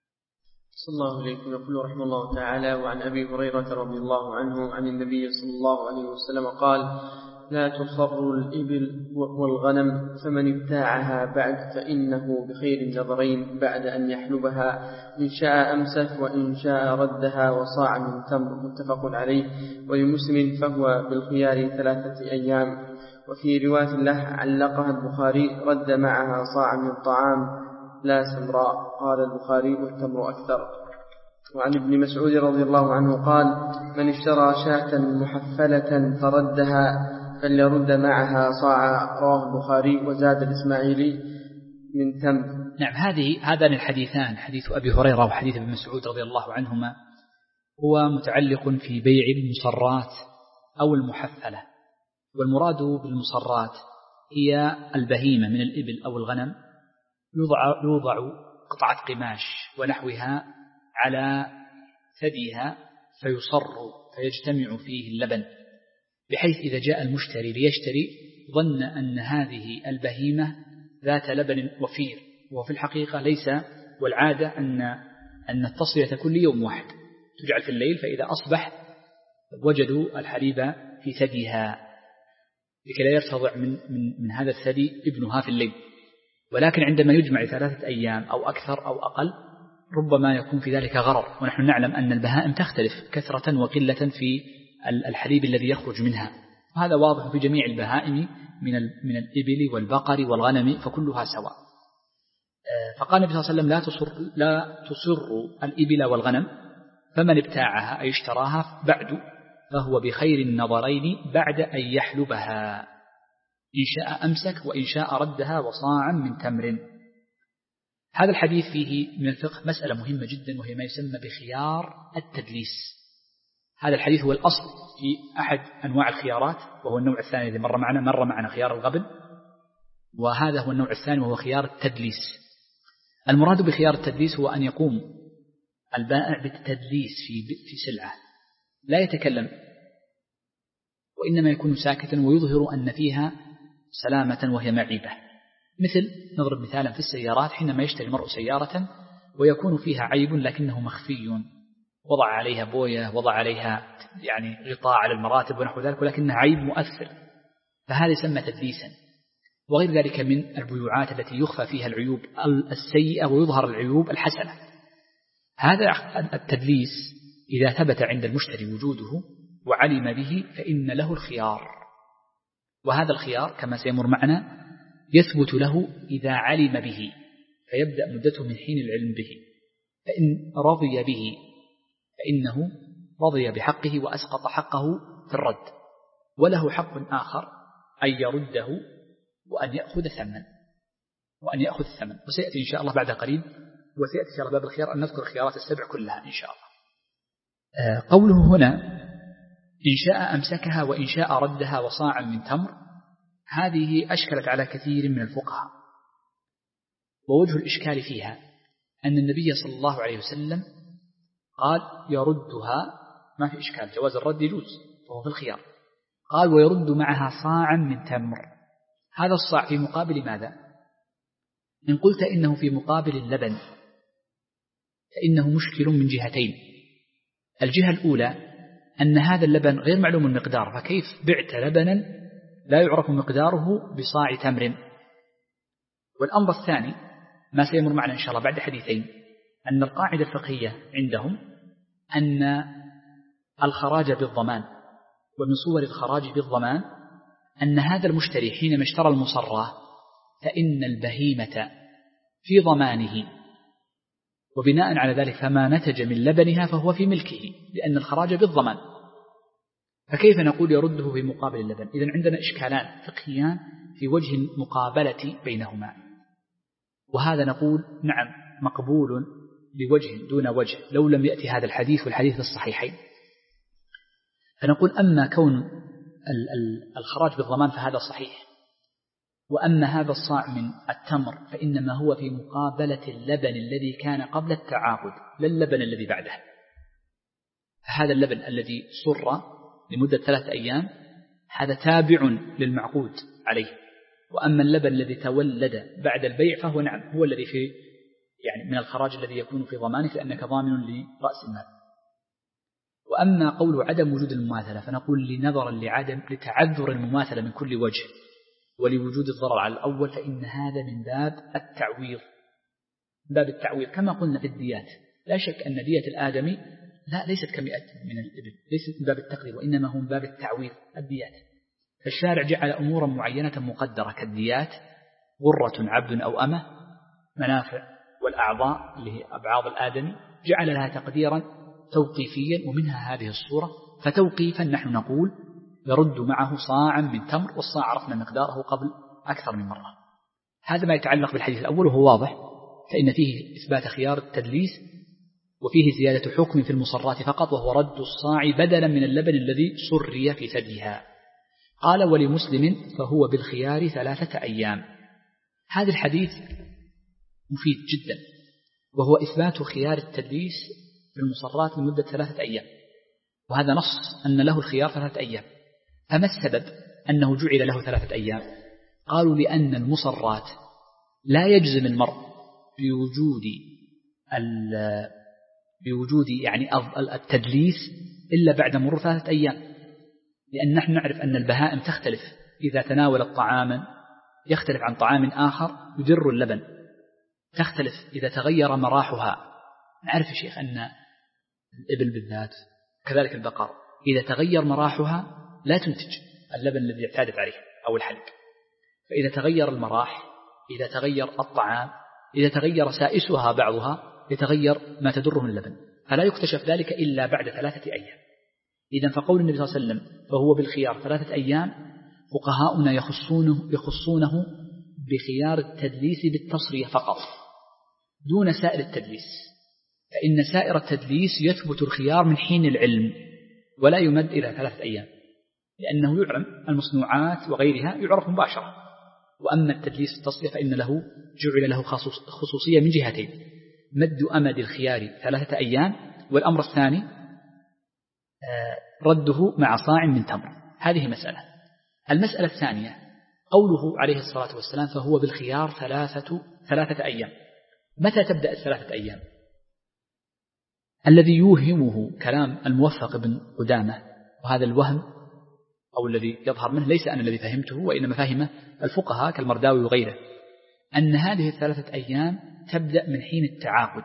صلى الله عليكم. يقول رحمه الله تعالى: وعن أبي هريرة رضي الله عنه عن النبي صلى الله عليه وسلم قال: لا تصر الإبل والغنم، فمن ابتاعها بعد فإنه بخير النظرين بعد أن يحلبها، إن شاء أمسك وإن شاء ردها وصاع من تمر، متفق عليه. ولمسلم: فهو بالخيار ثلاثة أيام. وفي رواية له علقها البخاري: رد معها صاع من طعام لا سمراء. قال البخاري: والتمر أكثر. وعن ابن مسعود رضي الله عنه قال: من اشترى شاة محفلة فردها فليرد معها صاع. رواه البخاري. وزاد الإسماعيلي: من تمر. نعم. هذه هذان الحديثان، حديث أبي هريرة وحديث ابن مسعود رضي الله عنهما، هو متعلق في بيع المصرات أو المحفلة. والمراد بالمصرات هي البهيمة من الإبل أو الغنم، يوضع, يوضع قطعة قماش ونحوها على ثديها فيصر فيجتمع فيه اللبن، بحيث إذا جاء المشتري ليشتري ظن أن هذه البهيمة ذات لبن وفير، وفي الحقيقة ليس، والعادة أن أن التصفية تكون ليوم واحد، تجعل في الليل، فإذا أصبح وجدوا الحليب في ثديها لكي لا يرتضع من, من, من هذا الثدي ابنها في الليل. ولكن عندما يجمع ثلاثة أيام أو أكثر أو أقل ربما يكون في ذلك غرر، ونحن نعلم أن البهائم تختلف كثرة وقلة في الحليب الذي يخرج منها، وهذا واضح في جميع البهائم من من الإبل والبقر والغنم، فكلها سواء. فقال النبي صلى الله عليه وسلم: لا تصر لا تصر الإبل والغنم، فمن ابتاعها أي اشتراها بعد فهو بخير النظرين بعد أن يحلبها، إن شاء أمسك وإن شاء ردها وصاعا من تمر. هذا الحديث فيه من الفقه مسألة مهمة جدا، وهي ما يسمى بخيار التدليس. هذا الحديث هو الأصل في أحد أنواع الخيارات، وهو النوع الثاني الذي مر معنا مر معنا خيار الغبن، وهذا هو النوع الثاني وهو خيار التدليس. المراد بخيار التدليس هو أن يقوم البائع بالتدليس في في سلعة، لا يتكلم وإنما يكون ساكتا ويظهر أن فيها سلامة وهي معيبة. مثل نضرب مثالا في السيارات، حينما يشتري المرء سيارة ويكون فيها عيب لكنه مخفي، وضع عليها بوية، وضع عليها يعني غطاء على المراتب ونحو ذلك، ولكنها عيب مؤثر، فهذا يسمى تدليسا. وغير ذلك من البيوعات التي يخفى فيها العيوب السيئة ويظهر العيوب الحسنة. هذا التدليس إذا ثبت عند المشتري وجوده وعلم به فإن له الخيار، وهذا الخيار كما سيمر معنا يثبت له إذا علم به، فيبدأ مدته من حين العلم به، فإن رضي به فإنه رضي بحقه وأسقط حقه في الرد، وله حق آخر أن يرده وأن يأخذ ثمن وأن يأخذ الثمن وسيأتي إن شاء الله بعد قريب، وسيأتي إن شاء الله باب الخيار أن نذكر الخيارات السبع كلها إن شاء الله. قوله هنا: إن شاء أمسكها وإن شاء ردها وصاعا من تمر، هذه أشكلت على كثير من الفقهاء، ووجه الإشكال فيها أن النبي صلى الله عليه وسلم قال يردها، ما في إشكال، جواز الرد يجوز، فهو في الخيار. قال ويرد معها صاعا من تمر، هذا الصاع في مقابل ماذا؟ إن قلت إنه في مقابل اللبن فإنه مشكل من جهتين. الجهة الأولى أن هذا اللبن غير معلوم المقدار، فكيف بعت لبنا لا يعرف مقداره بصاع تمر؟ والأمر الثاني ما سيمر معنا إن شاء الله بعد حديثين، أن القاعدة الفقهية عندهم أن الخراج بالضمان، ومن صور الخراج بالضمان أن هذا المشتري حينما اشترى المصرة فإن البهيمة في ضمانه، وبناء على ذلك فما نتج من لبنها فهو في ملكه، لأن الخراج بالضمان. فكيف نقول يرده في مقابل اللبن؟ إذن عندنا إشكالان فقهيان في وجه المقابلة بينهما، وهذا نقول نعم مقبول بوجه دون وجه لو لم يأتي هذا الحديث والحديث الصحيحين. فنقول أما كون الخراج بالضمان فهذا صحيح، وأما هذا الصاع من التمر فإنما هو في مقابلة اللبن الذي كان قبل التعاقد لا اللبن الذي بعده. هذا اللبن الذي سر لمدة ثلاثة أيام هذا تابع للمعقود عليه، وأما اللبن الذي تولد بعد البيع فهو نعم هو الذي في يعني من الخراج الذي يكون في ضمانك لأنك ضامن لرأس المال. وأما قول عدم وجود المماثلة فنقول لنظرا لعدم لتعذر المماثلة من كل وجه ولوجود الضرر على الأول فإن هذا من باب التعويض، باب التعويض كما قلنا في الديات. لا شك أن دية الآدمي لا ليست كمئة من الإبل، ليست من باب التقدير وإنما هم باب التعويض الديات. فالشارع جعل أمورا معينة مقدرة كالديات، غرة عبد أو أمة، منافع والأعضاء اللي هي أبعاض الآدمي جعل لها تقديرا توقيفيا، ومنها هذه الصورة. فتوقيفا نحن نقول يرد معه صاعا من تمر، والصاع عرفنا مقداره قبل أكثر من مرة. هذا ما يتعلق بالحديث الأول وهو واضح، فإن فيه إثبات خيار التدليس وفيه زيادة حكم في المصرات فقط، وهو رد الصاع بدلا من اللبن الذي سري في ثديها. قال ولمسلم فهو بالخيار ثلاثة أيام. هذا الحديث مفيد جدا، وهو إثبات خيار التدليس في المصرات لمدة ثلاثة أيام، وهذا نص أن له الخيار ثلاثة أيام. فما السبب أنه جعل له ثلاثة أيام؟ قالوا لأن المصرات لا يجزم المرء بوجود بوجود يعني التدليس إلا بعد مرور ثلاثة أيام، لأن نحن نعرف أن البهائم تختلف إذا تناولت طعاما يختلف عن طعام آخر يدر اللبن، تختلف إذا تغير مراحها. نعرف يا شيخ أن الإبل بالذات كذلك البقر إذا تغير مراحها لا تنتج اللبن الذي اعتادت عليه أو الحلب، فإذا تغير المراح، إذا تغير الطعام، إذا تغير سائسها بعضها يتغير ما تدره من اللبن، فلا يكتشف ذلك إلا بعد ثلاثة أيام. إذن فقول النبي صلى الله عليه وسلم فهو بالخيار ثلاثة أيام، فقهاؤنا يخصونه, يخصونه بخيار التدليس بالتصرية فقط دون سائر التدليس، فإن سائر التدليس يثبت الخيار من حين العلم ولا يمد إلى ثلاثة أيام، لأنه يعلم المصنوعات وغيرها يعرف مباشرة. وأما التدليس التصرية فإن له جعل له خصوصية من جهتين: مد أمد الخيار ثلاثة أيام، والأمر الثاني رده مع صاع من تمر. هذه مسألة. المسألة الثانية قوله عليه الصلاة والسلام فهو بالخيار ثلاثة, ثلاثة أيام. متى تبدأ الثلاثة أيام؟ الذي يوهمه كلام الموفق بن قدامة، وهذا الوهم أو الذي يظهر منه ليس أنا الذي فهمته وإنما فهمه الفقهاء كالمرداوي وغيره، أن هذه الثلاثة أيام تبدأ من حين التعاقد،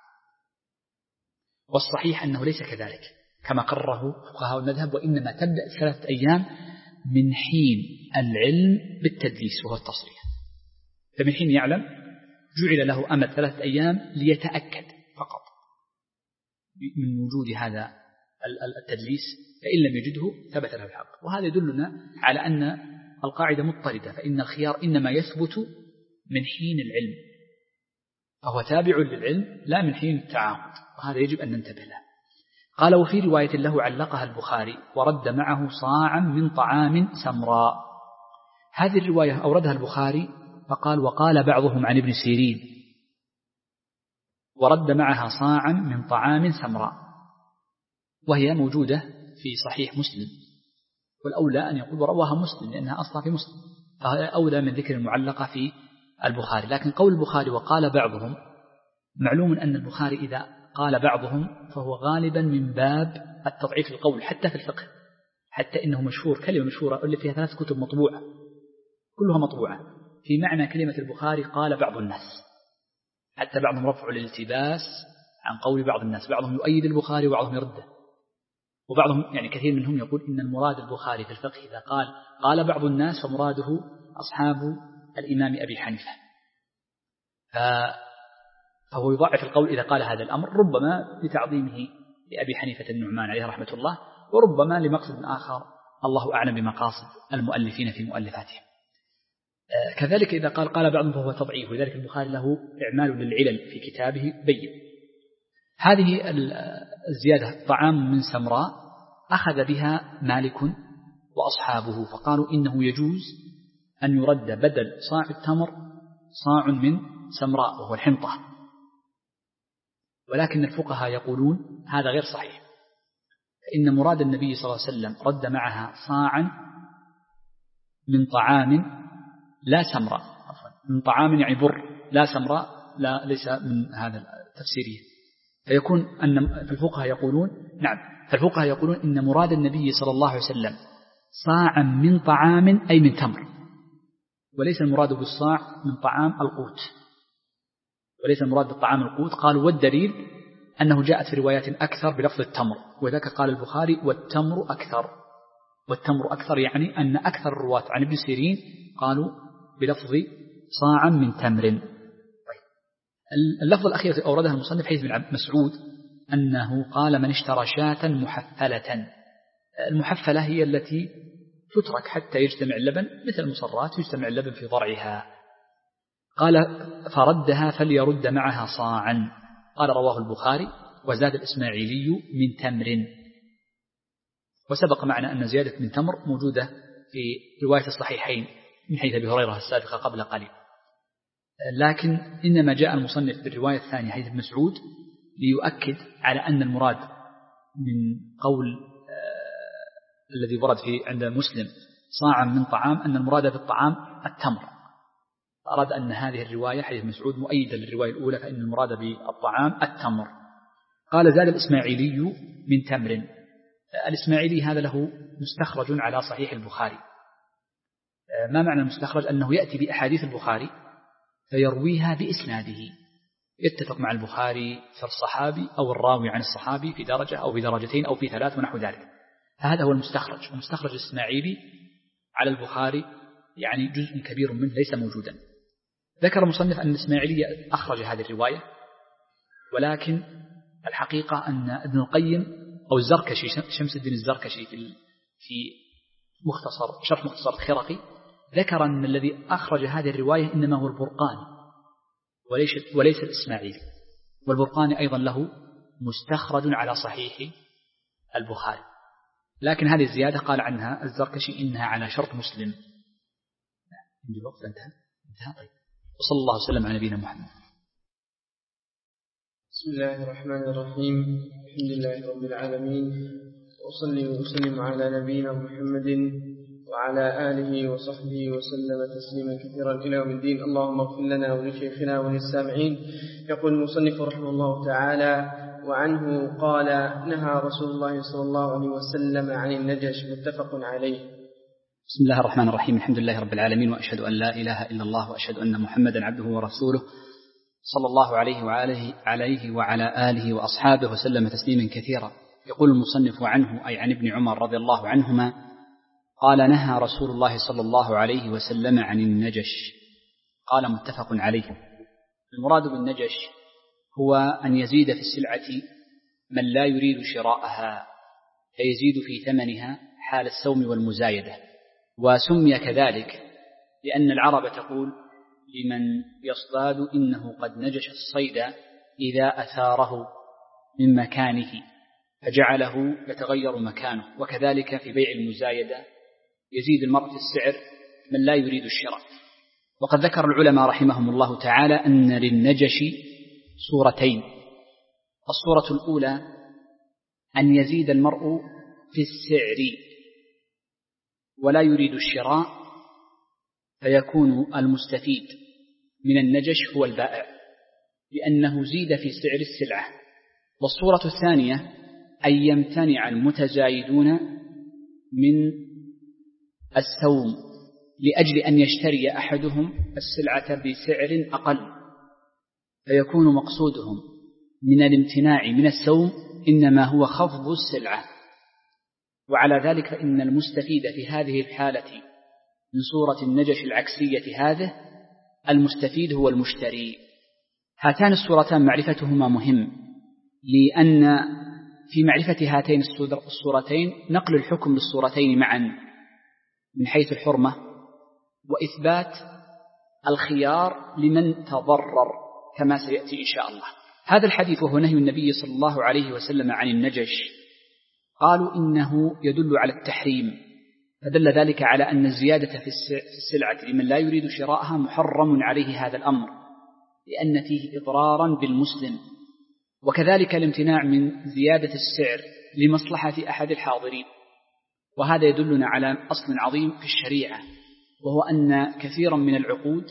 والصحيح أنه ليس كذلك كما قرره فقهاء المذهب، وإنما تبدأ الثلاثة أيام من حين العلم بالتدليس وهو التصريح. فمن حين يعلم جعل له أمد ثلاثة أيام ليتأكد فقط من وجود هذا التدليس، فإن لم يجده ثبت له الحق. وهذا يدلنا على أن القاعدة مضطردة، فإن الخيار إنما يثبت من حين العلم، فهو تابع للعلم لا من حين التعاقد، وهذا يجب أن ننتبه له. قال وفي رواية له علقها البخاري ورد معه صاعا من طعام سمراء. هذه الرواية أوردها البخاري فقال وقال بعضهم عن ابن سيرين ورد معها صاعا من طعام سمراء، وهي موجودة في صحيح مسلم، والأولى أن يقول ورواها مسلم لأنها أصلا في مسلم، أولى من ذكر المعلقة في البخاري. لكن قول البخاري وقال بعضهم، معلوم أن البخاري إذا قال بعضهم فهو غالبا من باب التضعيف القول حتى في الفقه، حتى إنه مشهور كلمة مشهورة اللي فيها ثلاث كتب مطبوعة كلها مطبوعة في معنى كلمة البخاري قال بعض الناس، حتى بعضهم رفعوا الالتباس عن قول بعض الناس، بعضهم يؤيد البخاري وبعضهم يرده، وبعضهم يعني كثير منهم يقول إن المراد البخاري في الفقه إذا قال قال بعض الناس فمراده أصحاب الإمام أبي حنيفة، فهو يضعف القول إذا قال هذا الأمر، ربما لتعظيمه لأبي حنيفة النعمان عليه رحمة الله، وربما لمقصد آخر الله أعلم بمقاصد المؤلفين في مؤلفاتهم. كذلك إذا قال قال بعضهم فهو تضعيف، ولذلك البخاري له إعمال للعلل في كتابه بين. هذه الزيادة طعام من سمراء أخذ بها مالك وأصحابه، فقالوا إنه يجوز أن يرد بدل صاع التمر صاع من سمراء وهو الحنطة، ولكن الفقهاء يقولون هذا غير صحيح، فإن مراد النبي صلى الله عليه وسلم رد معها صاعا من طعام لا سمراء، من طعام يعني بر لا سمراء، لا ليس من هذا التفسيرية، فيكون أن الفقهاء يقولون نعم فالفقهاء يقولون إن مراد النبي صلى الله عليه وسلم صاعا من طعام أي من تمر، وليس المراد بالصاع من طعام القوت، وليس المراد بالطعام القوت. قالوا والدليل أنه جاءت في روايات أكثر بلفظ التمر، وذاك قال البخاري والتمر أكثر، والتمر أكثر يعني أن أكثر الرواة عن ابن سيرين قالوا بلفظ صاعا من تمر. اللفظ الأخير أوردها المصنف حديث بن مسعود أنه قال من اشترى شاة محفلة، المحفلة هي التي تترك حتى يجتمع اللبن مثل المصرات يجتمع اللبن في ضرعها، قال فردها فليرد معها صاعا، قال رواه البخاري وزاد الإسماعيلي من تمر، وسبق معنا أن زيادة من تمر موجودة في رواية الصحيحين من حيث أبي هريرة السابقة قبل قليل، لكن إنما جاء المصنف بالرواية الثانية حديث ابن مسعود ليؤكد على أن المراد من قول آه الذي ورد في عند مسلم صاعا من طعام أن المراد بالطعام التمر، أراد أن هذه الرواية حديث مسعود مؤيدة للرواية الأولى فإن المراد بالطعام التمر. قال زاد الإسماعيلي من تمر، الإسماعيلي هذا له مستخرج على صحيح البخاري. ما معنى المستخرج؟ أنه يأتي بأحاديث البخاري فيرويها بإسناده، يتفق مع البخاري في الصحابي أو الراوي عن الصحابي في درجة أو في درجتين أو في ثلاث ونحو ذلك، فهذا هو المستخرج. المستخرج الإسماعيلي على البخاري يعني جزء كبير منه ليس موجودا. ذكر المصنف أن الإسماعيلي أخرج هذه الرواية، ولكن الحقيقة أن ابن القيم أو الزركشي شمس الدين الزركشي في في مختصر شرح مختصر الخرقي ذكر أن الذي أخرج هذه الرواية إنما هو البرقاني وليس وليس الإسماعيلي، والبرقاني أيضا له مستخرج على صحيح البخاري، لكن هذه الزيادة قال عنها الزركشي إنها على شرط مسلم. عندي وقت انتهى انتهى طيب. وصلى الله وسلم على نبينا محمد. بسم الله الرحمن الرحيم، الحمد لله رب العالمين، وأصلي وأسلم على نبينا محمد وعلى آله وصحبه وسلم تسليما كثيرا إلى يوم الدين. اللهم اغفر لنا ولشيخنا وللسامعين. يقول المصنف رحمه الله تعالى: وعنه قال: نهى رسول الله صلى الله عليه وسلم عن النجش، متفق عليه. بسم الله الرحمن الرحيم، الحمد لله رب العالمين، وأشهد أن لا إله إلا الله، وأشهد أن محمدا عبده ورسوله، صلى الله عليه وعليه عليه وعلى آله وأصحابه وسلم تسليما كثيرا. يقول المصنف عنه أي عن ابن عمر رضي الله عنهما قال: نهى رسول الله صلى الله عليه وسلم عن النجش. قال متفق عليه. المراد بالنجش هو أن يزيد في السلعة من لا يريد شراءها، فيزيد في ثمنها حال السوم والمزايدة، وسمي كذلك لأن العرب تقول لمن يصطاد إنه قد نجش الصيد إذا أثاره من مكانه فجعله يتغير مكانه، وكذلك في بيع المزايدة يزيد المرء في السعر من لا يريد الشراء. وقد ذكر العلماء رحمهم الله تعالى أن للنجش صورتين: الصورة الأولى أن يزيد المرء في السعر ولا يريد الشراء فيكون المستفيد من النجش هو البائع لأنه زيد في سعر السلعة. والصورة الثانية أن يمتنع المتزايدون من السوم لأجل أن يشتري أحدهم السلعة بسعر أقل، فيكون مقصودهم من الامتناع من السوم إنما هو خفض السلعة. وعلى ذلك فإن المستفيد في هذه الحالة من صورة النجش العكسية هذه المستفيد هو المشتري. هاتان الصورتان معرفتهما مهم، لأن في معرفة هاتين الصورتين نقل الحكم للصورتين معا من حيث الحرمة وإثبات الخيار لمن تضرر كما سيأتي إن شاء الله. هذا الحديث وهو نهي النبي صلى الله عليه وسلم عن النجش قالوا إنه يدل على التحريم، فدل ذلك على أن الزيادة في السلعة لمن لا يريد شراءها محرم عليه هذا الأمر لأن فيه إضرارا بالمسلم. وكذلك الامتناع من زيادة السعر لمصلحة أحد الحاضرين. وهذا يدلنا على أصل عظيم في الشريعة، وهو أن كثيرا من العقود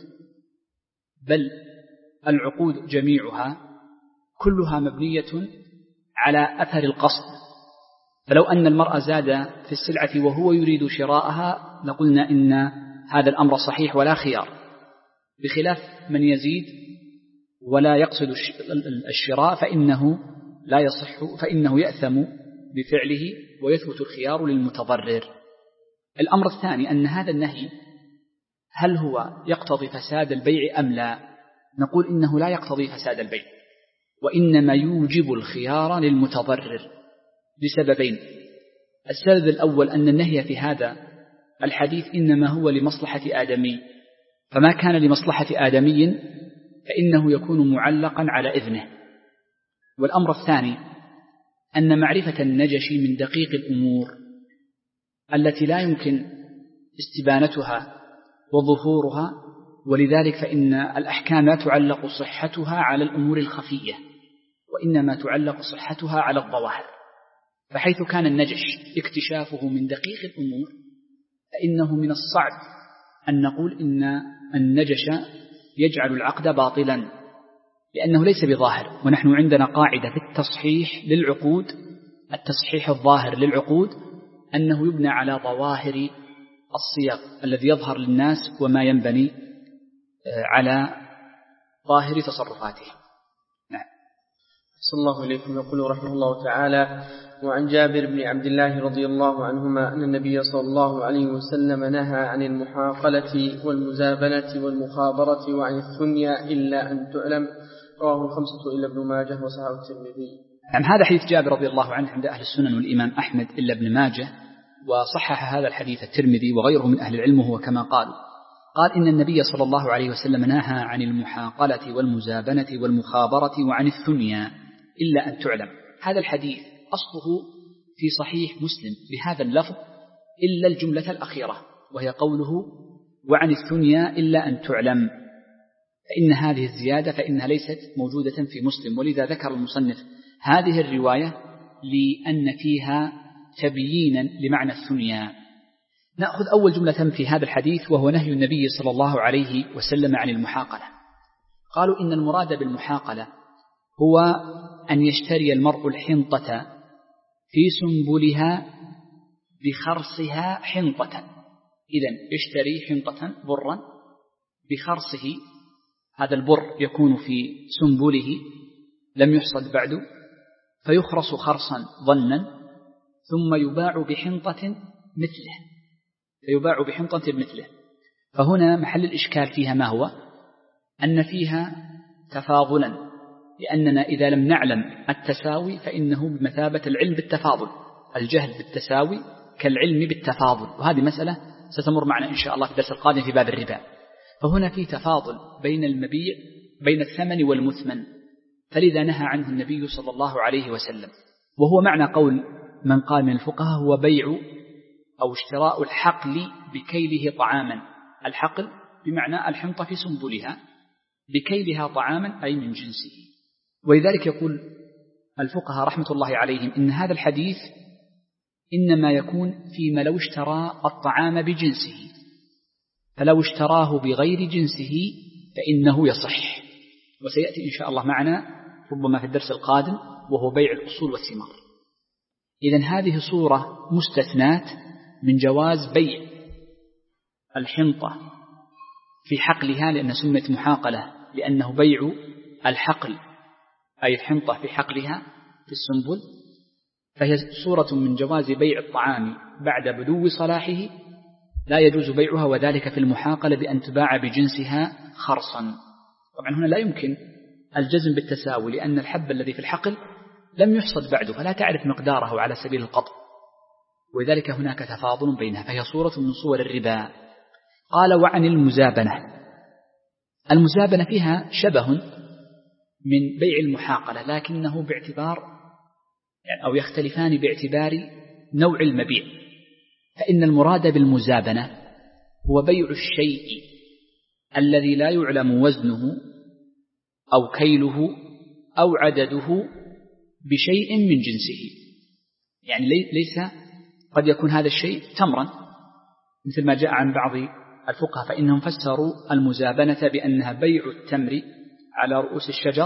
بل العقود جميعها كلها مبنية على أثر القصد. فلو أن المرء زاد في السلعة وهو يريد شراءها لقلنا إن هذا الأمر صحيح ولا خيار، بخلاف من يزيد ولا يقصد الشراء فإنه لا يصح، فإنه يأثم بفعله ويثبت الخيار للمتضرر. الأمر الثاني أن هذا النهي هل هو يقتضي فساد البيع أم لا؟ نقول إنه لا يقتضي فساد البيع، وإنما يوجب الخيار للمتضرر لسببين. السبب الأول أن النهي في هذا الحديث إنما هو لمصلحة آدمي، فما كان لمصلحة آدمي فإنه يكون معلقا على إذنه. والأمر الثاني أن معرفة النجش من دقيق الأمور التي لا يمكن استبانتها وظهورها، ولذلك فإن الأحكام لا تعلق صحتها على الأمور الخفية وإنما تعلق صحتها على الظواهر. فحيث كان النجش اكتشافه من دقيق الأمور فإنه من الصعب أن نقول إن النجش يجعل العقد باطلا لأنه ليس بظاهر. ونحن عندنا قاعدة في التصحيح للعقود، التصحيح الظاهر للعقود أنه يبنى على ظواهر الصيغ الذي يظهر للناس وما ينبني على ظاهر تصرفاته. نعم. صلى الله عليكم. يقول رحمه الله تعالى: وعن جابر بن عبد الله رضي الله عنهما أن النبي صلى الله عليه وسلم نهى عن المحاقلة والمزابنة والمخابرة وعن الثنيا إلا أن تعلم. رواه الخمسة إلا ابن ماجه وصححه الترمذي. نعم، هذا حديث جابر رضي الله عنه عند أهل السنن والإمام أحمد إلا ابن ماجه، وصحح هذا الحديث الترمذي وغيره من أهل العلم. هو كما قال قال إن النبي صلى الله عليه وسلم نهى عن المحاقلة والمزابنة والمخابرة وعن الثنيا إلا أن تعلم. هذا الحديث أصله في صحيح مسلم بهذا اللفظ إلا الجملة الأخيرة، وهي قوله وعن الثنيا إلا أن تعلم، فإن هذه الزيادة فإنها ليست موجودة في مسلم، ولذا ذكر المصنف هذه الرواية لأن فيها تبيينا لمعنى الثنيا. نأخذ أول جملة في هذا الحديث وهو نهي النبي صلى الله عليه وسلم عن المحاقلة. قالوا إن المراد بالمحاقلة هو أن يشتري المرء الحنطة في سنبلها بخرصها حنطة. إذن يشتري حنطة برا بخرصه، هذا البر يكون في سنبله لم يحصد بعد، فيخرص خرصا ظنا ثم يباع بحنطة مثله فيباع بحنطة مثله. فهنا محل الإشكال فيها ما هو؟ أن فيها تفاضلا، لأننا إذا لم نعلم التساوي فإنه بمثابة العلم بالتفاضل، الجهل بالتساوي كالعلم بالتفاضل، وهذه مسألة ستمر معنا إن شاء الله في الدرس القادم في باب الربا. فهنا في تفاضل بين المبيع بين الثمن والمثمن، فلذا نهى عنه النبي صلى الله عليه وسلم. وهو معنى قول من قال من الفقهاء هو بيع أو اشتراء الحقل بكيله طعاما. الحقل بمعنى الحنطة في سنبلها بكيلها طعاما أي من جنسه. ولذلك يقول الفقهاء رحمة الله عليهم إن هذا الحديث إنما يكون فيما لو اشترى الطعام بجنسه، فلو اشتراه بغير جنسه فإنه يصح، وسيأتي إن شاء الله معنا ربما في الدرس القادم وهو بيع الأصول والثمار. إذن هذه صورة مستثنات من جواز بيع الحنطة في حقلها، لأن سمت محاقلة لأنه بيع الحقل أي الحنطة في حقلها في السنبل، فهي صورة من جواز بيع الطعام بعد بدو صلاحه لا يجوز بيعها، وذلك في المحاقلة بأن تباع بجنسها خرصا. طبعا هنا لا يمكن الجزم بالتساوي، لأن الحب الذي في الحقل لم يحصد بعده فلا تعرف مقداره على سبيل القطع، ولذلك هناك تفاضل بينها، فهي صورة من صور الربا. قال وعن المزابنة. المزابنة فيها شبه من بيع المحاقلة، لكنه باعتبار يعني أو يختلفان باعتبار نوع المبيع. فإن المراد بالمزابنة هو بيع الشيء الذي لا يعلم وزنه أو كيله أو عدده بشيء من جنسه. يعني ليس قد يكون هذا الشيء تمرا مثل ما جاء عن بعض الفقهاء، فإنهم فسروا المزابنة بأنها بيع التمر على رؤوس الشجر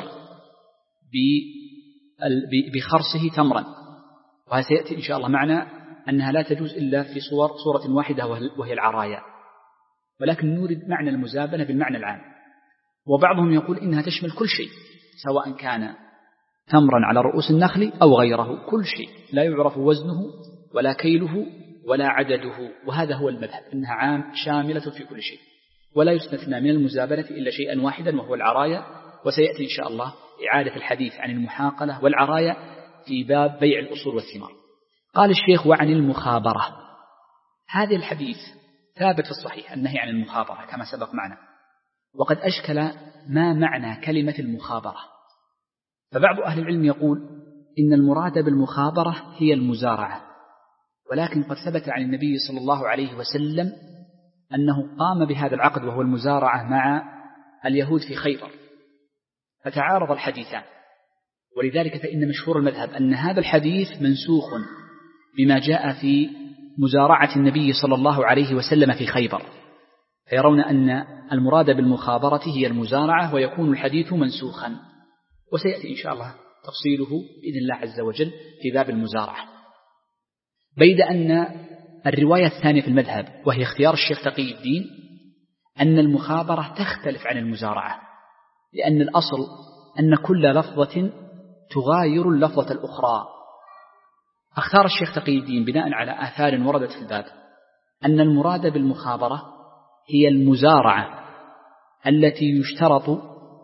بخرصه تمرا، وهذا سيأتي إن شاء الله معنا أنها لا تجوز إلا في صور صورة واحدة وهي العرايا، ولكن نريد معنى المزابنة بالمعنى العام. وبعضهم يقول إنها تشمل كل شيء سواء كان تمرا على رؤوس النخل أو غيره، كل شيء لا يعرف وزنه ولا كيله ولا عدده، وهذا هو المذهب أنها عام شاملة في كل شيء، ولا يستثنى من المزابنة إلا شيئا واحدا وهو العرايا، وسيأتي إن شاء الله إعادة الحديث عن المحاقلة والعرايا في باب بيع الأصول والثمار. قال الشيخ وعن المخابرة. هذا الحديث ثابت في الصحيح النهي عن المخابرة كما سبق معنا، وقد أشكل ما معنى كلمة المخابرة، فبعض أهل العلم يقول إن المراد بالمخابرة هي المزارعة، ولكن قد ثبت عن النبي صلى الله عليه وسلم أنه قام بهذا العقد وهو المزارعة مع اليهود في خيبر، فتعارض الحديثان، ولذلك فإن مشهور المذهب أن هذا الحديث منسوخ بما جاء في مزارعة النبي صلى الله عليه وسلم في خيبر، فيرون أن المراد بالمخابرة هي المزارعة ويكون الحديث منسوخا، وسيأتي إن شاء الله تفصيله بإذن الله عز وجل في باب المزارعة. بيد أن الرواية الثانية في المذهب وهي اختيار الشيخ تقي الدين أن المخابرة تختلف عن المزارعة، لأن الأصل أن كل لفظة تغاير اللفظة الأخرى. اختار الشيخ تقي الدين بناء على آثار وردت في الباب أن المراد بالمخابرة هي المزارعة التي يشترط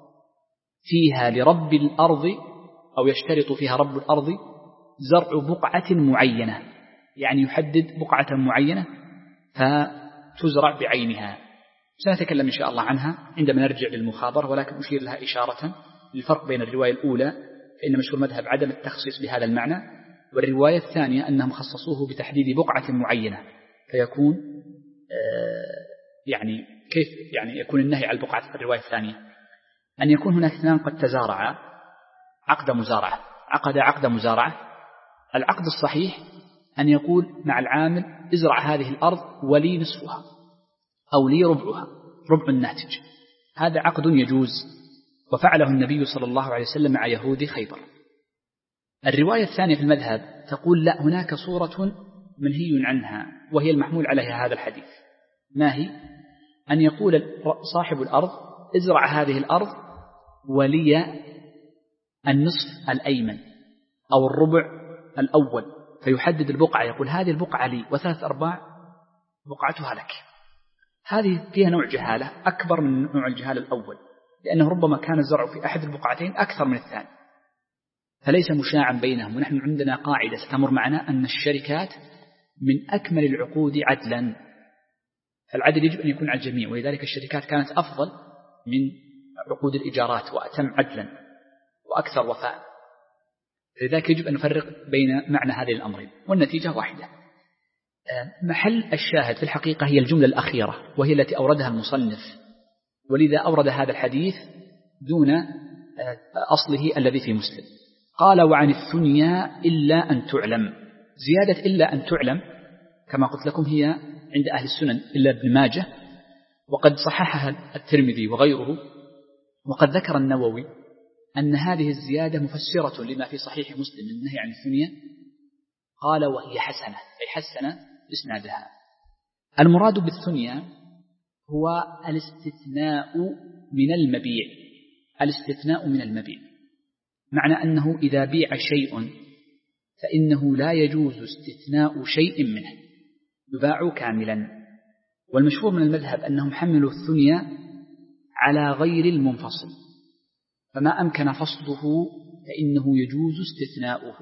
فيها لرب الأرض أو يشترط فيها رب الأرض زرع بقعة معينة، يعني يحدد بقعة معينة فتزرع بعينها. سنتكلم إن شاء الله عنها عندما نرجع للمخابرة، ولكن أشير لها إشارة للفرق بين الرواية الأولى فإن مشهور مذهب عدم التخصيص بهذا المعنى، والرواية الثانية أنهم خصصوه بتحديد بقعة معينة، فيكون يعني كيف يعني يكون النهي على البقعة في الرواية الثانية أن يكون هناك اثنان قد تزارعا عقد مزارعة، عقد عقد مزارعة. العقد الصحيح أن يقول مع العامل ازرع هذه الأرض ولي نصفها أو لي ربعها، ربع الناتج، هذا عقد يجوز، وفعله النبي صلى الله عليه وسلم مع يهود خيبر. الرواية الثانية في المذهب تقول لا، هناك صورة منهي عنها وهي المحمول عليها هذا الحديث. ما هي؟ أن يقول صاحب الأرض ازرع هذه الأرض ولي النصف الأيمن أو الربع الأول، فيحدد البقعة، يقول هذه البقعة لي وثلاث أرباع بقعتها لك. هذه فيها نوع جهالة أكبر من نوع الجهالة الأول، لأنه ربما كان الزرع في أحد البقعتين أكثر من الثاني، فليس مشاعا بينهم. ونحن عندنا قاعدة ستمر معنا أن الشركات من أكمل العقود عدلا، فالعدل يجب أن يكون على الجميع، ولذلك الشركات كانت أفضل من عقود الإيجارات وأتم عدلا وأكثر وفاء. لذلك يجب أن نفرق بين معنى هذه الأمرين، والنتيجة واحدة. محل الشاهد في الحقيقة هي الجملة الأخيرة وهي التي أوردها المصنف، ولذا أورد هذا الحديث دون أصله الذي في مسلم. قال وعن الثنيا إلا أن تعلم. زيادة إلا أن تعلم كما قلت لكم هي عند أهل السنن إلا ابن ماجه، وقد صححها الترمذي وغيره. وقد ذكر النووي أن هذه الزيادة مفسرة لما في صحيح مسلم من النهي عن الثنية، قال وهي حسنة، أي حسنة إسنادها. المراد بالثنية هو الاستثناء من المبيع، الاستثناء من المبيع، معنى أنه إذا بيع شيء فإنه لا يجوز استثناء شيء منه، يباع كاملا. والمشهور من المذهب أنهم حملوا الثنية على غير المنفصل، فما أمكن فصله فإنه يجوز استثناؤه،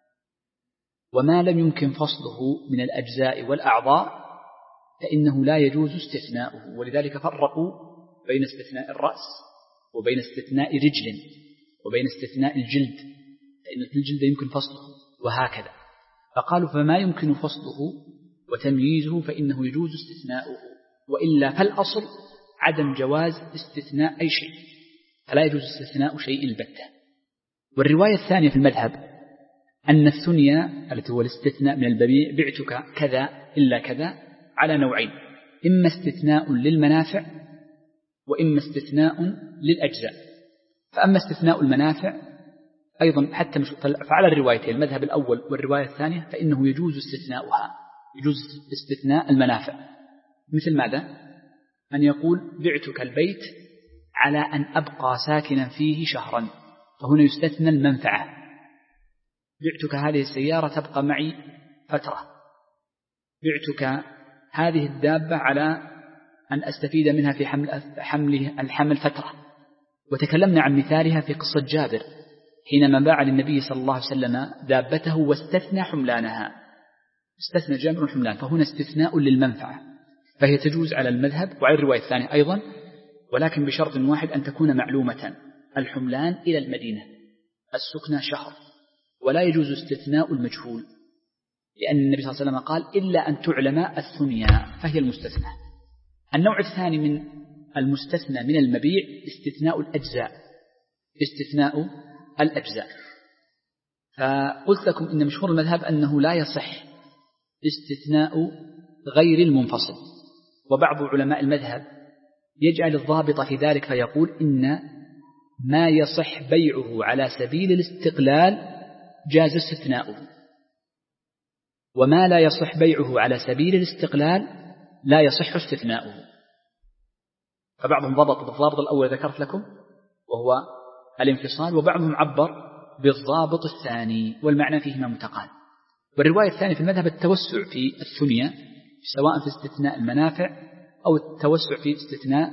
وما لم يمكن فصله من الأجزاء والأعضاء فإنه لا يجوز استثناؤه. ولذلك فرقوا بين استثناء الرأس وبين استثناء رجل وبين استثناء الجلد، فإن الجلد يمكن فصله وهكذا. فقالوا فما يمكن فصله وتمييزه فإنه يجوز استثناؤه، وإلا فالأصل عدم جواز استثناء أي شيء، فلا يجوز استثناء شيء البتة. والرواية الثانية في المذهب أن الثنية التي هو الاستثناء من البيع، بعتك كذا إلا كذا، على نوعين: إما استثناء للمنافع وإما استثناء للأجزاء. فأما استثناء المنافع أيضا حتى مش فعلى الروايتين المذهب الأول والرواية الثانية فإنه يجوز استثناؤها، يجوز استثناء المنافع. مثل ماذا؟ أن يقول بعتك البيت على أن أبقى ساكنا فيه شهرا، فهنا يستثنى المنفعة. بعتك هذه السيارة تبقى معي فترة، بعتك هذه الدابة على أن أستفيد منها في حمل حمله الحمل فترة. وتكلمنا عن مثالها في قصة جابر حينما باع للنبي صلى الله عليه وسلم دابته واستثنى حملانها، استثنى جامع الحملان، فهنا استثناء للمنفعة، فهي تجوز على المذهب وعلى الرواية الثانية أيضا، ولكن بشرط واحد أن تكون معلومة: الحملان إلى المدينة، السكنى شهر، ولا يجوز استثناء المجهول، لأن النبي صلى الله عليه وسلم قال إلا أن تعلم الثنيا، فهي المستثنى. النوع الثاني من المستثنى من المبيع استثناء الأجزاء، استثناء الأجزاء. فقلت لكم إن مشهور المذهب أنه لا يصح استثناء غير المنفصل، وبعض علماء المذهب يجعل الضابط في ذلك فيقول إن ما يصح بيعه على سبيل الاستقلال جاز استثناؤه، وما لا يصح بيعه على سبيل الاستقلال لا يصح استثناؤه. فبعضهم ضبط بالضابط الأول ذكرت لكم وهو الانفصال، وبعضهم عبر بالضابط الثاني، والمعنى فيهما متقارب. والرواية الثانية في المذهب التوسع في الثنية، سواء في استثناء المنافع أو التوسع في استثناء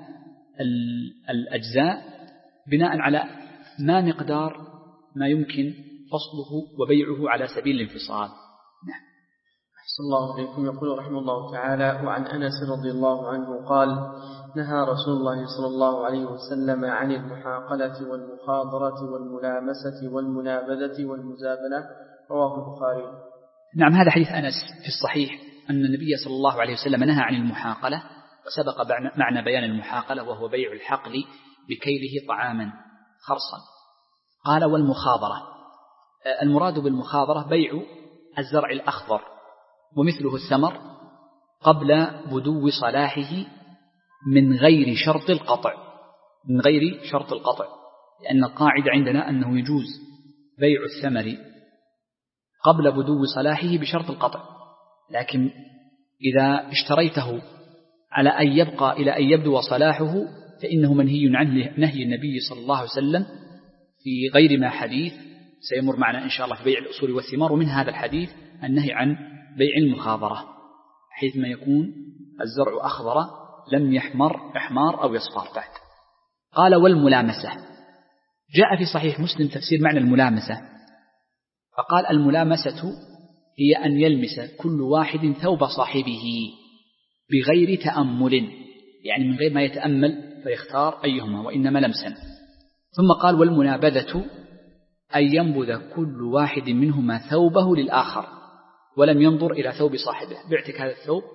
الأجزاء، بناء على ما مقدار ما يمكن فصله وبيعه على سبيل الانفصال. نعم. أحسن الله عليكم. يقول رحمه الله تعالى: وعن أنس رضي الله عنه قال: نهى رسول الله صلى الله عليه وسلم عن المحاقلة والمخاضرة والملامسة والمنابذة والمزابنة، رواه البخاري. نعم، هذا حديث أنس في الصحيح أن النبي صلى الله عليه وسلم نهى عن المحاقلة، وسبق معنى بيان المحاقلة وهو بيع الحقل بكيله طعاما خرصا. قال: والمخاضرة، المراد بالمخاضرة بيع الزرع الأخضر ومثله الثمر قبل بدو صلاحه من غير شرط القطع، من غير شرط القطع، لأن القاعدة عندنا أنه يجوز بيع الثمر قبل بدو صلاحه بشرط القطع، لكن إذا اشتريته على أن يبقى إلى أن يبدو صلاحه فإنه منهي عنه، نهي النبي صلى الله عليه وسلم في غير ما حديث سيمر معنا إن شاء الله في بيع الأصول والثمار، ومن هذا الحديث النهي عن بيع المخاضرة حيثما يكون الزرع أخضر لم يحمر إحمار أو يصفر بعد. قال: والملامسة، جاء في صحيح مسلم تفسير معنى الملامسة، فقال: الملامسة هي أن يلمس كل واحد ثوب صاحبه بغير تأمل، يعني من غير ما يتأمل فيختار أيهما، وإنما لمسا. ثم قال: والمنابذة أن ينبذ كل واحد منهما ثوبه للآخر ولم ينظر إلى ثوب صاحبه، بعتك هذا الثوب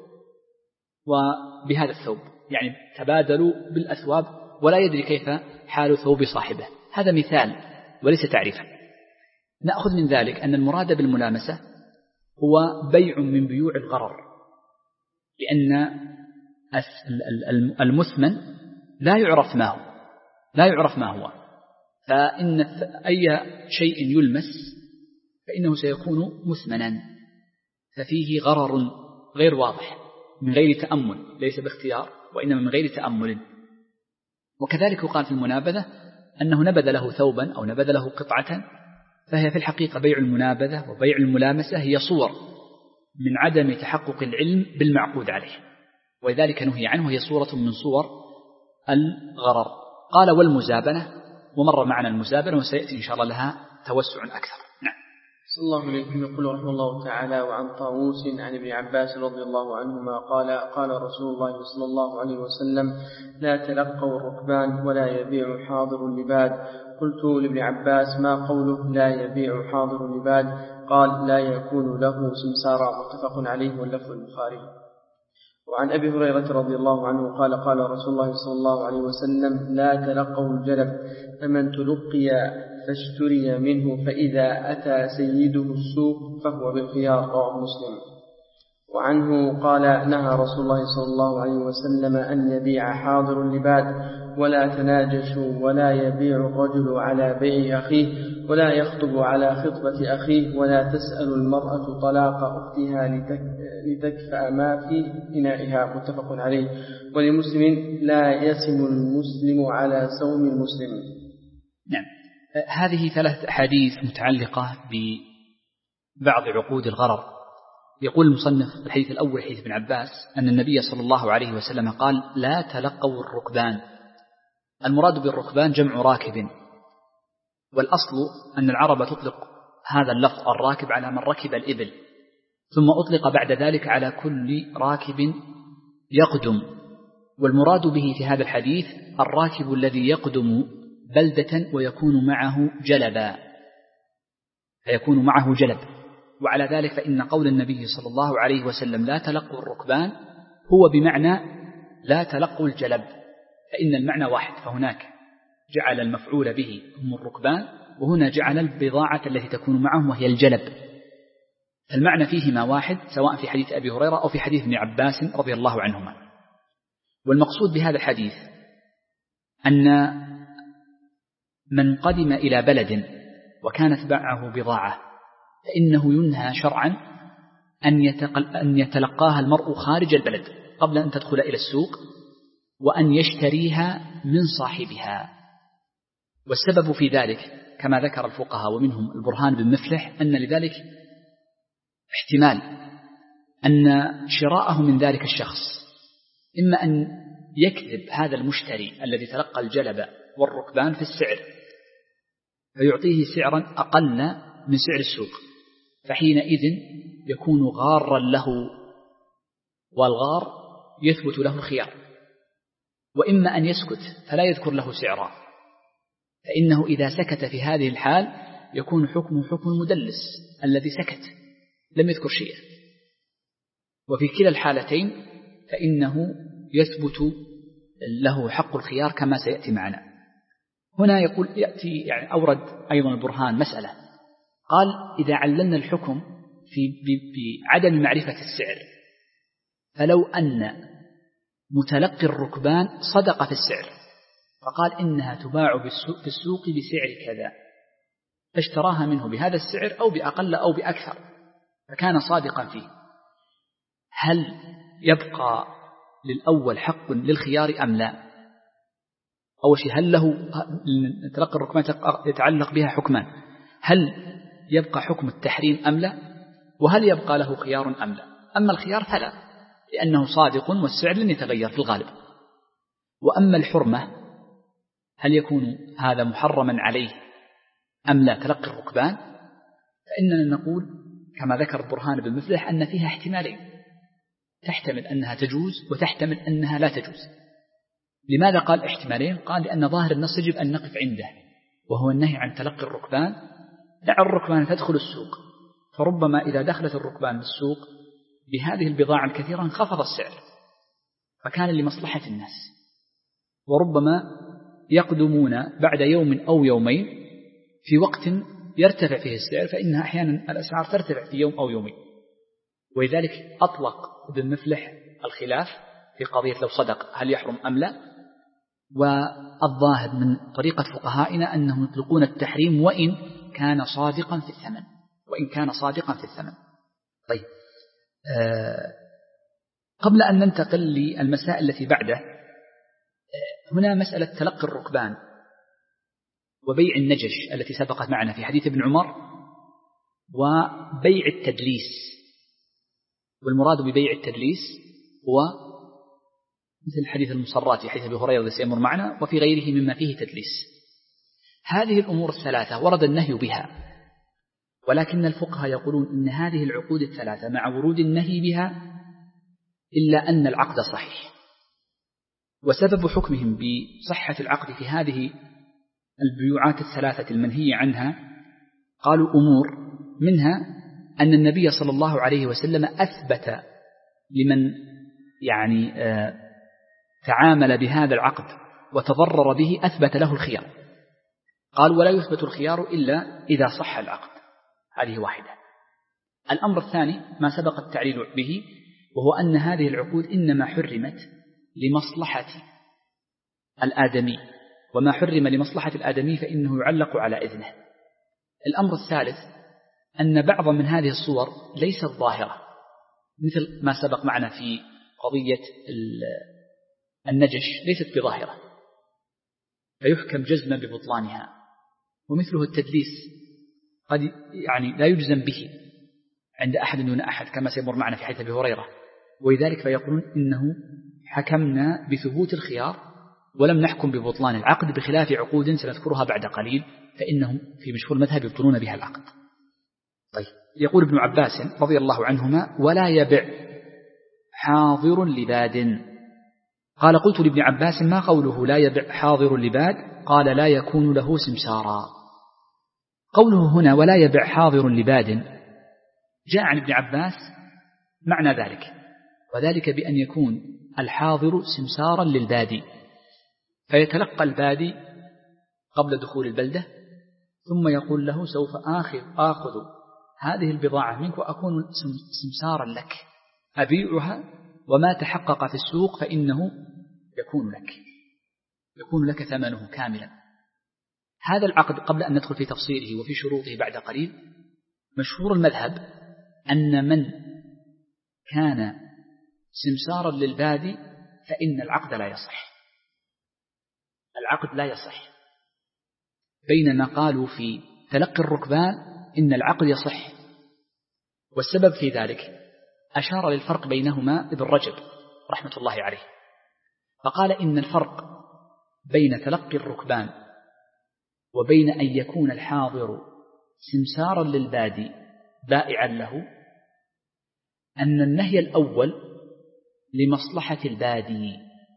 وبهذا الثوب، يعني تبادلوا بالأثواب ولا يدري كيف حال ثوب صاحبه. هذا مثال وليس تعريفا. نأخذ من ذلك أن المراد بالملامسة هو بيع من بيوع الغرر، لأن المثمن لا يعرف ما هو لا يعرف ما هو فإن أي شيء يلمس فإنه سيكون مثمنا، ففيه غرر غير واضح من غير تأمل، ليس باختيار وإنما من غير تأمل. وكذلك قال في المنابذة أنه نبذ له ثوبا أو نبذ له قطعة، فهي في الحقيقة بيع المنابذة وبيع الملامسة هي صور من عدم تحقق العلم بالمعقود عليه، ولذلك نهي عنه، هي صورة من صور الغرر. قال والمزابنة، ومر معنا المزابنة وسيأتي إن شاء الله لها توسع أكثر. نعم. صلى الله عليه يقول رحمه الله تعالى: وعن طاووس عن ابن عباس رضي الله عنهما قال: قال رسول الله صلى الله عليه وسلم: لا تلقوا الركبان ولا يبيع حاضر اللباد. قلت لابن عباس: ما قوله لا يبيع حاضر اللباد؟ قال: لا يكون له سمسارا. متفق عليه واللفظ البخاري. وعن أبي هريرة رضي الله عنه قال: قال رسول الله صلى الله عليه وسلم: لا تلقوا الجلب، فمن تلقي فاشتري منه، فإذا أتى سيده السوق فهو بالخيار. رواه مسلم. وعنه قال: نهى رسول الله صلى الله عليه وسلم أن يبيع حاضر اللباد، ولا تناجشوا، ولا يبيع الرجل على بيع أخيه، ولا يخطب على خطبة أخيه، ولا تسأل المرأة طلاق أختها لتكفأ ما في إنائها. متفق عليه. ولمسلم: لا يسم المسلم على سوم المسلم. نعم. هذه ثلاث أحاديث متعلقة ببعض عقود الغرر. يقول المصنف الحديث الأول حديث ابن عباس أن النبي صلى الله عليه وسلم قال: لا تلقوا الركبان. المراد بالركبان جمع راكب، والأصل أن العرب تطلق هذا اللفظ الراكب على من ركب الإبل، ثم أطلق بعد ذلك على كل راكب يقدم، والمراد به في هذا الحديث الراكب الذي يقدم بلدة ويكون معه جلبا، فيكون معه جلب. وعلى ذلك فإن قول النبي صلى الله عليه وسلم لا تلقوا الركبان هو بمعنى لا تلقوا الجلب، فإن المعنى واحد، فهناك جعل المفعول به هم الركبان، وهنا جعل البضاعة التي تكون معهم وهي الجلب، المعنى فيهما واحد، سواء في حديث أبي هريرة أو في حديث ابن عباس رضي الله عنهما. والمقصود بهذا الحديث أن من قدم إلى بلد وكانت معه بضاعة فإنه ينهى شرعا أن يتلقاها المرء خارج البلد قبل أن تدخل إلى السوق، وأن يشتريها من صاحبها. والسبب في ذلك كما ذكر الفقهاء ومنهم البرهان بن مفلح أن لذلك احتمال أن شراءه من ذلك الشخص إما أن يكذب هذا المشتري الذي تلقى الجلب والركبان في السعر فيعطيه سعرا أقل من سعر السوق، فحينئذ يكون غارا له، والغار يثبت له الخيار. وإما أن يسكت فلا يذكر له سعرا، فإنه إذا سكت في هذه الحال يكون حكم حكم المدلس الذي سكت لم يذكر شيئا. وفي كلا الحالتين فإنه يثبت له حق الخيار كما سيأتي معنا. هنا يقول يأتي يعني أورد أيضا البرهان مسألة، قال: إذا عللنا الحكم في بعدم معرفة السعر، فلو أن متلقي الركبان صدق في السعر فقال إنها تباع في السوق بسعر كذا، فاشتراها منه بهذا السعر أو بأقل أو بأكثر، فكان صادقا فيه، هل يبقى للأول حق للخيار أم لا؟ أول شيء، هل له تلقي الركبان يتعلق بها حكمان، هل يبقى حكم التحريم أم لا؟ وهل يبقى له خيار أم لا؟ أما الخيار فلا، لأنه صادق والسعر لن يتغير في الغالب. وأما الحرمة، هل يكون هذا محرما عليه أم لا تلقي الركبان؟ فإننا نقول كما ذكر البرهان بن مفلح أن فيها احتمالين، تحتمل أنها تجوز وتحتمل أنها لا تجوز. لماذا قال احتمالين؟ قال لأن ظاهر النص يجب أن نقف عنده، وهو النهي عن تلقي الركبان. دع الركبان تدخل السوق، فربما إذا دخلت الركبان بالسوق بهذه البضاعة الكثيرة انخفض السعر فكان لمصلحة الناس، وربما يقدمون بعد يوم أو يومين في وقت يرتفع فيه السعر، فإنها أحيانا الأسعار ترتفع في يوم أو يومين. ولذلك أطلق ابن مفلح الخلاف في قضية لو صدق هل يحرم أم لا، والظاهر من طريقة فقهائنا أنهم يطلقون التحريم وإن كان صادقا في الثمن وإن كان صادقا في الثمن. طيب آه قبل أن ننتقل للمسائل التي بعده، آه هنا مسألة تلقي الركبان وبيع النجش التي سبقت معنا في حديث ابن عمر، وبيع التدليس. والمراد ببيع التدليس هو مثل حديث المصرات في حديث أبي هريرة الذي سيمر معنا وفي غيره مما فيه تدليس. هذه الأمور الثلاثة ورد النهي بها، ولكن الفقهاء يقولون إن هذه العقود الثلاثة مع ورود النهي بها إلا أن العقد صحيح. وسبب حكمهم بصحة العقد في هذه البيوعات الثلاثة المنهي عنها قالوا أمور، منها أن النبي صلى الله عليه وسلم أثبت لمن يعني آه تعامل بهذا العقد وتضرر به أثبت له الخيار. قال ولا يثبت الخيار إلا إذا صح العقد. هذه واحدة. الأمر الثاني ما سبق التعليل به، وهو أن هذه العقود إنما حرمت لمصلحة الآدمي، وما حرم لمصلحة الآدمي فإنه يعلق على إذنه. الأمر الثالث أن بعض من هذه الصور ليست ظاهرة، مثل ما سبق معنا في قضية النجش ليست بظاهرة فيحكم جزما ببطلانها، ومثله التدليس قد يعني لا يجزم به عند أحد دون أحد كما سيمر معنا في حديث أبي هريرة، ولذلك فيقولون إنه حكمنا بثبوت الخيار ولم نحكم ببطلان العقد، بخلاف عقود سنذكرها بعد قليل فإنهم في مشهور المذهب يبطلون بها العقد. طيب يقول ابن عباس رضي الله عنهما ولا يبع حاضر لباد. قال قلت لابن عباس ما قوله لا يبع حاضر لباد؟ قال لا يكون له سمسارا. قوله هنا ولا يبع حاضر لباد جاء عن ابن عباس معنى ذلك، وذلك بأن يكون الحاضر سمسارا للبادي، فيتلقى البادي قبل دخول البلدة ثم يقول له سوف آخذ, آخذ هذه البضاعة منك وأكون سمسارا لك، أبيعها وما تحقق في السوق فإنه يكون لك يكون لك ثمنه كاملا. هذا العقد قبل أن ندخل في تفصيله وفي شروطه بعد قليل، مشهور المذهب أن من كان سمسارا للبادي فإن العقد لا يصح، العقد لا يصح، بينما قالوا في تلقي الركبان إن العقد يصح. والسبب في ذلك أشار للفرق بينهما ابن رجب رحمة الله عليه، فقال إن الفرق بين تلقي الركبان وبين أن يكون الحاضر سمسارا للبادي بائعا له أن النهي الأول لمصلحة البادي،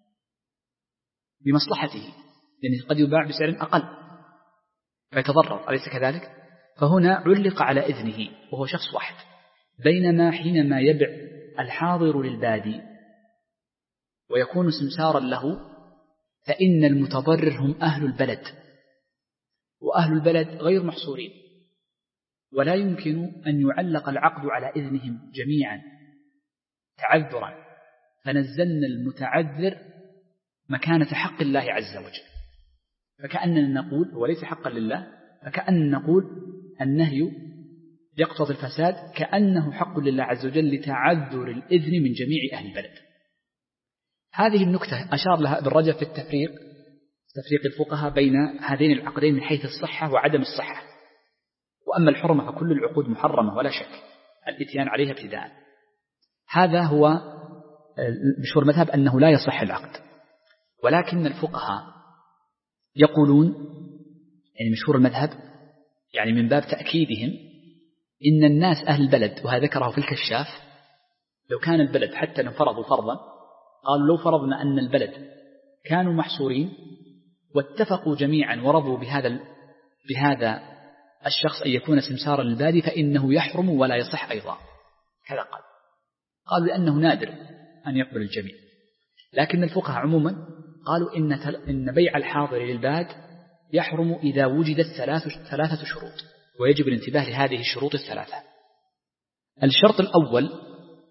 بمصلحته، لأنه قد يباع بسعر أقل فيتضرر، أليس كذلك؟ فهنا علق على إذنه وهو شخص واحد، بينما حينما يبع الحاضر للبادي ويكون سمسارا له فإن المتضرر هم أهل البلد، وأهل البلد غير محصورين، ولا يمكن أن يعلق العقد على إذنهم جميعا تعذرا، فنزلنا المتعذر مكانة حق الله عز وجل، فكأننا نقول هو ليس حقا لله، فكأننا نقول النهي يقتضي الفساد كأنه حق لله عز وجل لتعذر الإذن من جميع أهل البلد. هذه النكتة أشار لها ابن رجب في التفريق تفريق الفقهاء بين هذين العقدين من حيث الصحة وعدم الصحة. وأما الحرمة فكل العقود محرمة ولا شك الاتيان عليها ابتداء. هذا هو مشهور المذهب أنه لا يصح العقد، ولكن الفقهاء يقولون يعني مشهور المذهب يعني من باب تأكيدهم إن الناس أهل البلد، وهذا ذكره في الكشاف، لو كان البلد حتى لو فرضوا فرضا قالوا لو فرضنا أن البلد كانوا محصورين واتفقوا جميعا ورضوا بهذا بهذا الشخص أن يكون سمسارا للبادي فإنه يحرم ولا يصح أيضا، كذا قال. قالوا لأنه نادر أن يقبل الجميع، لكن الفقهاء عموما قالوا إن إن بيع الحاضر للباد يحرم إذا وجدت ثلاث ثلاثة شروط، ويجب الانتباه لهذه الشروط الثلاثة. الشرط الأول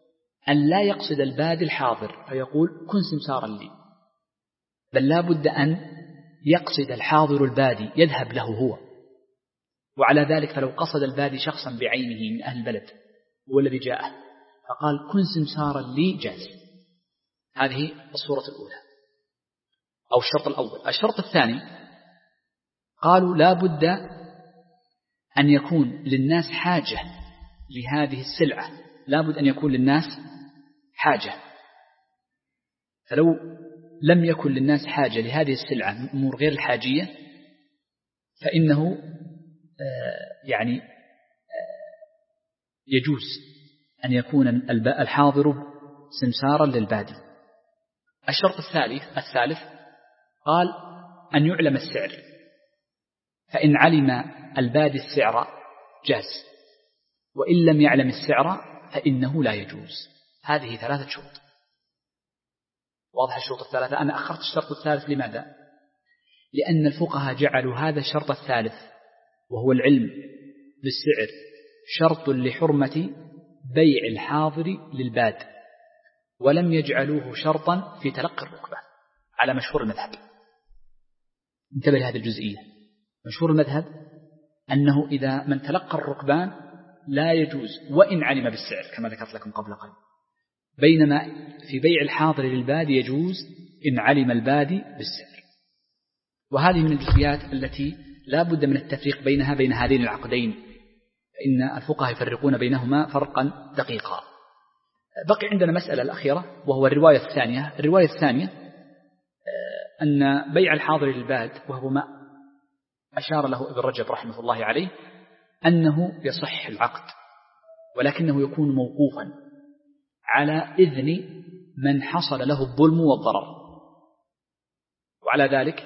أن لا يقصد البادي الحاضر فيقول كن سمسارا لي، بل لا بد أن يقصد الحاضر البادي يذهب له هو. وعلى ذلك فلو قصد البادي شخصا بعينه من أهل البلد هو الذي جاءه فقال كن سمسارا لي جاز. هذه الصورة الأولى أو الشرط الأول. الشرط الثاني قالوا لا بد أن يكون للناس حاجة لهذه السلعة، لا بد أن يكون للناس حاجة. فلو لم يكن للناس حاجة لهذه السلعة أمور غير الحاجية فإنه يعني يجوز أن يكون الحاضر سمسارا للبادي. الشرط الثالث الثالث قال أن يعلم السعر، فإن علم البادي السعر جاز، وإن لم يعلم السعر فإنه لا يجوز. هذه ثلاثة شروط. واضح الشروط الثلاثة؟ أنا أخرت الشرط الثالث لماذا؟ لأن الفقهاء جعلوا هذا الشرط الثالث وهو العلم بالسعر شرط لحرمة بيع الحاضر للباد، ولم يجعلوه شرطا في تلقي الركبان على مشهور المذهب. انتبه لهذه الجزئية. مشهور المذهب أنه إذا من تلقى الركبان لا يجوز وإن علم بالسعر كما ذكرت لكم قبل قليل، بينما في بيع الحاضر للبادي يجوز إن علم البادي بالسعر. وهذه من الجزئيات التي لا بد من التفريق بينها بين هذين العقدين، فإن الفقهاء يفرقون بينهما فرقا دقيقا. بقي عندنا مسألة الأخيرة وهو الرواية الثانية. الرواية الثانية أن بيع الحاضر للباد، وهو ما أشار له ابن رجب رحمه الله عليه، أنه يصح العقد ولكنه يكون موقوفا على إذن من حصل له الظلم والضرر. وعلى ذلك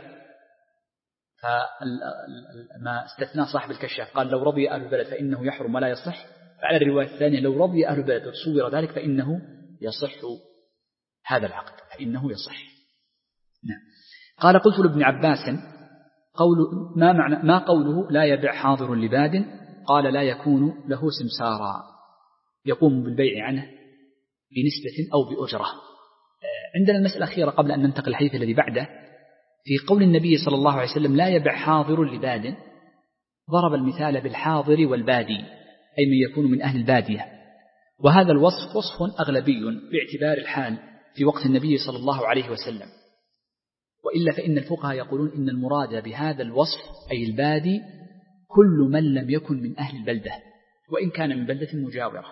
فما استثنى صاحب الكشاف قال لو رضي أهل البلد فإنه يحرم ولا يصح، فعلى الرواية الثانية لو رضي أهل البلد وتصور ذلك فإنه يصح هذا العقد، فإنه يصح. نعم. قال قلت لابن عباس قول ما معنى ما قوله لا يبيع حاضر لباد؟ قال لا يكون له سمسارا يقوم بالبيع عنه بنسبة أو بأجرة. عندنا المسألة الأخيرة قبل أن ننتقل الحديث الذي بعده. في قول النبي صلى الله عليه وسلم لا يبيع حاضر لباد، ضرب المثال بالحاضر والبادي، أي من يكون من أهل البادية، وهذا الوصف وصف أغلبي باعتبار الحال في وقت النبي صلى الله عليه وسلم. وإلا فإن الفقهاء يقولون إن المراد بهذا الوصف أي البادي كل من لم يكن من أهل البلدة وإن كان من بلدة مجاورة،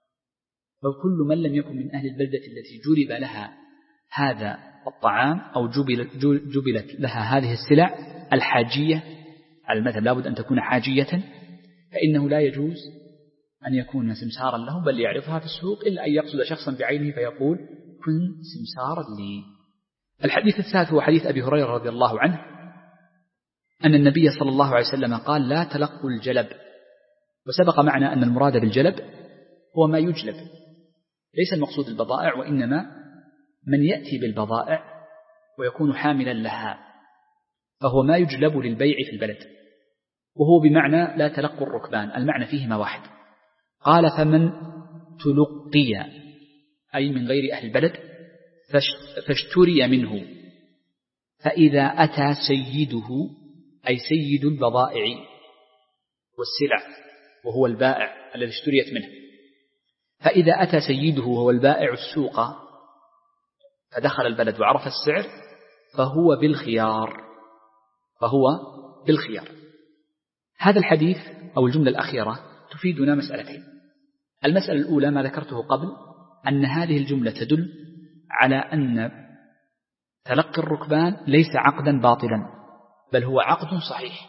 فكل من لم يكن من أهل البلدة التي جلب لها هذا الطعام أو جبلت, جبلت لها هذه السلع الحاجية على المذهب لابد أن تكون حاجية، فإنه لا يجوز أن يكون سمسارا له بل يعرفها في السوق، إلا أن يقصد شخصا بعينه فيقول كن سمسارا لي. الحديث الثالث هو حديث أبي هريرة رضي الله عنه أن النبي صلى الله عليه وسلم قال لا تلقوا الجلب. وسبق معنا أن المراد بالجلب هو ما يجلب، ليس المقصود البضائع، وإنما من يأتي بالبضائع ويكون حاملا لها، فهو ما يجلب للبيع في البلد، وهو بمعنى لا تلقوا الركبان، المعنى فيهما واحد. قال فمن تلقي أي من غير أهل البلد فاشتري منه، فإذا أتى سيده أي سيد البضائع والسلع وهو البائع الذي اشتريت منه، فإذا أتى سيده وهو البائع السوق فدخل البلد وعرف السعر فهو بالخيار فهو بالخيار. هذا الحديث أو الجملة الأخيرة تفيدنا مسألتين. المسألة الأولى ما ذكرته قبل، أن هذه الجملة تدل على أن تلقي الركبان ليس عقدا باطلا بل هو عقد صحيح،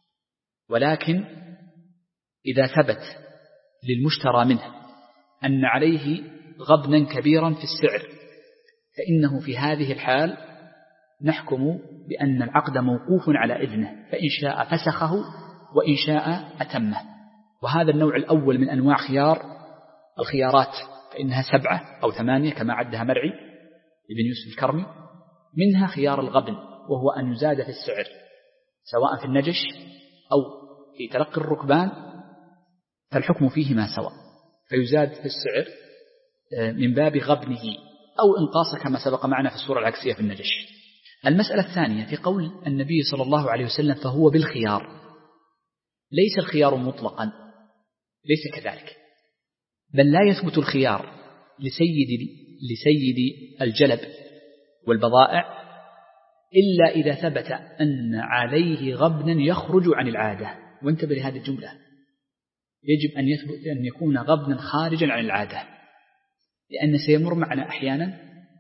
ولكن إذا ثبت للمشترى منه أن عليه غبنا كبيرا في السعر فإنه في هذه الحال نحكم بأن العقد موقوف على إذنه، فإن شاء فسخه وإن شاء أتمه. وهذا النوع الأول من أنواع خيار الخيارات، فإنها سبعة أو ثمانية كما عدها مرعي ابن يوسف الكرمي، منها خيار الغبن وهو أن يزاد في السعر سواء في النجش أو في تلقي الركبان، فالحكم فيهما سواء، فيزاد في السعر من باب غبنه أو إنقاصه كما سبق معنا في الصورة العكسية في النجش. المسألة الثانية في قول النبي صلى الله عليه وسلم فهو بالخيار، ليس الخيار مطلقا، ليس كذلك، بل لا يثبت الخيار لسيد, لسيد الجلب والبضائع إلا إذا ثبت أن عليه غبنا يخرج عن العادة. وانتبه لهذه الجملة، يجب أن يثبت أن يكون غبنا خارجا عن العادة، لأن سيمر معنا أحيانا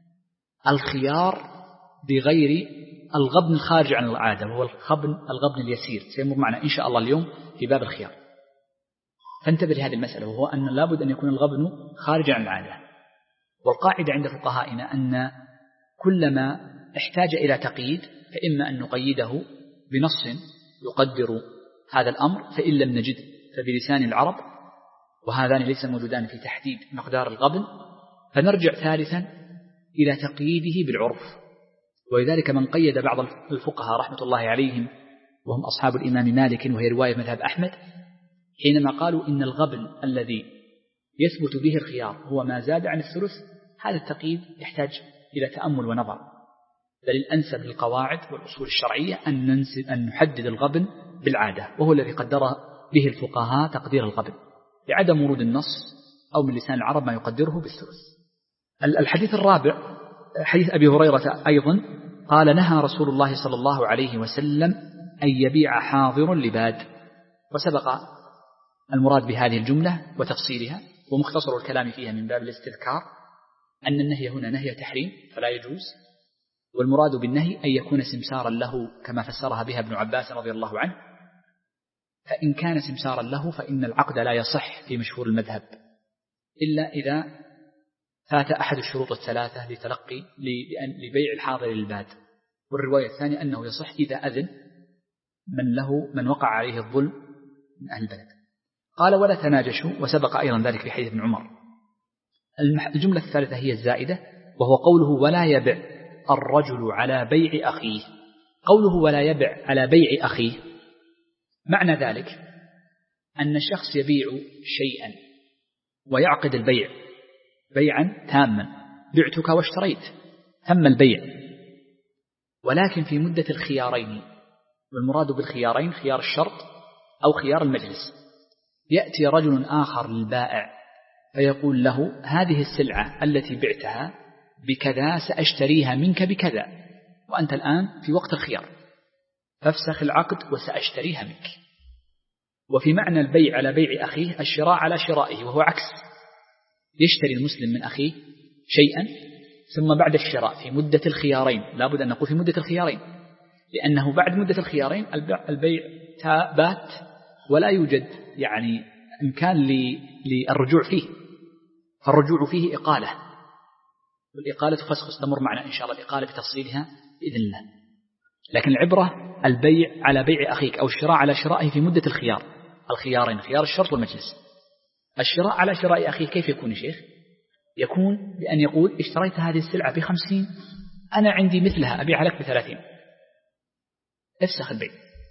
الخيار بغير الغبن الخارج عن العادة، وهو الغبن, الغبن اليسير، سيمر معنا إن شاء الله اليوم في باب الخيار. فانتبه لهذه المسألة، وهو أن لابد أن يكون الغبن خارجا عن العادة. والقاعدة عند فقهائنا أن كلما احتاج إلى تقييد فإما أن نقيده بنص يقدر هذا الأمر، فإن لم نجد فبلسان العرب، وهذان ليس موجودان في تحديد مقدار الغبن، فنرجع ثالثا إلى تقييده بالعرف. ولذلك من قيد بعض الفقهاء رحمة الله عليهم وهم أصحاب الإمام مالك، وهي رواية مذهب أحمد، حينما قالوا إن الغبن الذي يثبت به الخيار هو ما زاد عن الثلث، هذا التقييد يحتاج إلى تأمل ونظر، بل الأنسب للقواعد والأصول الشرعية أن, أن نحدد الغبن بالعادة، وهو الذي قدر به الفقهاء تقدير الغبن لعدم ورود النص أو من لسان العرب ما يقدره بالثلث. الحديث الرابع حديث أبي هريرة أيضا قال نهى رسول الله صلى الله عليه وسلم أن يبيع حاضر لباد. وسبق المراد بهذه الجملة وتفصيلها ومختصر الكلام فيها من باب الاستذكار أن النهي هنا نهي تحريم فلا يجوز، والمراد بالنهي أن يكون سمسارا له كما فسرها بها ابن عباس رضي الله عنه، فإن كان سمسارا له فإن العقد لا يصح في مشهور المذهب إلا إذا فات أحد الشروط الثلاثة لتلقي لبيع الحاضر للباد. والرواية الثانية أنه يصح إذا أذن من له من وقع عليه الظلم من أهل البلد. قال ولا تناجشوا، وسبق أيضا ذلك في حديث ابن عمر. الجملة الثالثة هي الزائدة، وهو قوله ولا يبع الرجل على بيع أخيه. قوله ولا يبع على بيع أخيه معنى ذلك أن الشخص يبيع شيئا ويعقد البيع بيعا تاما، بعتك واشتريت، تم البيع، ولكن في مدة الخيارين، والمراد بالخيارين خيار الشرط أو خيار المجلس. يأتي رجل آخر للبائع فيقول له هذه السلعة التي بعتها بكذا سأشتريها منك بكذا، وأنت الآن في وقت الخيار، فافسخ العقد وسأشتريها منك. وفي معنى البيع على بيع أخيه الشراء على شرائه، وهو عكس، يشتري المسلم من أخيه شيئا ثم بعد الشراء في مدة الخيارين، لابد أن نقول في مدة الخيارين، لأنه بعد مدة الخيارين البيع بات ولا يوجد يعني إمكان للرجوع فيه، فالرجوع فيه إقالة، والإقالة فسخ استمر معنا إن شاء الله الإقالة بتفصيلها بإذن الله. لكن العبرة البيع على بيع أخيك أو الشراء على شرائه في مدة الخيار، الخيارين خيار الشرط والمجلس. الشراء على شراء أخيه كيف يكون يا شيخ؟ يكون بأن يقول اشتريت هذه السلعة بخمسين، أنا عندي مثلها أبيع لك بثلاثين، افسخ البيع.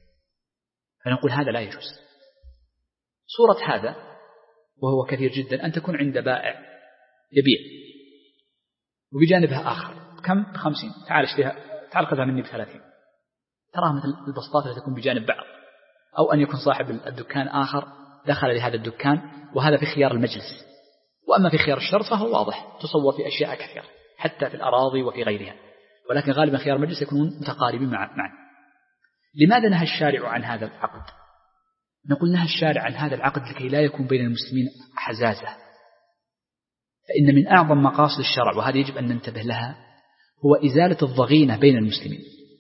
فنقول هذا لا يجوز. صورة هذا وهو كثير جدا أن تكون عند بائع يبيع وبجانبها آخر كم بخمسين، تعال اشتريها، تعال خذها مني بثلاثين، تراها مثل البسطات التي تكون بجانب بعض. أو أن يكون صاحب الدكان آخر دخل لهذا الدكان، وهذا في خيار المجلس. وأما في خيار الشرط فهو واضح، تصور في أشياء كثيرة حتى في الأراضي وفي غيرها، ولكن غالبا خيار المجلس يكونون متقاربين معا. لماذا نهى الشارع عن هذا العقد؟ نقول نهى الشارع عن هذا العقد لكي لا يكون بين المسلمين حزازة، فإن من أعظم مقاصد الشرع، وهذا يجب أن ننتبه لها، هو إزالة الضغينة بين المسلمين.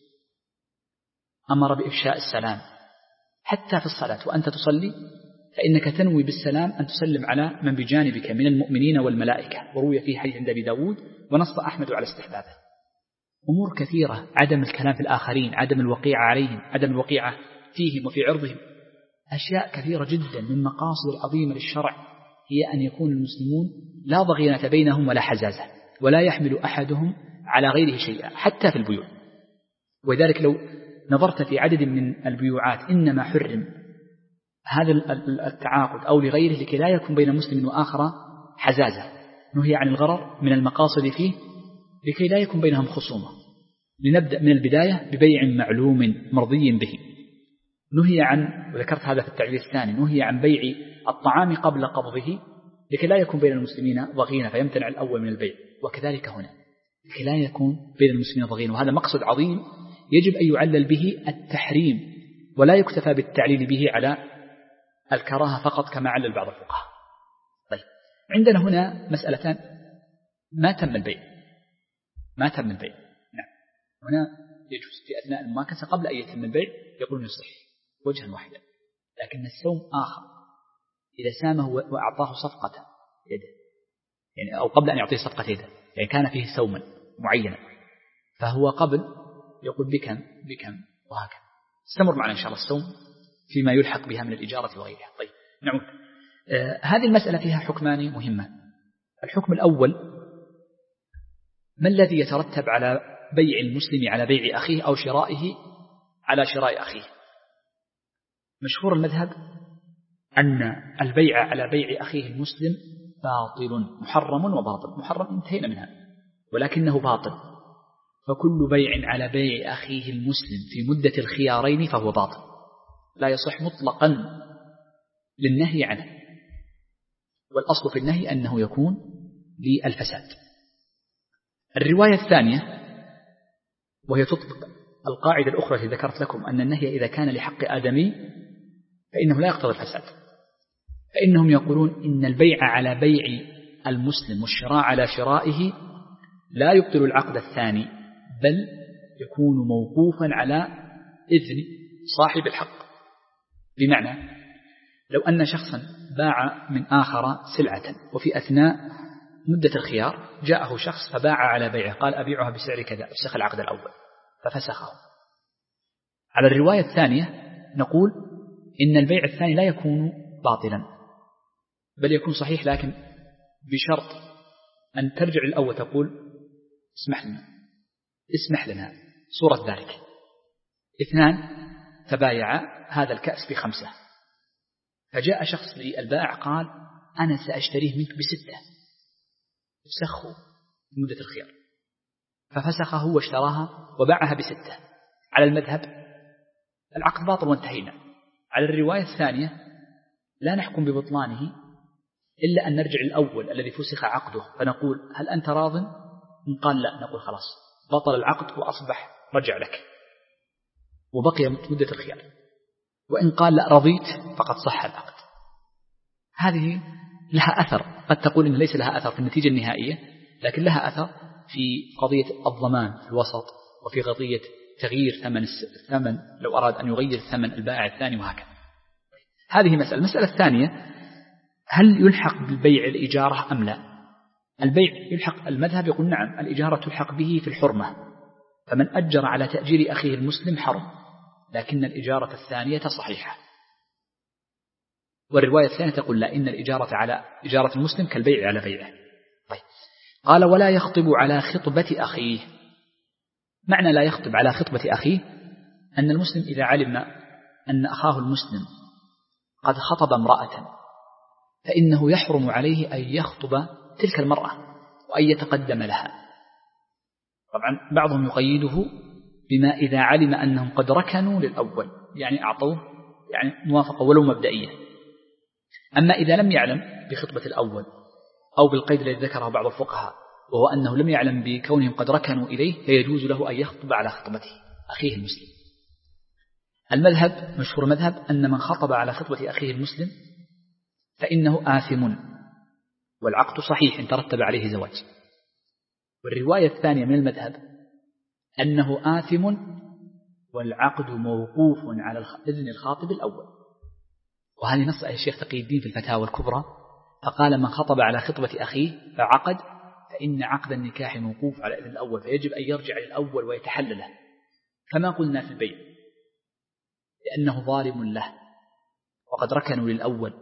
أمر بإفشاء السلام حتى في الصلاة، وأنت تصلي فإنك تنوي بالسلام أن تسلم على من بجانبك من المؤمنين والملائكة، وروي في حديث عند أبي داود ونص أحمد على استحبابه. أمور كثيرة، عدم الكلام في الآخرين، عدم الوقيعة عليهم، عدم الوقيعة فيهم وفي عرضهم، أشياء كثيرة جدا من مقاصد العظيمة للشرع هي أن يكون المسلمون لا ضغينة بينهم ولا حزازة، ولا يحمل أحدهم على غيره شيئا حتى في البيوع. ولذلك لو نظرت في عدد من البيوعات إنما حرم هذا التعاقد أو لغيره لكي لا يكون بين مسلم وآخر حزازة، نهي عن الغرر من المقاصد فيه لكي لا يكون بينهم خصومة. لنبدأ من البداية ببيع معلوم مرضي به. نهي عن، وذكرت هذا في التعبير الثاني، نهي عن بيع الطعام قبل قبضه لكي لا يكون بين المسلمين ضغينة فيمتنع الأول من البيع، وكذلك هنا لكي لا يكون بين المسلمين ضغينة. وهذا مقصد عظيم يجب أن يعلل به التحريم، ولا يكتفى بالتعليل به على الكراهة فقط كما علل بعض الفقهاء. طيب، عندنا هنا مسألتان. ما تم البيع ما تم البيع نعم، هنا يجوز في أثناء المماكسة قبل أن يتم البيع يقول يصح وجها واحدا، لكن السوم آخر. إذا سامه وأعطاه صفقة يده، يعني أو قبل أن يعطيه صفقة يده، يعني كان فيه سوما معينا فهو قبل يقول بكم بكم وهكذا. استمر معنا إن شاء الله السوم فيما يلحق بها من الإجارة وغيرها. طيب نعود. آه هذه المسألة فيها حكمان مهمان. الحكم الأول: ما الذي يترتب على بيع المسلم على بيع أخيه أو شرائه على شراء أخيه؟ مشهور المذهب أن البيع على بيع أخيه المسلم باطل، محرم وباطل. محرم انتهينا منها، ولكنه باطل. فكل بيع على بيع أخيه المسلم في مدة الخيارين فهو باطل، لا يصح مطلقا للنهي عنه، والأصل في النهي أنه يكون للفساد. الرواية الثانية وهي تطبق القاعدة الأخرى التي ذكرت لكم، أن النهي إذا كان لحق آدمي فإنه لا يقتضي الفساد. فإنهم يقولون إن البيع على بيع المسلم والشراء على شرائه لا يبطل العقد الثاني، بل يكون موقوفا على إذن صاحب الحق. بمعنى لو أن شخصا باع من آخر سلعة وفي أثناء مدة الخيار جاءه شخص فباع على بيعه، قال أبيعها بسعر كذا، فسخ العقد الأول ففسخه. على الرواية الثانية نقول إن البيع الثاني لا يكون باطلا بل يكون صحيح، لكن بشرط أن ترجع الأول تقول اسمح لنا اسمح لنا صورة ذلك. اثنان تبايع هذا الكأس بخمسة، فجاء شخص للبائع قال أنا سأشتريه منك بستة، فسخه في مدة الخيار ففسخه واشتراها وباعها بستة. على المذهب العقد باطل وانتهينا. على الرواية الثانية لا نحكم ببطلانه إلا أن نرجع الأول الذي فسخ عقده فنقول هل أنت راض؟ إن قال لا نقول خلاص بطل العقد وأصبح رجع لك وبقي مدة الخيار. وإن قال لا رضيت فقد صح العقد. هذه لها أثر، قد تقول إن ليس لها أثر في النتيجة النهائية، لكن لها أثر في قضية الضمان في الوسط، وفي قضية تغيير ثمن الثمن لو أراد أن يغير ثمن البائع الثاني وهكذا. هذه مسألة. المسألة الثانية: هل يلحق بالبيع الإجارة أم لا؟ البيع يلحق، المذهب يقول نعم الإجارة تلحق به في الحرمة، فمن أجر على تأجير أخيه المسلم حرم، لكن الإجارة الثانية صحيحة. والرواية الثانية تقول لا، إن الإجارة على إجارة المسلم كالبيع على بيعه. طيب. قال ولا يخطب على خطبة أخيه. معنى لا يخطب على خطبة أخيه أن المسلم إذا علم أن أخاه المسلم قد خطب امرأة فإنه يحرم عليه أن يخطب تلك المرأة وأن يتقدم لها. طبعا بعضهم يقيده بما إذا علم أنهم قد ركنوا للأول، يعني أعطوه يعني موافقة ولو مبدئية. أما إذا لم يعلم بخطبة الأول أو بالقيد الذي ذكره بعض الفقهاء وهو أنه لم يعلم بكونهم قد ركنوا إليه، فيجوز له أن يخطب على خطبته أخيه المسلم. المذهب مشهور مذهب أن من خطب على خطبة أخيه المسلم فإنه آثم، والعقد صحيح إن ترتب عليه زواج. والرواية الثانية من المذهب أنه آثم والعقد موقوف على إذن الخاطب الأول. وهذه نص الشيخ تقي الدين في الفتاوى الكبرى، فقال من خطب على خطبة أخيه فعقد فإن عقد النكاح موقوف على إذن الأول، فيجب أن يرجع للأول ويتحلله، كما قلنا في البيع، لأنه ظالم له وقد ركنوا للأول،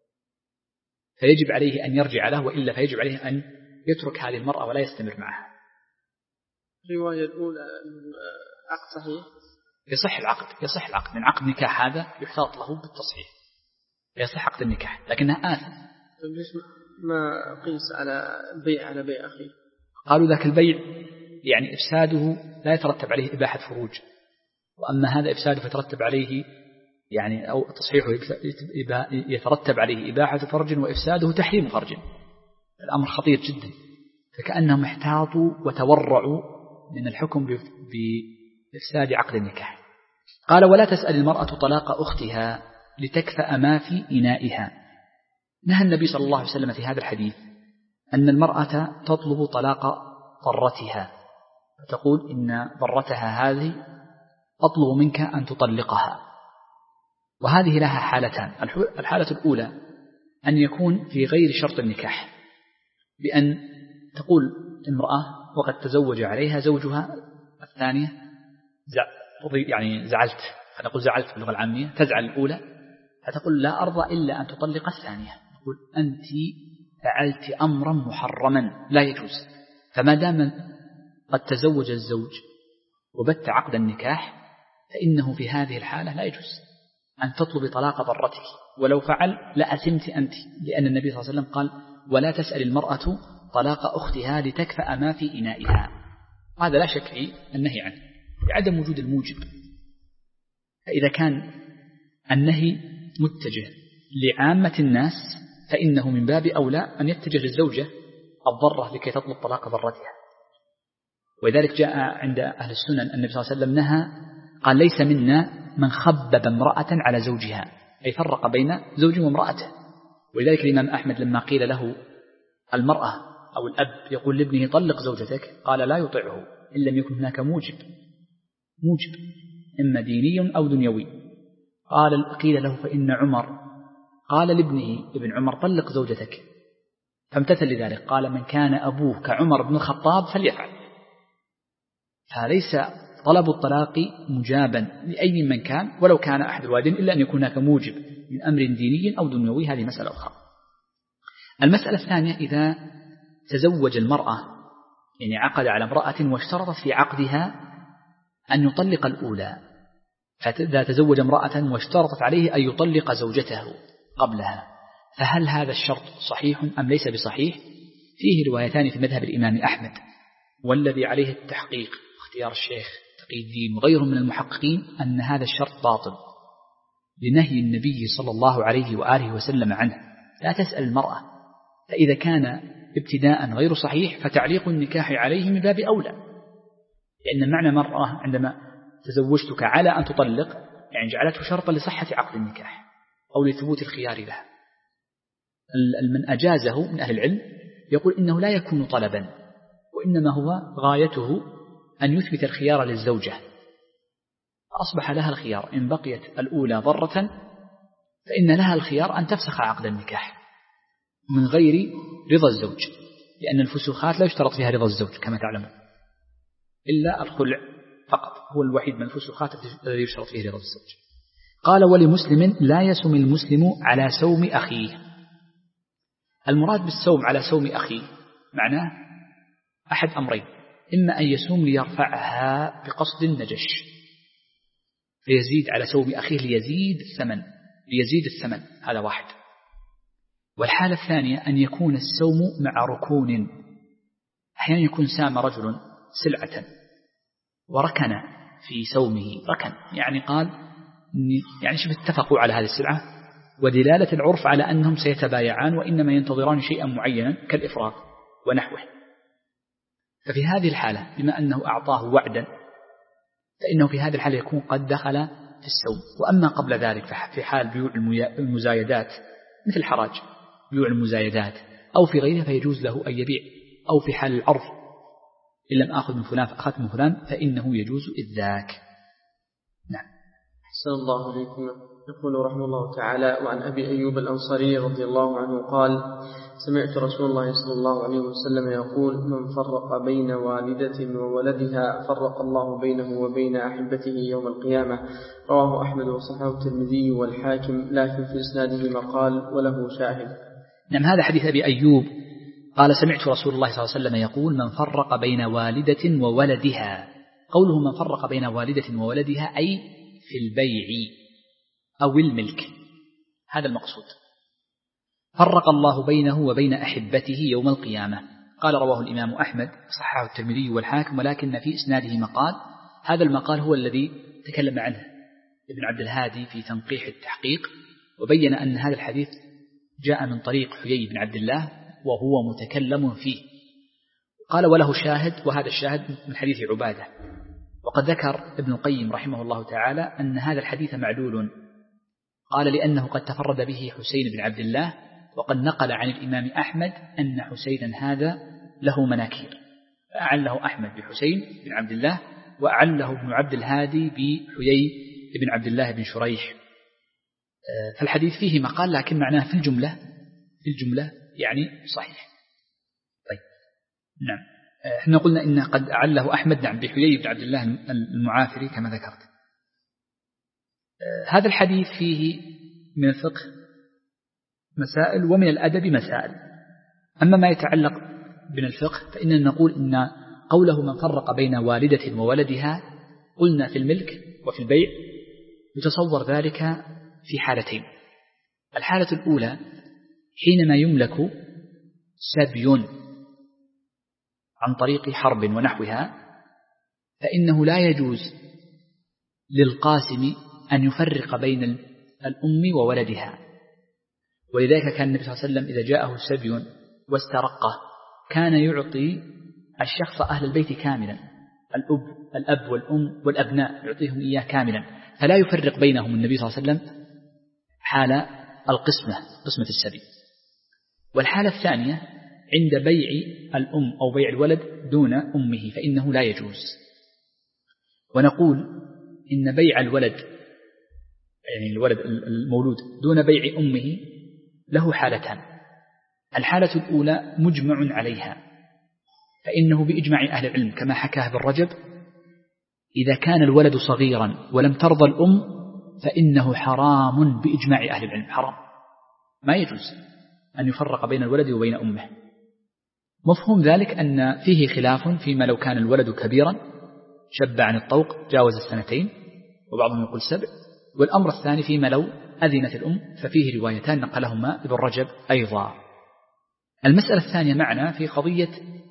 فيجب عليه أن يرجع له، وإلا فيجب عليه أن يترك هذه المرأة ولا يستمر معها. الرواية الأولى عقد صحيح، يصح العقد يصح العقد من عقد نكاح هذا يحتاط له بالتصحيح، يصح عقد النكاح لكنها آثم. ما قيس على بيع على بيع أخيه؟ قالوا ذاك البيع يعني إفساده لا يترتب عليه إباحة فروج، وأما هذا إفساده فيترتب عليه يعني أو تصحيحه يترتب عليه إباحة فرج وإفساده تحريم فرج. الأمر خطير جدا، فكأنهم احتاطوا وتورعوا من الحكم بإفساد عقد النكاح. قال ولا تسأل المرأة طلاق أختها لتكفأ ما في إنائها. نهى النبي صلى الله عليه وسلم في هذا الحديث أن المرأة تطلب طلاق ضرتها، فتقول إن ضرتها هذه أطلب منك أن تطلقها. وهذه لها حالتان. الحالة الأولى أن يكون في غير شرط النكاح، بأن تقول امرأة وقد تزوج عليها زوجها الثانية يعني زعلت، فنقول زعلت باللغة العامية، تزعل الأولى فتقول لا أرضى إلا أن تطلق الثانية، تقول أنت فعلت أمرا محرما لا يجوز. فما دام قد تزوج الزوج وبت عقد النكاح فإنه في هذه الحالة لا يجوز أن تطلب طلاق ضرتك، ولو فعل لأثمت أنت، لأن النبي صلى الله عليه وسلم قال ولا تسأل المرأة طلاق أختها لتكفأ ما في إنائها. هذا لا شك فيه النهي عنه لعدم وجود الموجب. فإذا كان النهي متجه لعامة الناس فإنه من باب أولى أن يتجه للزوجة الضرة لكي تطلب طلاق ضرتها. ولذلك جاء عند أهل السنن النبي صلى الله عليه وسلم نهى، قال ليس منا من خبب امرأة على زوجها، أي فرق بين زوج وامرأته. ولذلك الإمام أحمد لما قيل له المرأة أو الأب يقول لابنه طلق زوجتك، قال لا يطيعه إن لم يكن هناك موجب موجب إما ديني أو دنيوي. قال قيل له فإن عمر قال لابنه ابن عمر طلق زوجتك، فامتثل لذلك، قال من كان أبوه كعمر بن الخطاب فليفعل. فليس طلب الطلاق مجابا لأي من كان ولو كان أحد الوالدين، إلا أن يكون هناك موجب من أمر ديني أو دنيوي، هذه مسألة أخرى. المسألة الثانية إذا تزوج المرأة يعني عقد على امرأة واشترطت في عقدها أن يطلق الأولى، فإذا تزوج امرأة واشترطت عليه أن يطلق زوجته قبلها، فهل هذا الشرط صحيح أم ليس بصحيح؟ فيه روايتان في مذهب الإمام أحمد، والذي عليه التحقيق اختيار الشيخ تقي الدين وغيرهم من المحققين أن هذا الشرط باطل لنهي النبي صلى الله عليه وآله وسلم عنه. لا تسأل المرأة، فإذا كان ابتداء غير صحيح فتعليق النكاح عليه من باب أولى، لأن معنى مرأة عندما تزوجتك على أن تطلق يعني جعلته شرطا لصحة عقد النكاح أو لثبوت الخيار لها. من أجازه من أهل العلم يقول إنه لا يكون طلبا، وإنما هو غايته أن يثبت الخيار للزوجة، أصبح لها الخيار إن بقيت الأولى ضرة فإن لها الخيار أن تفسخ عقد النكاح من غير رضا الزوج، لأن الفسوخات لا يشترط فيها رضا الزوج كما تعلمون، إلا الخلع فقط هو الوحيد من الفسوخات الذي يشترط فيه رضا الزوج. قال ولمسلم لا يسم المسلم على سوم أخيه. المراد بالسوم على سوم أخيه معناه أحد أمرين، إما أن يسوم ليرفعها بقصد النجش فيزيد على سوم أخيه ليزيد الثمن ليزيد الثمن هذا واحد. والحالة الثانية أن يكون السوم مع ركون، أحيانا يكون سام رجل سلعة وركن في سومه، ركن يعني قال يعني شبه اتفقوا على هذه السلعة، ودلالة العرف على أنهم سيتبايعان وإنما ينتظران شيئا معينا كالإفراط ونحوه. ففي هذه الحالة بما أنه أعطاه وعدا فإنه في هذه الحالة يكون قد دخل في السوم. وأما قبل ذلك في حال بيوع المزايدات مثل حراج بيوع المزايدات أو في غيرها فيجوز له أن يبيع، أو في حال العرض إن لم أخذ من فلان فأخذت من فلان فإنه يجوز إذ ذاك. نعم. أحسن الله عليكم. يقول رحمه الله تعالى: وعن أبي أيوب الأنصاري رضي الله عنه قال: سمعت رسول الله صلى الله عليه وسلم يقول: من فرق بين والدة وولدها فرق الله بينه وبين أحبته يوم القيامة. رواه أحمد وصححه الترمذي والحاكم، لكن في إسناده مقال وله شاهد. نعم. هذا حديث أبي أيوب قال: سمعت رسول الله صلى الله عليه وسلم يقول: من فرق بين والدة وولدها. قوله من فرق بين والدة وولدها أي في البيع أو الملك، هذا المقصود. فرق الله بينه وبين أحبته يوم القيامة. قال رواه الإمام أحمد صححه الترمذي والحاكم، ولكن في إسناده مقال. هذا المقال هو الذي تكلم عنه ابن عبد الهادي في تنقيح التحقيق، وبين أن هذا الحديث جاء من طريق حيي بن عبد الله وهو متكلم فيه. قال وله شاهد، وهذا الشاهد من حديث عبادة. وقد ذكر ابن القيم رحمه الله تعالى أن هذا الحديث معلول، قال لأنه قد تفرد به حسين بن عبد الله، وقد نقل عن الإمام أحمد أن حسينا هذا له مناكير، فأعله أحمد بحسين بن عبد الله، وأعله ابن عبد الهادي بحيي بن عبد الله بن شريح. فالحديث فيه مقال، لكن معناه في الجملة في الجملة يعني صحيح. طيب نعم، احنا قلنا إن قد أعله أحمد نعم بحيي بن عبد الله المعافري كما ذكرت. هذا الحديث فيه من الفقه مسائل ومن الأدب مسائل. أما ما يتعلق من الفقه فإننا نقول إن قوله من فرق بين والدة وولدها، قلنا في الملك وفي البيع يتصور ذلك في حالتين. الحالة الأولى حينما يملك سبي عن طريق حرب ونحوها، فإنه لا يجوز للقاسم أن يفرق بين الأم وولدها. ولذلك كان النبي صلى الله عليه وسلم إذا جاءه سبي واسترقه كان يعطي الشخص أهل البيت كاملا، الأب, الأب والأم والأبناء يعطيهم إياه كاملا، فلا يفرق بينهم النبي صلى الله عليه وسلم حال القسمة، قسمة السبي. والحالة الثانية عند بيع الأم أو بيع الولد دون أمه فإنه لا يجوز. ونقول إن بيع الولد يعني الولد المولود دون بيع أمه له حالتان. الحالة الأولى مجمع عليها، فإنه بإجماع أهل العلم كما حكاه ابن رجب إذا كان الولد صغيرا ولم ترضى الأم فإنه حرام بإجماع أهل العلم، حرام، ما يجوز أن يفرق بين الولد وبين أمه. مفهوم ذلك أن فيه خلاف فيما لو كان الولد كبيرا شب عن الطوق جاوز السنتين، وبعضهم يقول سبع. والأمر الثاني فيما لو أذنت الأم، ففيه روايتان نقلهما ابن رجب أيضا. المسألة الثانية معنا في قضية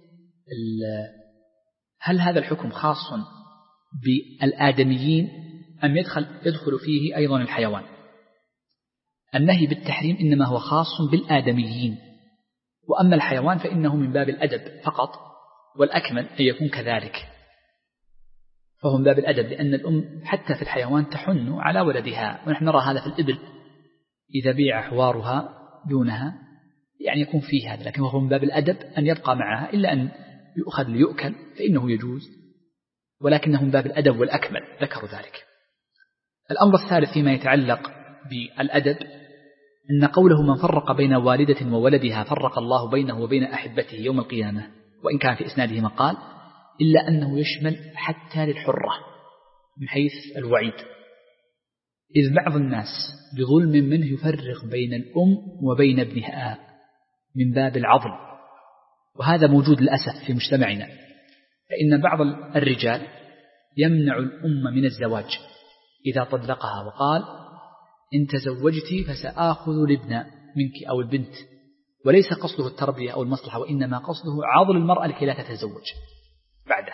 هل هذا الحكم خاص بالآدميين أم يدخل, يدخل فيه أيضا الحيوان. النهي بالتحريم إنما هو خاص بالآدميين، وأما الحيوان فإنه من باب الأدب فقط، والأكمل أن يكون كذلك، فهو من باب الأدب، لأن الأم حتى في الحيوان تحن على ولدها، ونحن نرى هذا في الإبل إذا بيع حوارها دونها يعني يكون فيه هذا، لكن هو من باب الأدب أن يبقى معها، إلا أن يؤخذ ليؤكل فإنه يجوز، ولكنه من باب الأدب والأكمل ذكروا ذلك. الأمر الثالث فيما يتعلق بالأدب أن قوله من فرق بين والدة وولدها فرق الله بينه وبين أحبته يوم القيامة، وإن كان في إسناده مقال، إلا أنه يشمل حتى للحرة من حيث الوعيد، إذ بعض الناس بظلم منه يفرق بين الأم وبين ابنها من باب العضل، وهذا موجود للأسف في مجتمعنا. فإن بعض الرجال يمنع الأم من الزواج إذا طلقها وقال إن تزوجتي فسآخذ الابن منك أو البنت، وليس قصده التربية أو المصلحة، وإنما قصده عضل المرأة لكي لا تتزوج بعده،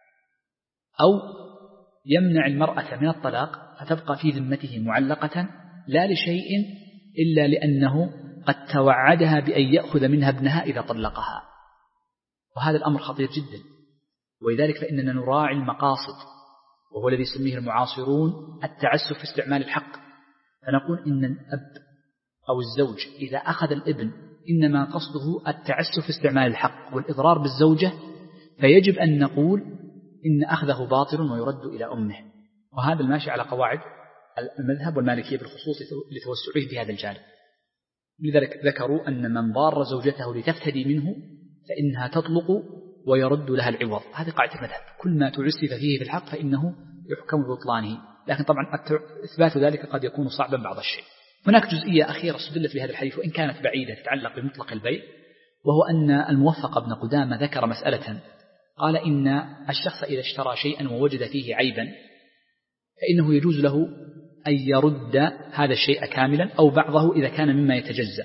أو يمنع المرأة من الطلاق فتبقى في ذمته معلقة لا لشيء إلا لأنه قد توعدها بأن يأخذ منها ابنها إذا طلقها، وهذا الأمر خطير جدا. ولذلك فإننا نراعي المقاصد، وهو الذي يسميه المعاصرون التعسف في استعمال الحق، فنقول إن الأب أو الزوج إذا أخذ الابن إنما قصده التعسف في استعمال الحق والإضرار بالزوجة، فيجب أن نقول إن أخذه باطل ويرد إلى أمه، وهذا الماشي على قواعد المذهب والمالكية بالخصوص لتوسعه في هذا الجانب. لذلك ذكروا أن من ضار زوجته لتفتدي منه فإنها تطلق ويرد لها العوض، هذه قاعدة المذهب، كل ما تعسف فيه في الحق فإنه يحكم ببطلانه، لكن طبعا إثبات ذلك قد يكون صعبا بعض الشيء. هناك جزئية أخيرة استدلت لهذا الحديث وإن كانت بعيدة تتعلق بمطلق البيع، وهو أن الموفق ابن قدامة ذكر مسألة، قال إن الشخص إذا اشترى شيئا ووجد فيه عيبا فإنه يجوز له أن يرد هذا الشيء كاملا أو بعضه إذا كان مما يتجزأ،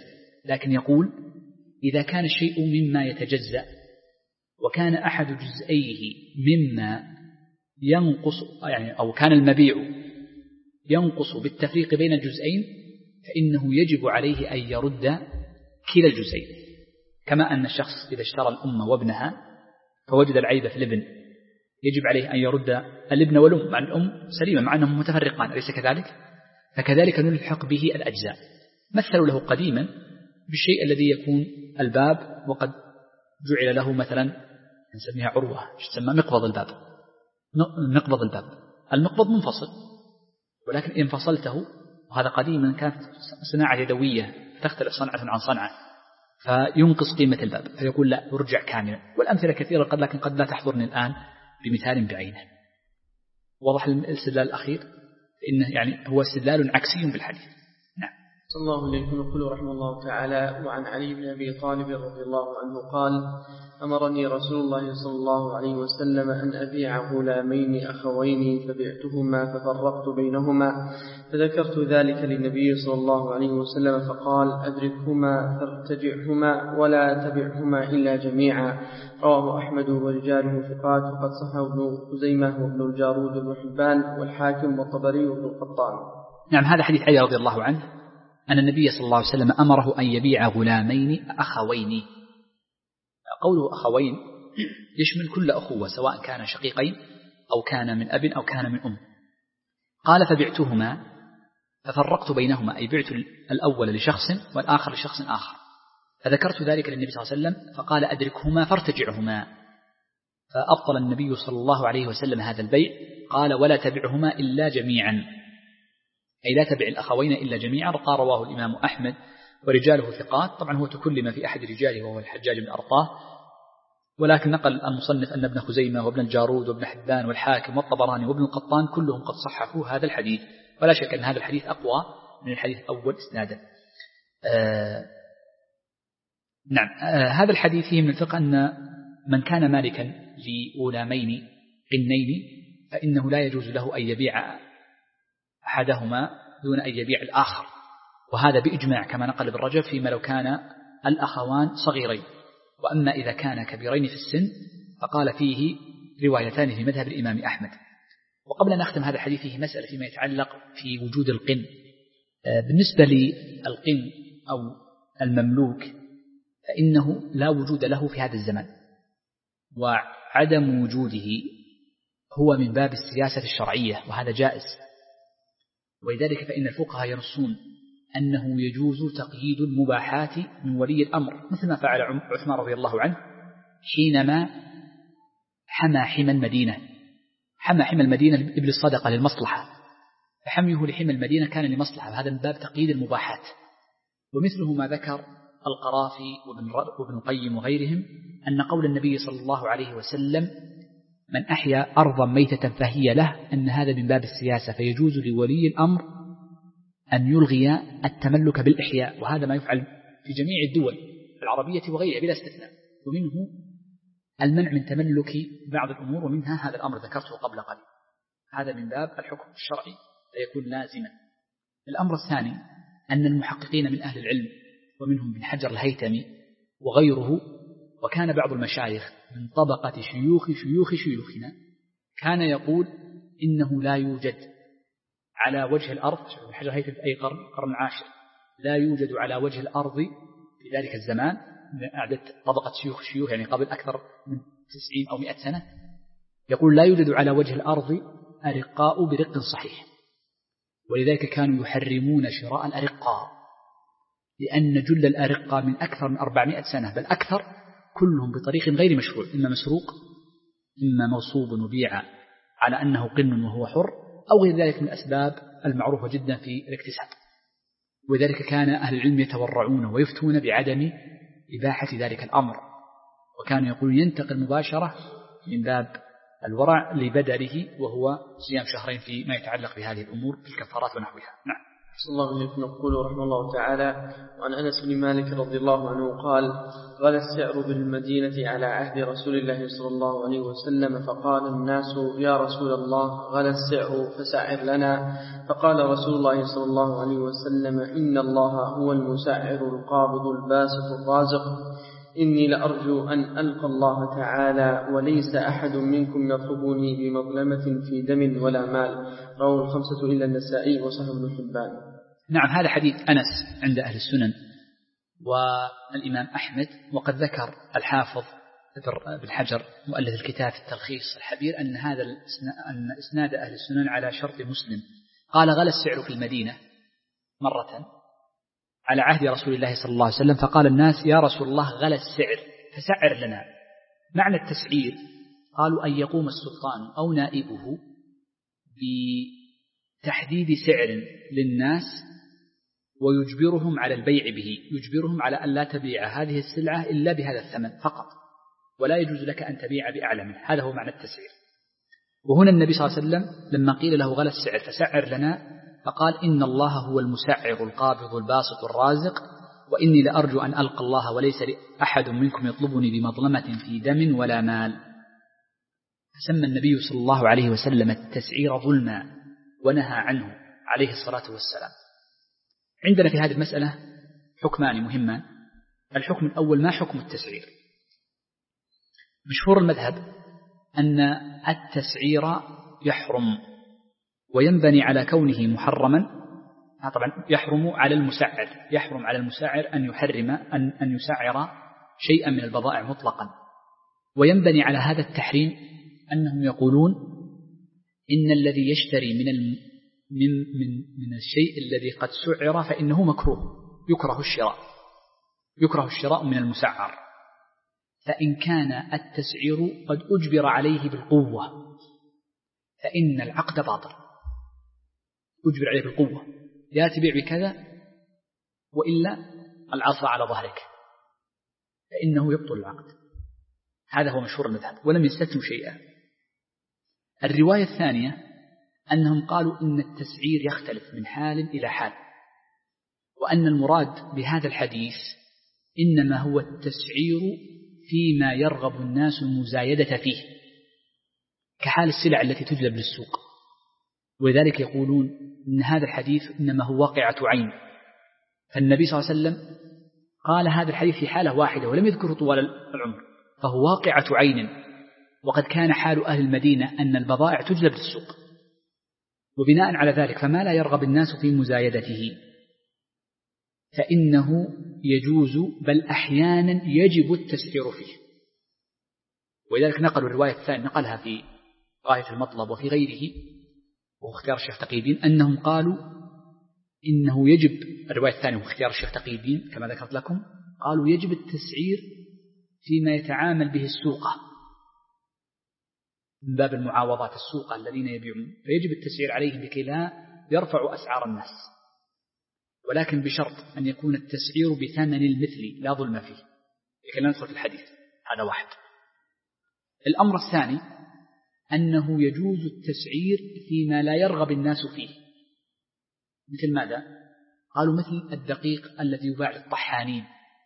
لكن يقول إذا كان الشيء مما يتجزأ وكان أحد جزئيه مما ينقص يعني أو كان المبيع ينقص بالتفريق بين الجزئين فإنه يجب عليه أن يرد كلا الجزئين، كما أن الشخص إذا اشترى الأم وابنها فوجد العيب في الابن يجب عليه أن يرد الابن والأم مع الأم سليمة مع أنهم متفرقان، أليس كذلك؟ فكذلك نلحق به الأجزاء. مثلوا له قديما بالشيء الذي يكون الباب وقد جعل له مثلا نسميها عروة تسمى مقبض الباب، مقبض الباب المقبض منفصل، ولكن إن فصلته وهذا قديما كانت صناعة يدوية تختلف صنعة عن صنعة فينقص قيمة الباب فيقول لا يرجع كاملا، والأمثلة كثيرة قد لكن قد لا تحضرني الآن بمثال بعينه. وضح الاستدلال الأخير إنه يعني هو استدلال عكسي بالحديث. نعم. صلى الله عليه وسلم يقول رحمه الله تعالى: وعن علي بن أبي طالب رضي الله عنه قال: أمرني رسول الله صلى الله عليه وسلم أن أبيع غلامين أخوين فبعتهما ففرقت بينهما، فذكرت ذلك للنبي صلى الله عليه وسلم فقال: أدركهما فارتجعهما ولا تبعهما إلا جميعا. رواه أحمد ورجاله ثقات، وقد صححه ابن خزيمة وابن الجارود بن حبان والحاكم والطبري وابن القطان. نعم. هذا حديث علي رضي الله عنه أن النبي صلى الله عليه وسلم أمره أن يبيع غلامين أخوين. قوله أخوين يشمل كل أخوة سواء كان شقيقين أو كان من أب أو كان من أم. قال: فبعتهما ففرقت بينهما، أي بعت الأول لشخص والآخر لشخص آخر، فذكرت ذلك للنبي صلى الله عليه وسلم فقال: أدركهما فارتجعهما، فأبطل النبي صلى الله عليه وسلم هذا البيع. قال: ولا تبعهما إلا جميعا، أي لا تبع الأخوين إلا جميعا. قال: رواه الإمام أحمد ورجاله ثقات. طبعا هو تكلم في أحد رجاله وهو الحجاج بن أرطاه، ولكن نقل المصنف أن ابن خزيمة وابن الجارود وابن حبان والحاكم والطبراني وابن القطان كلهم قد صححوا هذا الحديث، ولا شك أن هذا الحديث أقوى من الحديث الأول إسنادا. آه نعم. آه هذا الحديث فيه من الفقه أن من كان مالكا لغلامين قنين فإنه لا يجوز له أن يبيع أحدهما دون أن يبيع الآخر، وهذا بإجماع كما نقل ابن رجب فيما لو كان الأخوان صغيرين. وأما إذا كان كبيرين في السن فقال فيه روايتان في مذهب الإمام أحمد. وقبل أن نختم هذا الحديث فيه مسألة فيما يتعلق في وجود القن. بالنسبة للقن أو المملوك فإنه لا وجود له في هذا الزمان، وعدم وجوده هو من باب السياسة الشرعية وهذا جائز، ولذلك فإن الفقهاء ينصون أنه يجوز تقييد المباحات من ولي الأمر، مثل ما فعل عثمان رضي الله عنه حينما حمى حمى المدينة، حمى حمى المدينة لإبل الصدقة للمصلحة، فحميه لحمى المدينة كان لمصلحة، وهذا من باب تقييد المباحات. ومثله ما ذكر القرافي وابن القيم وغيرهم أن قول النبي صلى الله عليه وسلم: من أحيا أرضا ميتة فهي له، أن هذا من باب السياسة، فيجوز لولي الأمر أن يلغي التملك بالإحياء، وهذا ما يفعل في جميع الدول العربية وغيرها بلا استثناء، ومنه المنع من تملك بعض الأمور، ومنها هذا الأمر ذكرته قبل قليل. هذا من باب الحكم الشرعي فيكون لازما. الأمر الثاني أن المحققين من أهل العلم ومنهم بن حجر الهيثمي وغيره، وكان بعض المشايخ من طبقة شيوخ شيوخ شيوخنا، كان يقول إنه لا يوجد على وجه الأرض، بن حجر الهيثمي في أي قرن؟ القرن العاشر، لا يوجد على وجه الأرض في ذلك الزمان، أعدت طبقة شيوخ شيوخ يعني قبل أكثر من تسعين أو مئة سنة، يقول لا يوجد على وجه الأرض أرقاء برق صحيح، ولذلك كانوا يحرمون شراء الأرقاء، لأن جل الأرقاء من أكثر من أربعمائة سنة بل أكثر كلهم بطريق غير مشروع، إما مسروق إما موصوب وبيع على أنه قن وهو حر، أو غير ذلك من الأسباب المعروفة جدا في الاكتساب. وذلك كان أهل العلم يتورعون ويفتون بعدم إباحة ذلك الأمر، وكانوا يقولون ينتقل مباشرة من باب الورع لبدله، وهو صيام شهرين فيما يتعلق بهذه الأمور في الكفارات ونحوها. نعم. صلى الله عليه وسلم يقول رحمه الله تعالى: وعن أنس بن مالك رضي الله عنه قال: غلا السعر بالمدينة على عهد رسول الله صلى الله عليه وسلم، فقال الناس: يا رسول الله، غلا السعر فسعر لنا. فقال رسول الله صلى الله عليه وسلم: إن الله هو المسعر القابض الباسط الرازق، إني لأرجو أن ألقى الله تعالى وليس أحد منكم يطلبني بمظلمة في دم ولا مال. رواه الخمسة إلا النسائي وصححه ابن حبان. نعم، هذا حديث أنس عند أهل السنن والإمام أحمد. وقد ذكر الحافظ بن حجر مؤلف الكتاب التلخيص الحبير أن هذا أن إسناد أهل السنن على شرط مسلم. قال: غلا السعر في المدينة مرة على عهد رسول الله صلى الله عليه وسلم، فقال الناس: يا رسول الله، غلا السعر فسعر لنا. معنى التسعير قالوا أن يقوم السلطان أو نائبه بتحديد سعر للناس ويجبرهم على البيع به، يجبرهم على أن لا تبيع هذه السلعة إلا بهذا الثمن فقط، ولا يجوز لك أن تبيع بأعلى منه. هذا هو معنى التسعير. وهنا النبي صلى الله عليه وسلم لما قيل له: غلا السعر فسعر لنا، فقال: إن الله هو المسعر القابض الباسط الرازق، وإني لأرجو أن ألقى الله وليس أحد منكم يطلبني بمظلمة في دم ولا مال. فسمى النبي صلى الله عليه وسلم التسعير ظلما ونهى عنه عليه الصلاة والسلام. عندنا في هذه المسألة حكمان مهمان. الحكم الأول: ما حكم التسعير؟ مشهور المذهب أن التسعير يحرم وينبني على كونه محرما. طبعا يحرم على المسعر، يحرم على المسعر أن يحرم أن, أن يسعر شيئا من البضائع مطلقا. وينبني على هذا التحريم أنهم يقولون إن الذي يشتري من الم من من من الشيء الذي قد سعر فإنه مكروه، يكره الشراء، يكره الشراء من المسعر. فإن كان التسعير قد أجبر عليه بالقوة فإن العقد باطل. أجبر عليه بالقوة، يا تبيع بكذا وإلا العصا على ظهرك، فإنه يبطل العقد. هذا هو مشهور المذهب، ولم يستثنوا شيئا. الرواية الثانية أنهم قالوا إن التسعير يختلف من حال إلى حال، وأن المراد بهذا الحديث إنما هو التسعير فيما يرغب الناس المزايدة فيه، كحال السلع التي تجلب للسوق. ولذلك يقولون إن هذا الحديث إنما هو واقعة عين. فالنبي صلى الله عليه وسلم قال هذا الحديث في حالة واحدة ولم يذكره طوال العمر، فهو واقعة عين. وقد كان حال أهل المدينة أن البضائع تجلب للسوق، وبناء على ذلك فما لا يرغب الناس في مزايدته فإنه يجوز، بل أحيانا يجب التسعير فيه. ولذلك نقلوا الرواية الثانية، نقلها في غاية المطلب وفي غيره واختيار الشيخ تقي الدين، أنهم قالوا إنه يجب، الرواية الثانية واختيار الشيخ تقي الدين كما ذكرت لكم، قالوا يجب التسعير فيما يتعامل به السوقة من باب المعاوضات، السوقة الذين يبيعون، فيجب التسعير عليهم لكي لا يرفعوا أسعار الناس، ولكن بشرط أن يكون التسعير بثمن المثل لا ظلم فيه، لكي لا ندخل في الحديث. هذا واحد. الأمر الثاني أنه يجوز التسعير فيما لا يرغب الناس فيه. مثل ماذا؟ قالوا مثل الدقيق الذي يباع للطحانين،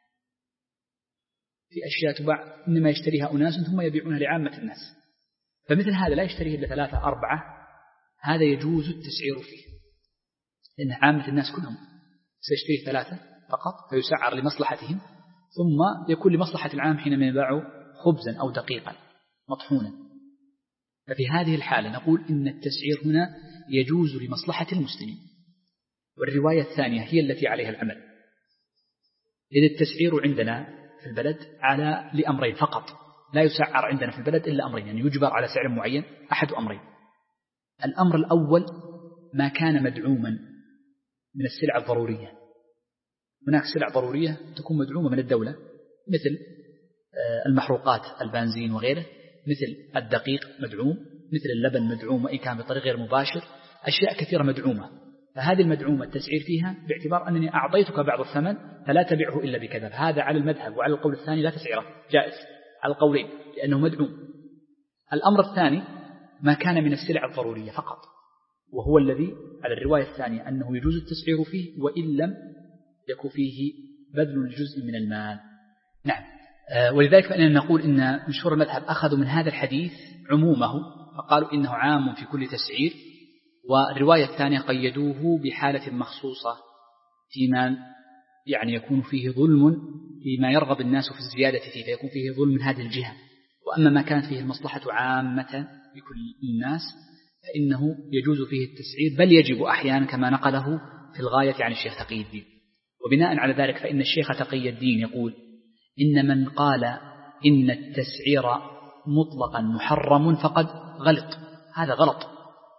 في أشياء تباع إنما يشتريها أناس ثم يبيعونها لعامة الناس، فمثل هذا لا يشتريه إلا ثلاثة أربعة، هذا يجوز التسعير فيه، لأن عامة الناس كلهم سيشتريه ثلاثة فقط فيسعر لمصلحتهم، ثم يكون لمصلحة العام حينما يباعوا خبزا أو دقيقا مطحونا. ففي هذه الحالة نقول إن التسعير هنا يجوز لمصلحة المسلمين. والرواية الثانية هي التي عليها العمل، إذ التسعير عندنا في البلد على لأمرين فقط، لا يسعر عندنا في البلد إلا أمرين، يعني يجبر على سعر معين أحد أمرين. الأمر الأول ما كان مدعوما من السلع الضرورية. هناك سلع ضرورية تكون مدعومة من الدولة مثل المحروقات البنزين وغيره، مثل الدقيق مدعوم، مثل اللبن مدعوم وإن كان بطريق غير مباشر، أشياء كثيرة مدعومة. فهذه المدعومة التسعير فيها باعتبار أنني أعطيتك بعض الثمن فلا تبيعه إلا بكذا، هذا على المذهب. وعلى القول الثاني لا تسعيره، جائز على القولين لأنه مدعوم. الأمر الثاني ما كان من السلع الضرورية فقط، وهو الذي على الرواية الثانية أنه يجوز التسعير فيه وإن لم يكن فيه بذل الجزء من المال. نعم. ولذلك فإننا نقول إن مشهور المذهب أخذوا من هذا الحديث عمومه فقالوا إنه عام في كل تسعير، والرواية الثانية قيدوه بحالة مخصوصة فيما يعني يكون فيه ظلم، فيما يرغب الناس في الزيادة فيه فيكون فيه ظلم من هذه الجهة. وأما ما كانت فيه المصلحة عامة بكل الناس فإنه يجوز فيه التسعير، بل يجب أحيانا كما نقله في الغاية عن الشيخ تقي الدين. وبناء على ذلك فإن الشيخ تقي الدين يقول إن من قال إن التسعير مطلقا محرم فقد غلط، هذا غلط،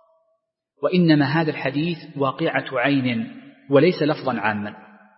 وإنما هذا الحديث واقعة عين وليس لفظا عاما،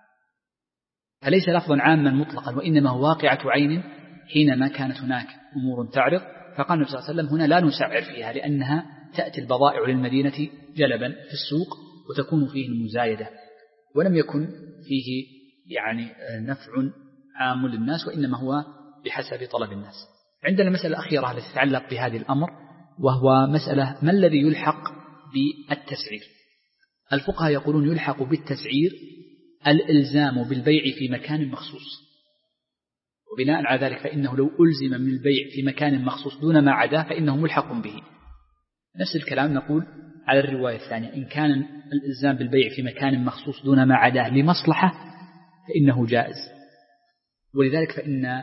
فليس لفظا عاما مطلقا وإنما هو واقعة عين حينما كانت هناك أمور تعرض، فقال النبي صلى الله عليه وسلم هنا لا نسعر فيها لأنها تأتي البضائع للمدينة جلبا في السوق وتكون فيه المزايدة، ولم يكن فيه يعني نفع عام للناس وإنما هو بحسب طلب الناس. عندنا المسألة الأخيرة التي تتعلق بهذه الأمر، وهو مسألة ما الذي يلحق بالتسعير. الفقهاء يقولون يلحق بالتسعير الإلزام بالبيع في مكان مخصوص، وبناء على ذلك فإنه لو ألزم من البيع في مكان مخصوص دون ما عداه فإنه ملحق به. نفس الكلام نقول على الرواية الثانية، إن كان الإلزام بالبيع في مكان مخصوص دون ما عداه لمصلحة فإنه جائز. ولذلك فإن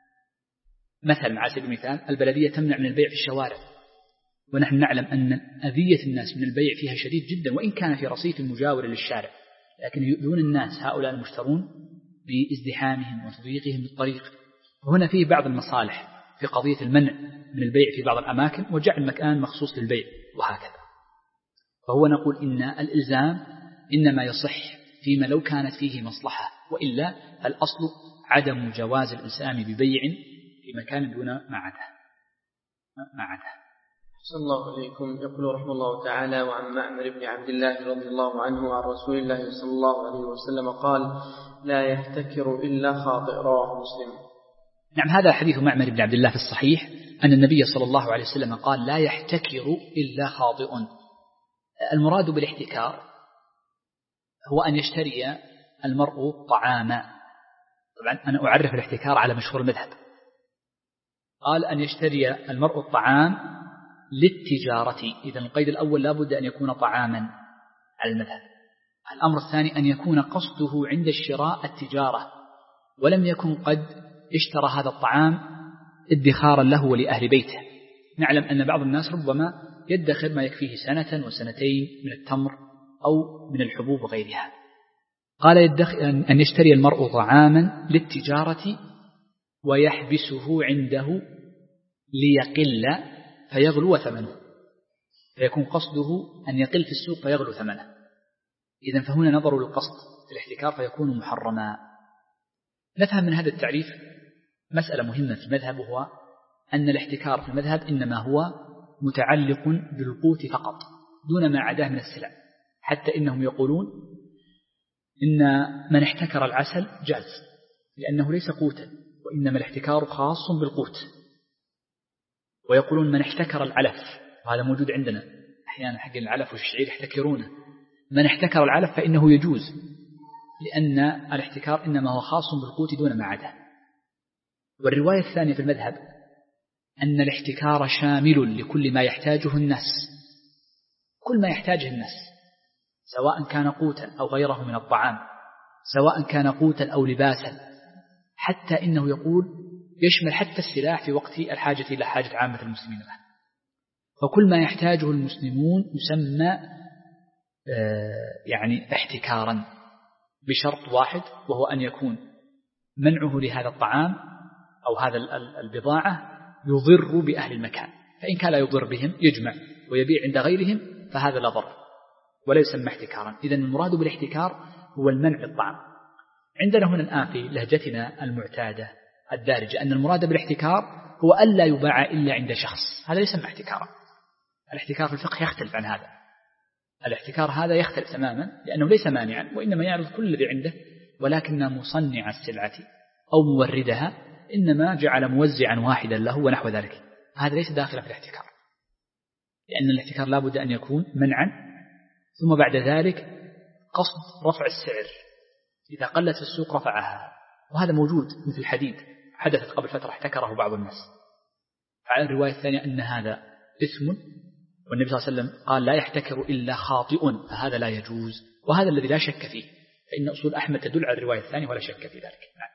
مثلا على سبيل المثال البلدية تمنع من البيع في الشوارع، ونحن نعلم أن أذية الناس من البيع فيها شديد جدا وإن كان في رصيف مجاور للشارع، لكن يؤذون الناس هؤلاء المشترون بازدحامهم وتضييقهم للطريق. وهنا فيه بعض المصالح في قضية المنع من البيع في بعض الأماكن وجعل مكان مخصوص للبيع وهكذا. فهو نقول إن الإلزام إنما يصح فيما لو كانت فيه مصلحة، وإلا الأصل عدم جواز الإلزام ببيع في مكان دون ما عداه ما عداه. صلى الله عليكم. يقول رحمه الله تعالى: وعن معمر بن عبد الله رضي الله عنه عن رسول الله صلى الله عليه وسلم قال: لا يحتكر إلا خاطئ. رواه مسلم. نعم، هذا حديث معمر بن عبد الله في الصحيح أن النبي صلى الله عليه وسلم قال: لا يحتكر إلا خاطئ. المراد بالاحتكار هو أن يشتري المرء طعاما. طبعا أنا أعرف الاحتكار على مشهور المذهب. قال أن يشتري المرء الطعام للتجارة، إذا القيد الأول لا بد أن يكون طعاما على المذهب. الأمر الثاني أن يكون قصده عند الشراء التجارة ولم يكن قد اشترى هذا الطعام ادخارا له ولأهل بيته. نعلم أن بعض الناس ربما يدخر ما يكفيه سنة وسنتين من التمر أو من الحبوب وغيرها. قال أن يشتري المرء طعاما للتجارة ويحبسه عنده ليقل فيغلو ثمنه، فيكون قصده أن يقل في السوق فيغلو ثمنه. إذن فهنا نظر للقصد في الاحتكار فيكون محرما. نفهم من هذا التعريف مسألة مهمة في المذهب، وهو أن الاحتكار في المذهب إنما هو متعلق بالقوت فقط دون ما عداه من السلع، حتى إنهم يقولون إن من احتكر العسل جاز لأنه ليس قوتا، وإنما الاحتكار خاص بالقوت. ويقولون من احتكر العلف، وهذا موجود عندنا أحيانا حق العلف والشعير يحتكرونه، من احتكر العلف فإنه يجوز لأن الاحتكار إنما هو خاص بالقوت دون ما عداه. والرواية الثانية في المذهب أن الاحتكار شامل لكل ما يحتاجه الناس، كل ما يحتاجه الناس سواء كان قوتا أو غيره من الطعام، سواء كان قوتا أو لباسا، حتى إنه يقول يشمل حتى السلاح في وقت الحاجة إلى حاجة عامة المسلمين له. فكل ما يحتاجه المسلمون يسمى يعني احتكارا، بشرط واحد وهو أن يكون منعه لهذا الطعام أو هذا البضاعة يضر بأهل المكان، فإن كان لا يضر بهم يجمع ويبيع عند غيرهم فهذا لا ضر ولا يسمى احتكارا. إذن المراد بالاحتكار هو المنع الطعام. عندنا هنا الآن في لهجتنا المعتادة الدارجة أن المراد بالاحتكار هو ألا يباع إلا عند شخص، هذا يسمى احتكارا. الاحتكار في الفقه يختلف عن هذا. الاحتكار هذا يختلف تماما لأنه ليس مانعا، وإنما يعرض كل الذي عنده، ولكن مصنع السلعة أو موردها إنما جعل موزعا واحدا له ونحو ذلك، هذا ليس داخلا في الاحتكار، لأن الاحتكار لا بد أن يكون منعا ثم بعد ذلك قصد رفع السعر، إذا قلت في السوق رفعها، وهذا موجود مثل الحديد حدثت قبل فترة احتكره بعض الناس. على الرواية الثانية أن هذا إثم، والنبي صلى الله عليه وسلم قال لا يحتكر إلا خاطئ، فهذا لا يجوز، وهذا الذي لا شك فيه، فإن أصول أحمد تدل على الرواية الثانية ولا شك في ذلك. نعم.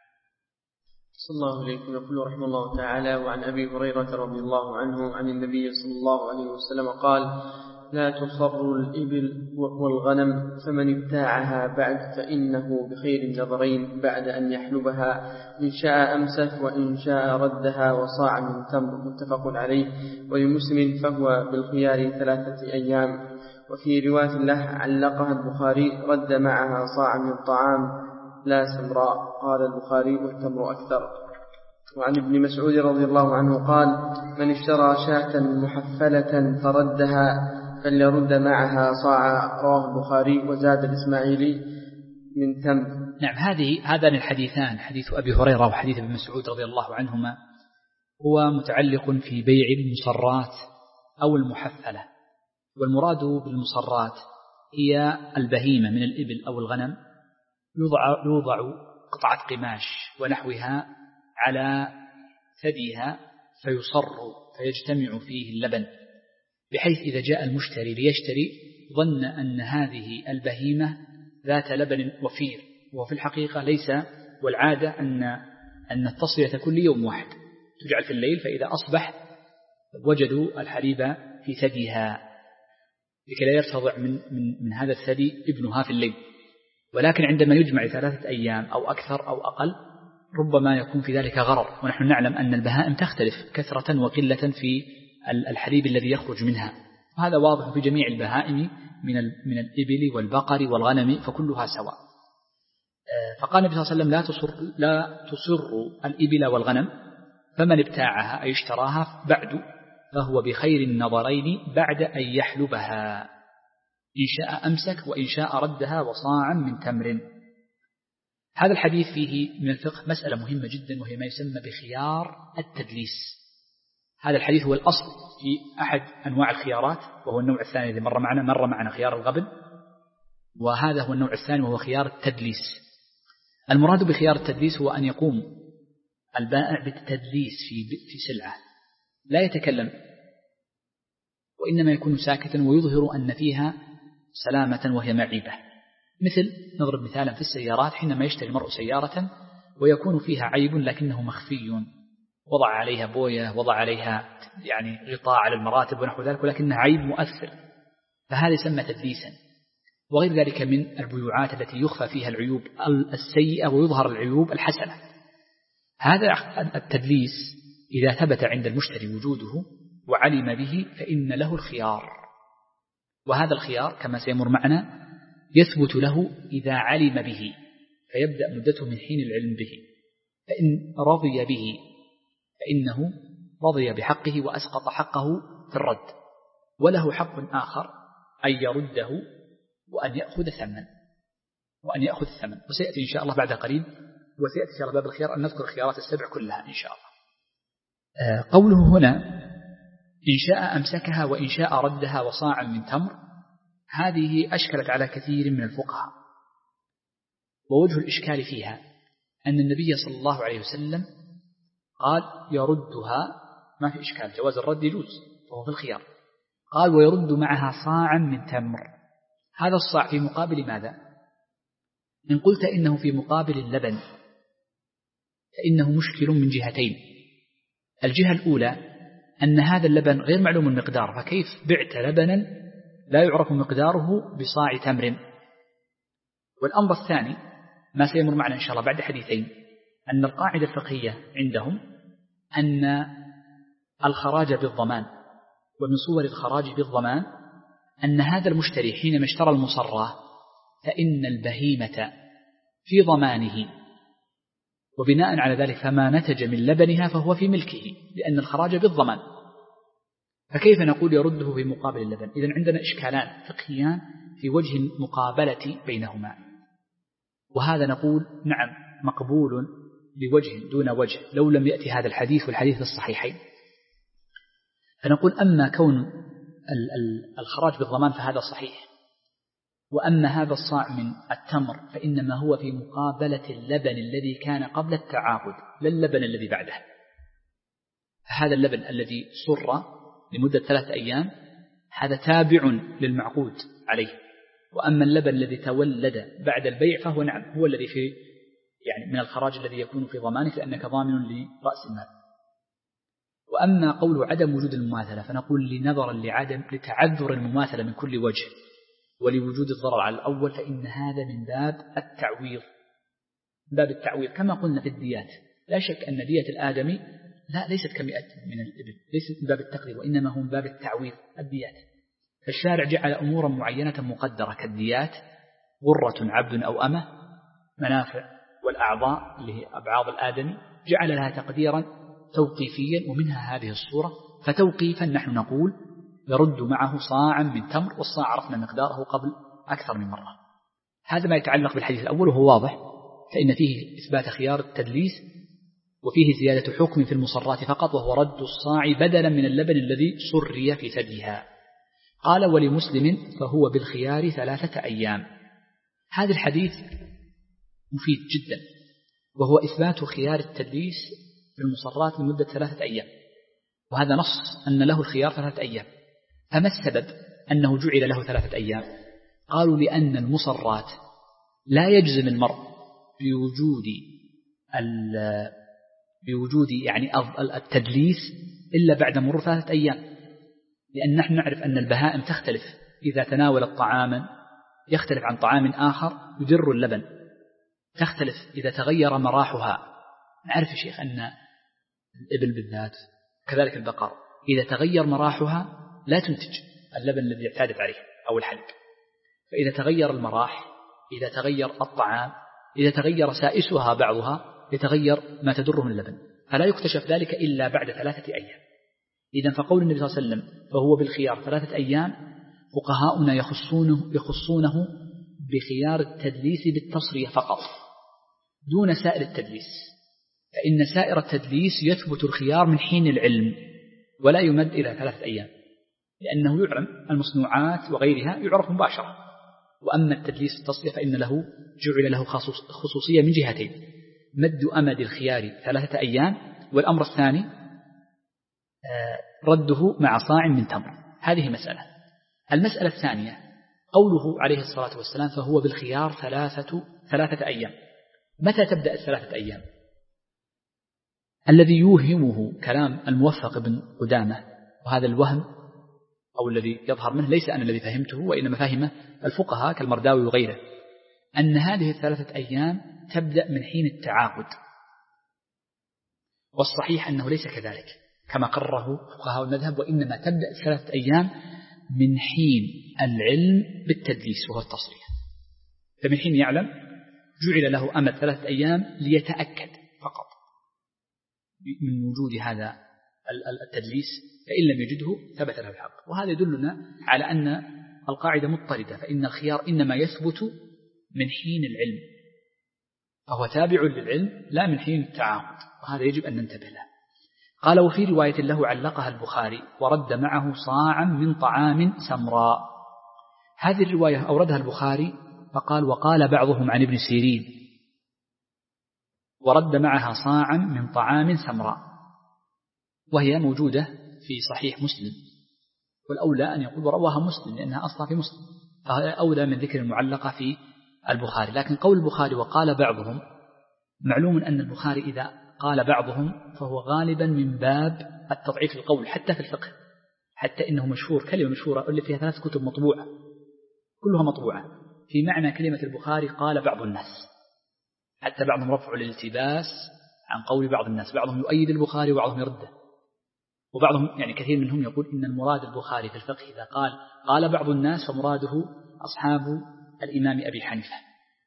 صلى الله عليكم. يقول رحمه الله تعالى: وعن أبي هريرة رضي الله عنه عن النبي صلى الله عليه وسلم قال: لا تصر الإبل والغنم، فمن ابتاعها بعد فإنه بخير النظرين بعد أن يحلبها، إن شاء أمسك وإن شاء ردها وصاع من تمر. متفق عليه. ولمسلم: فهو بالخيار ثلاثة أيام. وفي رواية له علقها البخاري: رد معها صاع من طعام لا سمراء. قال البخاري: والتمر أكثر. وعن ابن مسعود رضي الله عنه قال: من اشترى شاة محفلة فردها فليرد معها صاع. رواه البخاري. وزاد الإسماعيلي: من تمر. نعم. هذه هذان الحديثان، حديث أبي هريرة وحديث ابن مسعود رضي الله عنهما، هو متعلق في بيع المصرات أو المحفلة. والمراد بالمصرات هي البهيمة من الإبل أو الغنم، يوضع, يوضع قطعة قماش ونحوها على ثديها فيصر فيجتمع فيه اللبن، بحيث إذا جاء المشتري ليشتري ظن أن هذه البهيمة ذات لبن وفير، وفي الحقيقة ليس، والعادة أن أن التصفية تكون ليوم واحد تجعل في الليل، فإذا أصبح وجدوا الحليب في ثديها لكي لا يرتضع من, من, من هذا الثدي ابنها في الليل. ولكن عندما يجمع ثلاثة أيام أو أكثر أو أقل ربما يكون في ذلك غرر، ونحن نعلم أن البهائم تختلف كثرة وقلة في الحليب الذي يخرج منها، وهذا واضح في جميع البهائم من من الإبل والبقر والغنم، فكلها سواء. فقال النبي صلى الله عليه وسلم: لا تصر لا تصر الإبل والغنم، فمن ابتاعها أي اشتراها بعد فهو بخير النظرين بعد أن يحلبها، إن شاء أمسك وإن شاء ردها وصاعا من تمر. هذا الحديث فيه من الفقه مسألة مهمة جدا، وهي ما يسمى بخيار التدليس. هذا الحديث هو الأصل في أحد أنواع الخيارات، وهو النوع الثاني الذي مر معنا مر معنا خيار الغبن، وهذا هو النوع الثاني وهو خيار التدليس. المراد بخيار التدليس هو أن يقوم البائع بالتدليس في في سلعة، لا يتكلم وإنما يكون ساكتا ويظهر أن فيها سلامة وهي معيبة. مثل نضرب مثالا في السيارات، حينما يشتري المرء سيارة ويكون فيها عيب لكنه مخفي، وضع عليها بوية، وضع عليها يعني غطاء على المراتب ونحو ذلك، ولكنها عيب مؤثر، فهذا يسمى تدليسا. وغير ذلك من البيوعات التي يخفى فيها العيوب السيئة ويظهر العيوب الحسنة. هذا التدليس إذا ثبت عند المشتري وجوده وعلم به فإن له الخيار، وهذا الخيار كما سيمر معنا يثبت له إذا علم به، فيبدأ مدته من حين العلم به، فإن رضي به فإنه رضي بحقه وأسقط حقه في الرد، وله حق آخر أن يرده وأن يأخذ ثمن وأن يأخذ الثمن وسيأتي إن شاء الله بعد قريب، وسيأتي إن شاء الله باب الخيار أن نذكر الخيارات السبع كلها إن شاء الله. آه قوله هنا: إن شاء أمسكها وإن شاء ردها وصاعا من تمر، هذه أشكلت على كثير من الفقهاء، ووجه الإشكال فيها أن النبي صلى الله عليه وسلم قال يردها، ما في إشكال، جواز الرد يجوز فهو في الخيار. قال ويرد معها صاعا من تمر، هذا الصاع في مقابل ماذا؟ إن قلت إنه في مقابل اللبن فإنه مشكل من جهتين. الجهة الأولى أن هذا اللبن غير معلوم المقدار، فكيف بعت لبنا لا يعرف مقداره بصاع تمر؟ والأمر الثاني ما سيمر معنا إن شاء الله بعد حديثين، أن القاعدة الفقهية عندهم أن الخراج بالضمان، ومن صور الخراج بالضمان أن هذا المشتري حينما اشترى المصرة فإن البهيمة في ضمانه، وبناء على ذلك فما نتج من لبنها فهو في ملكه، لأن الخراج بالضمان. فكيف نقول يرده في مقابل اللبن؟ إذن عندنا إشكالان فقهيان في وجه المقابلة بينهما، وهذا نقول نعم مقبول بوجه دون وجه لو لم يأتي هذا الحديث والحديث الصحيحين. فنقول أما كون الخراج بالضمان فهذا صحيح، وأما هذا الصاع من التمر فإنما هو في مقابلة اللبن الذي كان قبل التعاقد لا اللبن الذي بعده. هذا اللبن الذي صر لمدة ثلاثة أيام هذا تابع للمعقود عليه، وأما اللبن الذي تولد بعد البيع فهو نعم هو الذي في يعني من الخراج الذي يكون في ضمانك لأنك ضامن لرأس المال. وأما قول عدم وجود المماثلة فنقول لنظرا لعدم لتعذر المماثلة من كل وجه ولوجود الضرر على الأول فإن هذا من باب التعويض، باب التعويض كما قلنا في الديات. لا شك أن دية الآدمي لا ليست كمئة من الإبل، ليست من باب التقدير وإنما هم باب التعويض الديات. فالشارع جعل أمورا معينة مقدرة كالديات غرة عبد أو أمة، منافع والأعضاء اللي هي أبعاض الآدمي جعل لها تقديرا توقيفيا ومنها هذه الصورة. فتوقيفا نحن نقول يرد معه صاعا من تمر، والصاع عرفنا مقداره قبل أكثر من مرة. هذا ما يتعلق بالحديث الأول وهو واضح، فإن فيه إثبات خيار التدليس وفيه زيادة حكم في المصرات فقط وهو رد الصاع بدلا من اللبن الذي صري في ثديها. قال ولمسلم فهو بالخيار ثلاثة أيام. هذا الحديث مفيد جدا وهو إثبات خيار التدليس في المصرات لمدة ثلاثة أيام، وهذا نص أن له الخيار ثلاثة أيام. فما السبب أنه جعل له ثلاثة أيام؟ قالوا لأن المصرات لا يجزم المرء بوجود بوجود يعني التدليس إلا بعد مرور ثلاثة أيام، لأن نحن نعرف أن البهائم تختلف إذا تناولت طعاما يختلف عن طعام آخر يدر اللبن، تختلف إذا تغير مراحها. نعرف يا شيخ أن الإبل بالذات كذلك البقر إذا تغير مراحها لا تنتج اللبن الذي اعتادت عليه أو الحلب، فإذا تغير المراح، إذا تغير الطعام، إذا تغير سائسها بعضها يتغير ما تدره من اللبن، فلا يكتشف ذلك إلا بعد ثلاثة أيام. إذن فقول النبي صلى الله عليه وسلم فهو بالخيار ثلاثة أيام فقهاؤنا يخصونه, يخصونه بخيار التدليس بالتصرية فقط دون سائر التدليس، فإن سائر التدليس يثبت الخيار من حين العلم ولا يمد إلى ثلاثة أيام، لأنه يعلم المصنوعات وغيرها يعرف مباشرة. وأما التدليس التصرية فإن له جعل له خصوصية من جهتين: مد أمد الخيار ثلاثة أيام، والأمر الثاني رده مع صاع من تمر. هذه مسألة. المسألة الثانية قوله عليه الصلاة والسلام فهو بالخيار ثلاثة, ثلاثة أيام. متى تبدأ الثلاثة أيام؟ الذي يوهمه كلام الموفق بن قدامة، وهذا الوهم أو الذي يظهر منه ليس أنا الذي فهمته وإنما فهمه الفقهاء كالمرداوي وغيره، أن هذه الثلاثة أيام تبدأ من حين التعاقد، والصحيح أنه ليس كذلك كما قرره فقهاء المذهب، وإنما تبدأ الثلاثة أيام من حين العلم بالتدليس وهو التصريح. فمن حين يعلم جعل له أمد ثلاثة أيام ليتأكد فقط من وجود هذا التدليس، فإن لم يجده ثبت له الحق. وهذا يدلنا على أن القاعدة مضطردة، فإن الخيار إنما يثبت من حين العلم، فهو تابع للعلم لا من حين التعاقد، وهذا يجب أن ننتبه له. قال وفي رواية له علقها البخاري ورد معه صاعا من طعام سمراء. هذه الرواية أوردها البخاري فقال وقال بعضهم عن ابن سيرين ورد معها صاعا من طعام سمراء، وهي موجودة في صحيح مسلم، والأولى أن يقول رواها مسلم لأنها أصلا في مسلم، فهي أولى من ذكر المعلقة في البخاري. لكن قول البخاري وقال بعضهم، معلوم أن البخاري إذا قال بعضهم فهو غالبا من باب التضعيف القول حتى في الفقه، حتى إنه مشهور كلمة مشهورة اللي فيها ثلاث كتب مطبوعة كلها مطبوعة في معنى كلمة البخاري قال بعض الناس، حتى بعضهم رفعوا الالتباس عن قول بعض الناس، بعضهم يؤيد البخاري وبعضهم يرده، وبعضهم يعني كثير منهم يقول إن المراد البخاري في الفقه إذا قال قال بعض الناس فمراده أصحاب الإمام أبي حنيفة،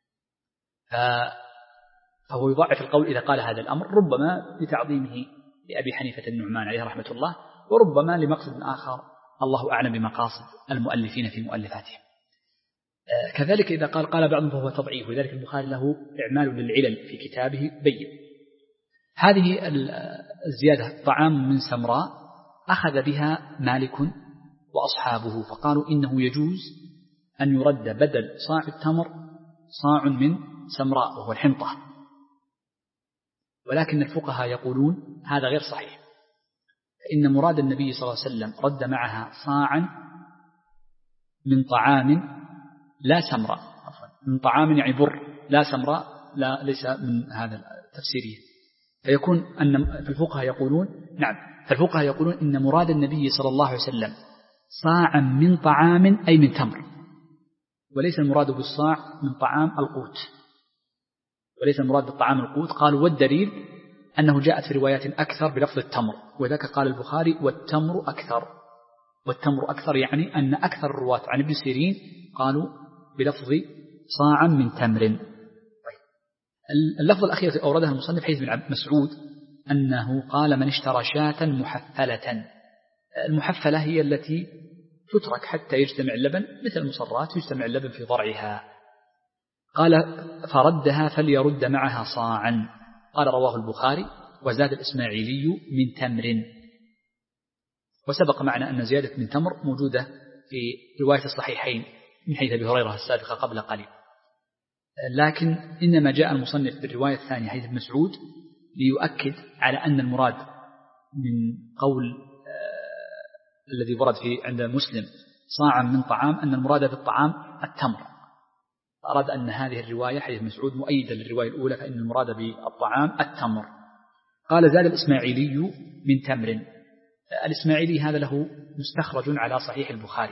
فهو يضعف القول إذا قال هذا الأمر، ربما لتعظيمه لأبي حنيفة النعمان عليه رحمة الله، وربما لمقصد آخر الله أعلم بمقاصد المؤلفين في مؤلفاتهم. كذلك إذا قال قال بعضهم فهو تضعيف، ولذلك البخاري له إعمال للعلل في كتابه بين. هذه الزيادة طعام من سمراء أخذ بها مالك وأصحابه، فقالوا إنه يجوز أن يرد بدل صاع التمر صاع من سمراء وهو الحنطة، ولكن الفقهاء يقولون هذا غير صحيح، فإن مراد النبي صلى الله عليه وسلم رد معها صاعا من طعام لا سمراء، من طعام يعني بر لا سمراء، لا ليس من هذا التفسيرية. فيكون أن فالفقهاء يقولون نعم فالفقهاء يقولون إن مراد النبي صلى الله عليه وسلم صاعا من طعام أي من تمر، وليس المراد بالصاع من طعام القوت، وليس المراد بالطعام القوت. قالوا والدليل أنه جاءت في روايات أكثر بلفظ التمر، وذلك قال البخاري والتمر أكثر، والتمر أكثر يعني أن أكثر الرواة عن ابن سيرين قالوا بلفظ صاعا من تمر. اللفظ الأخير الذي أوردها المصنف حديث بن مسعود أنه قال من اشترى شاة محفلة. المحفلة هي التي تترك حتى يجتمع اللبن، مثل المصرات يجتمع اللبن في ضرعها. قال فردها فليرد معها صاعا. قال رواه البخاري وزاد الإسماعيلي من تمر. وسبق معنا أن زيادة من تمر موجودة في رواية الصحيحين من حيث أبي هريرة السابقة قبل قليل، لكن إنما جاء المصنف بالرواية الثانية حديث ابن مسعود ليؤكد على أن المراد من قول آه الذي ورد في عند مسلم صاعا من طعام أن المراد بالطعام التمر. أراد أن هذه الرواية حديث مسعود مؤيدة للرواية الأولى، فإن المراد بالطعام التمر. قال زاد الإسماعيلي من تمر. الإسماعيلي هذا له مستخرج على صحيح البخاري.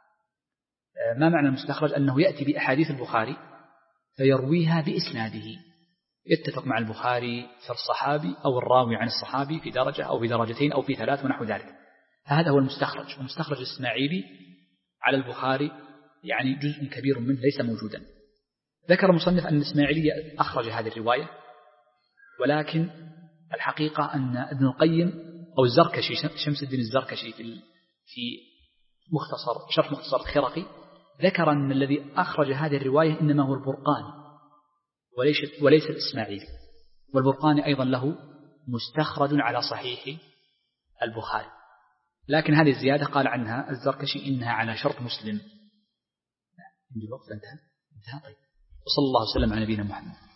ما معنى المستخرج؟ أنه يأتي بأحاديث البخاري فيرويها بإسناده، يتفق مع البخاري في الصحابي أو الراوي عن الصحابي في درجة أو في درجتين أو في ثلاث ونحو ذلك. فهذا هو المستخرج. ومستخرج الإسماعيلي على البخاري يعني جزء كبير منه ليس موجودا. ذكر المصنف أن الإسماعيلي أخرج هذه الرواية، ولكن الحقيقة أن ابن القيم أو الزركشي شمس الدين الزركشي في مختصر شرح مختصر الخرقي ذكر أن الذي أخرج هذه الرواية إنما هو البرقاني وليس, وليس الإسماعيلي، والبرقاني أيضا له مستخرج على صحيح البخاري، لكن هذه الزيادة قال عنها الزركشي إنها على شرط مسلم. عندي الوقت انتهى انتهى طيب. وصلى الله وسلم على نبينا محمد.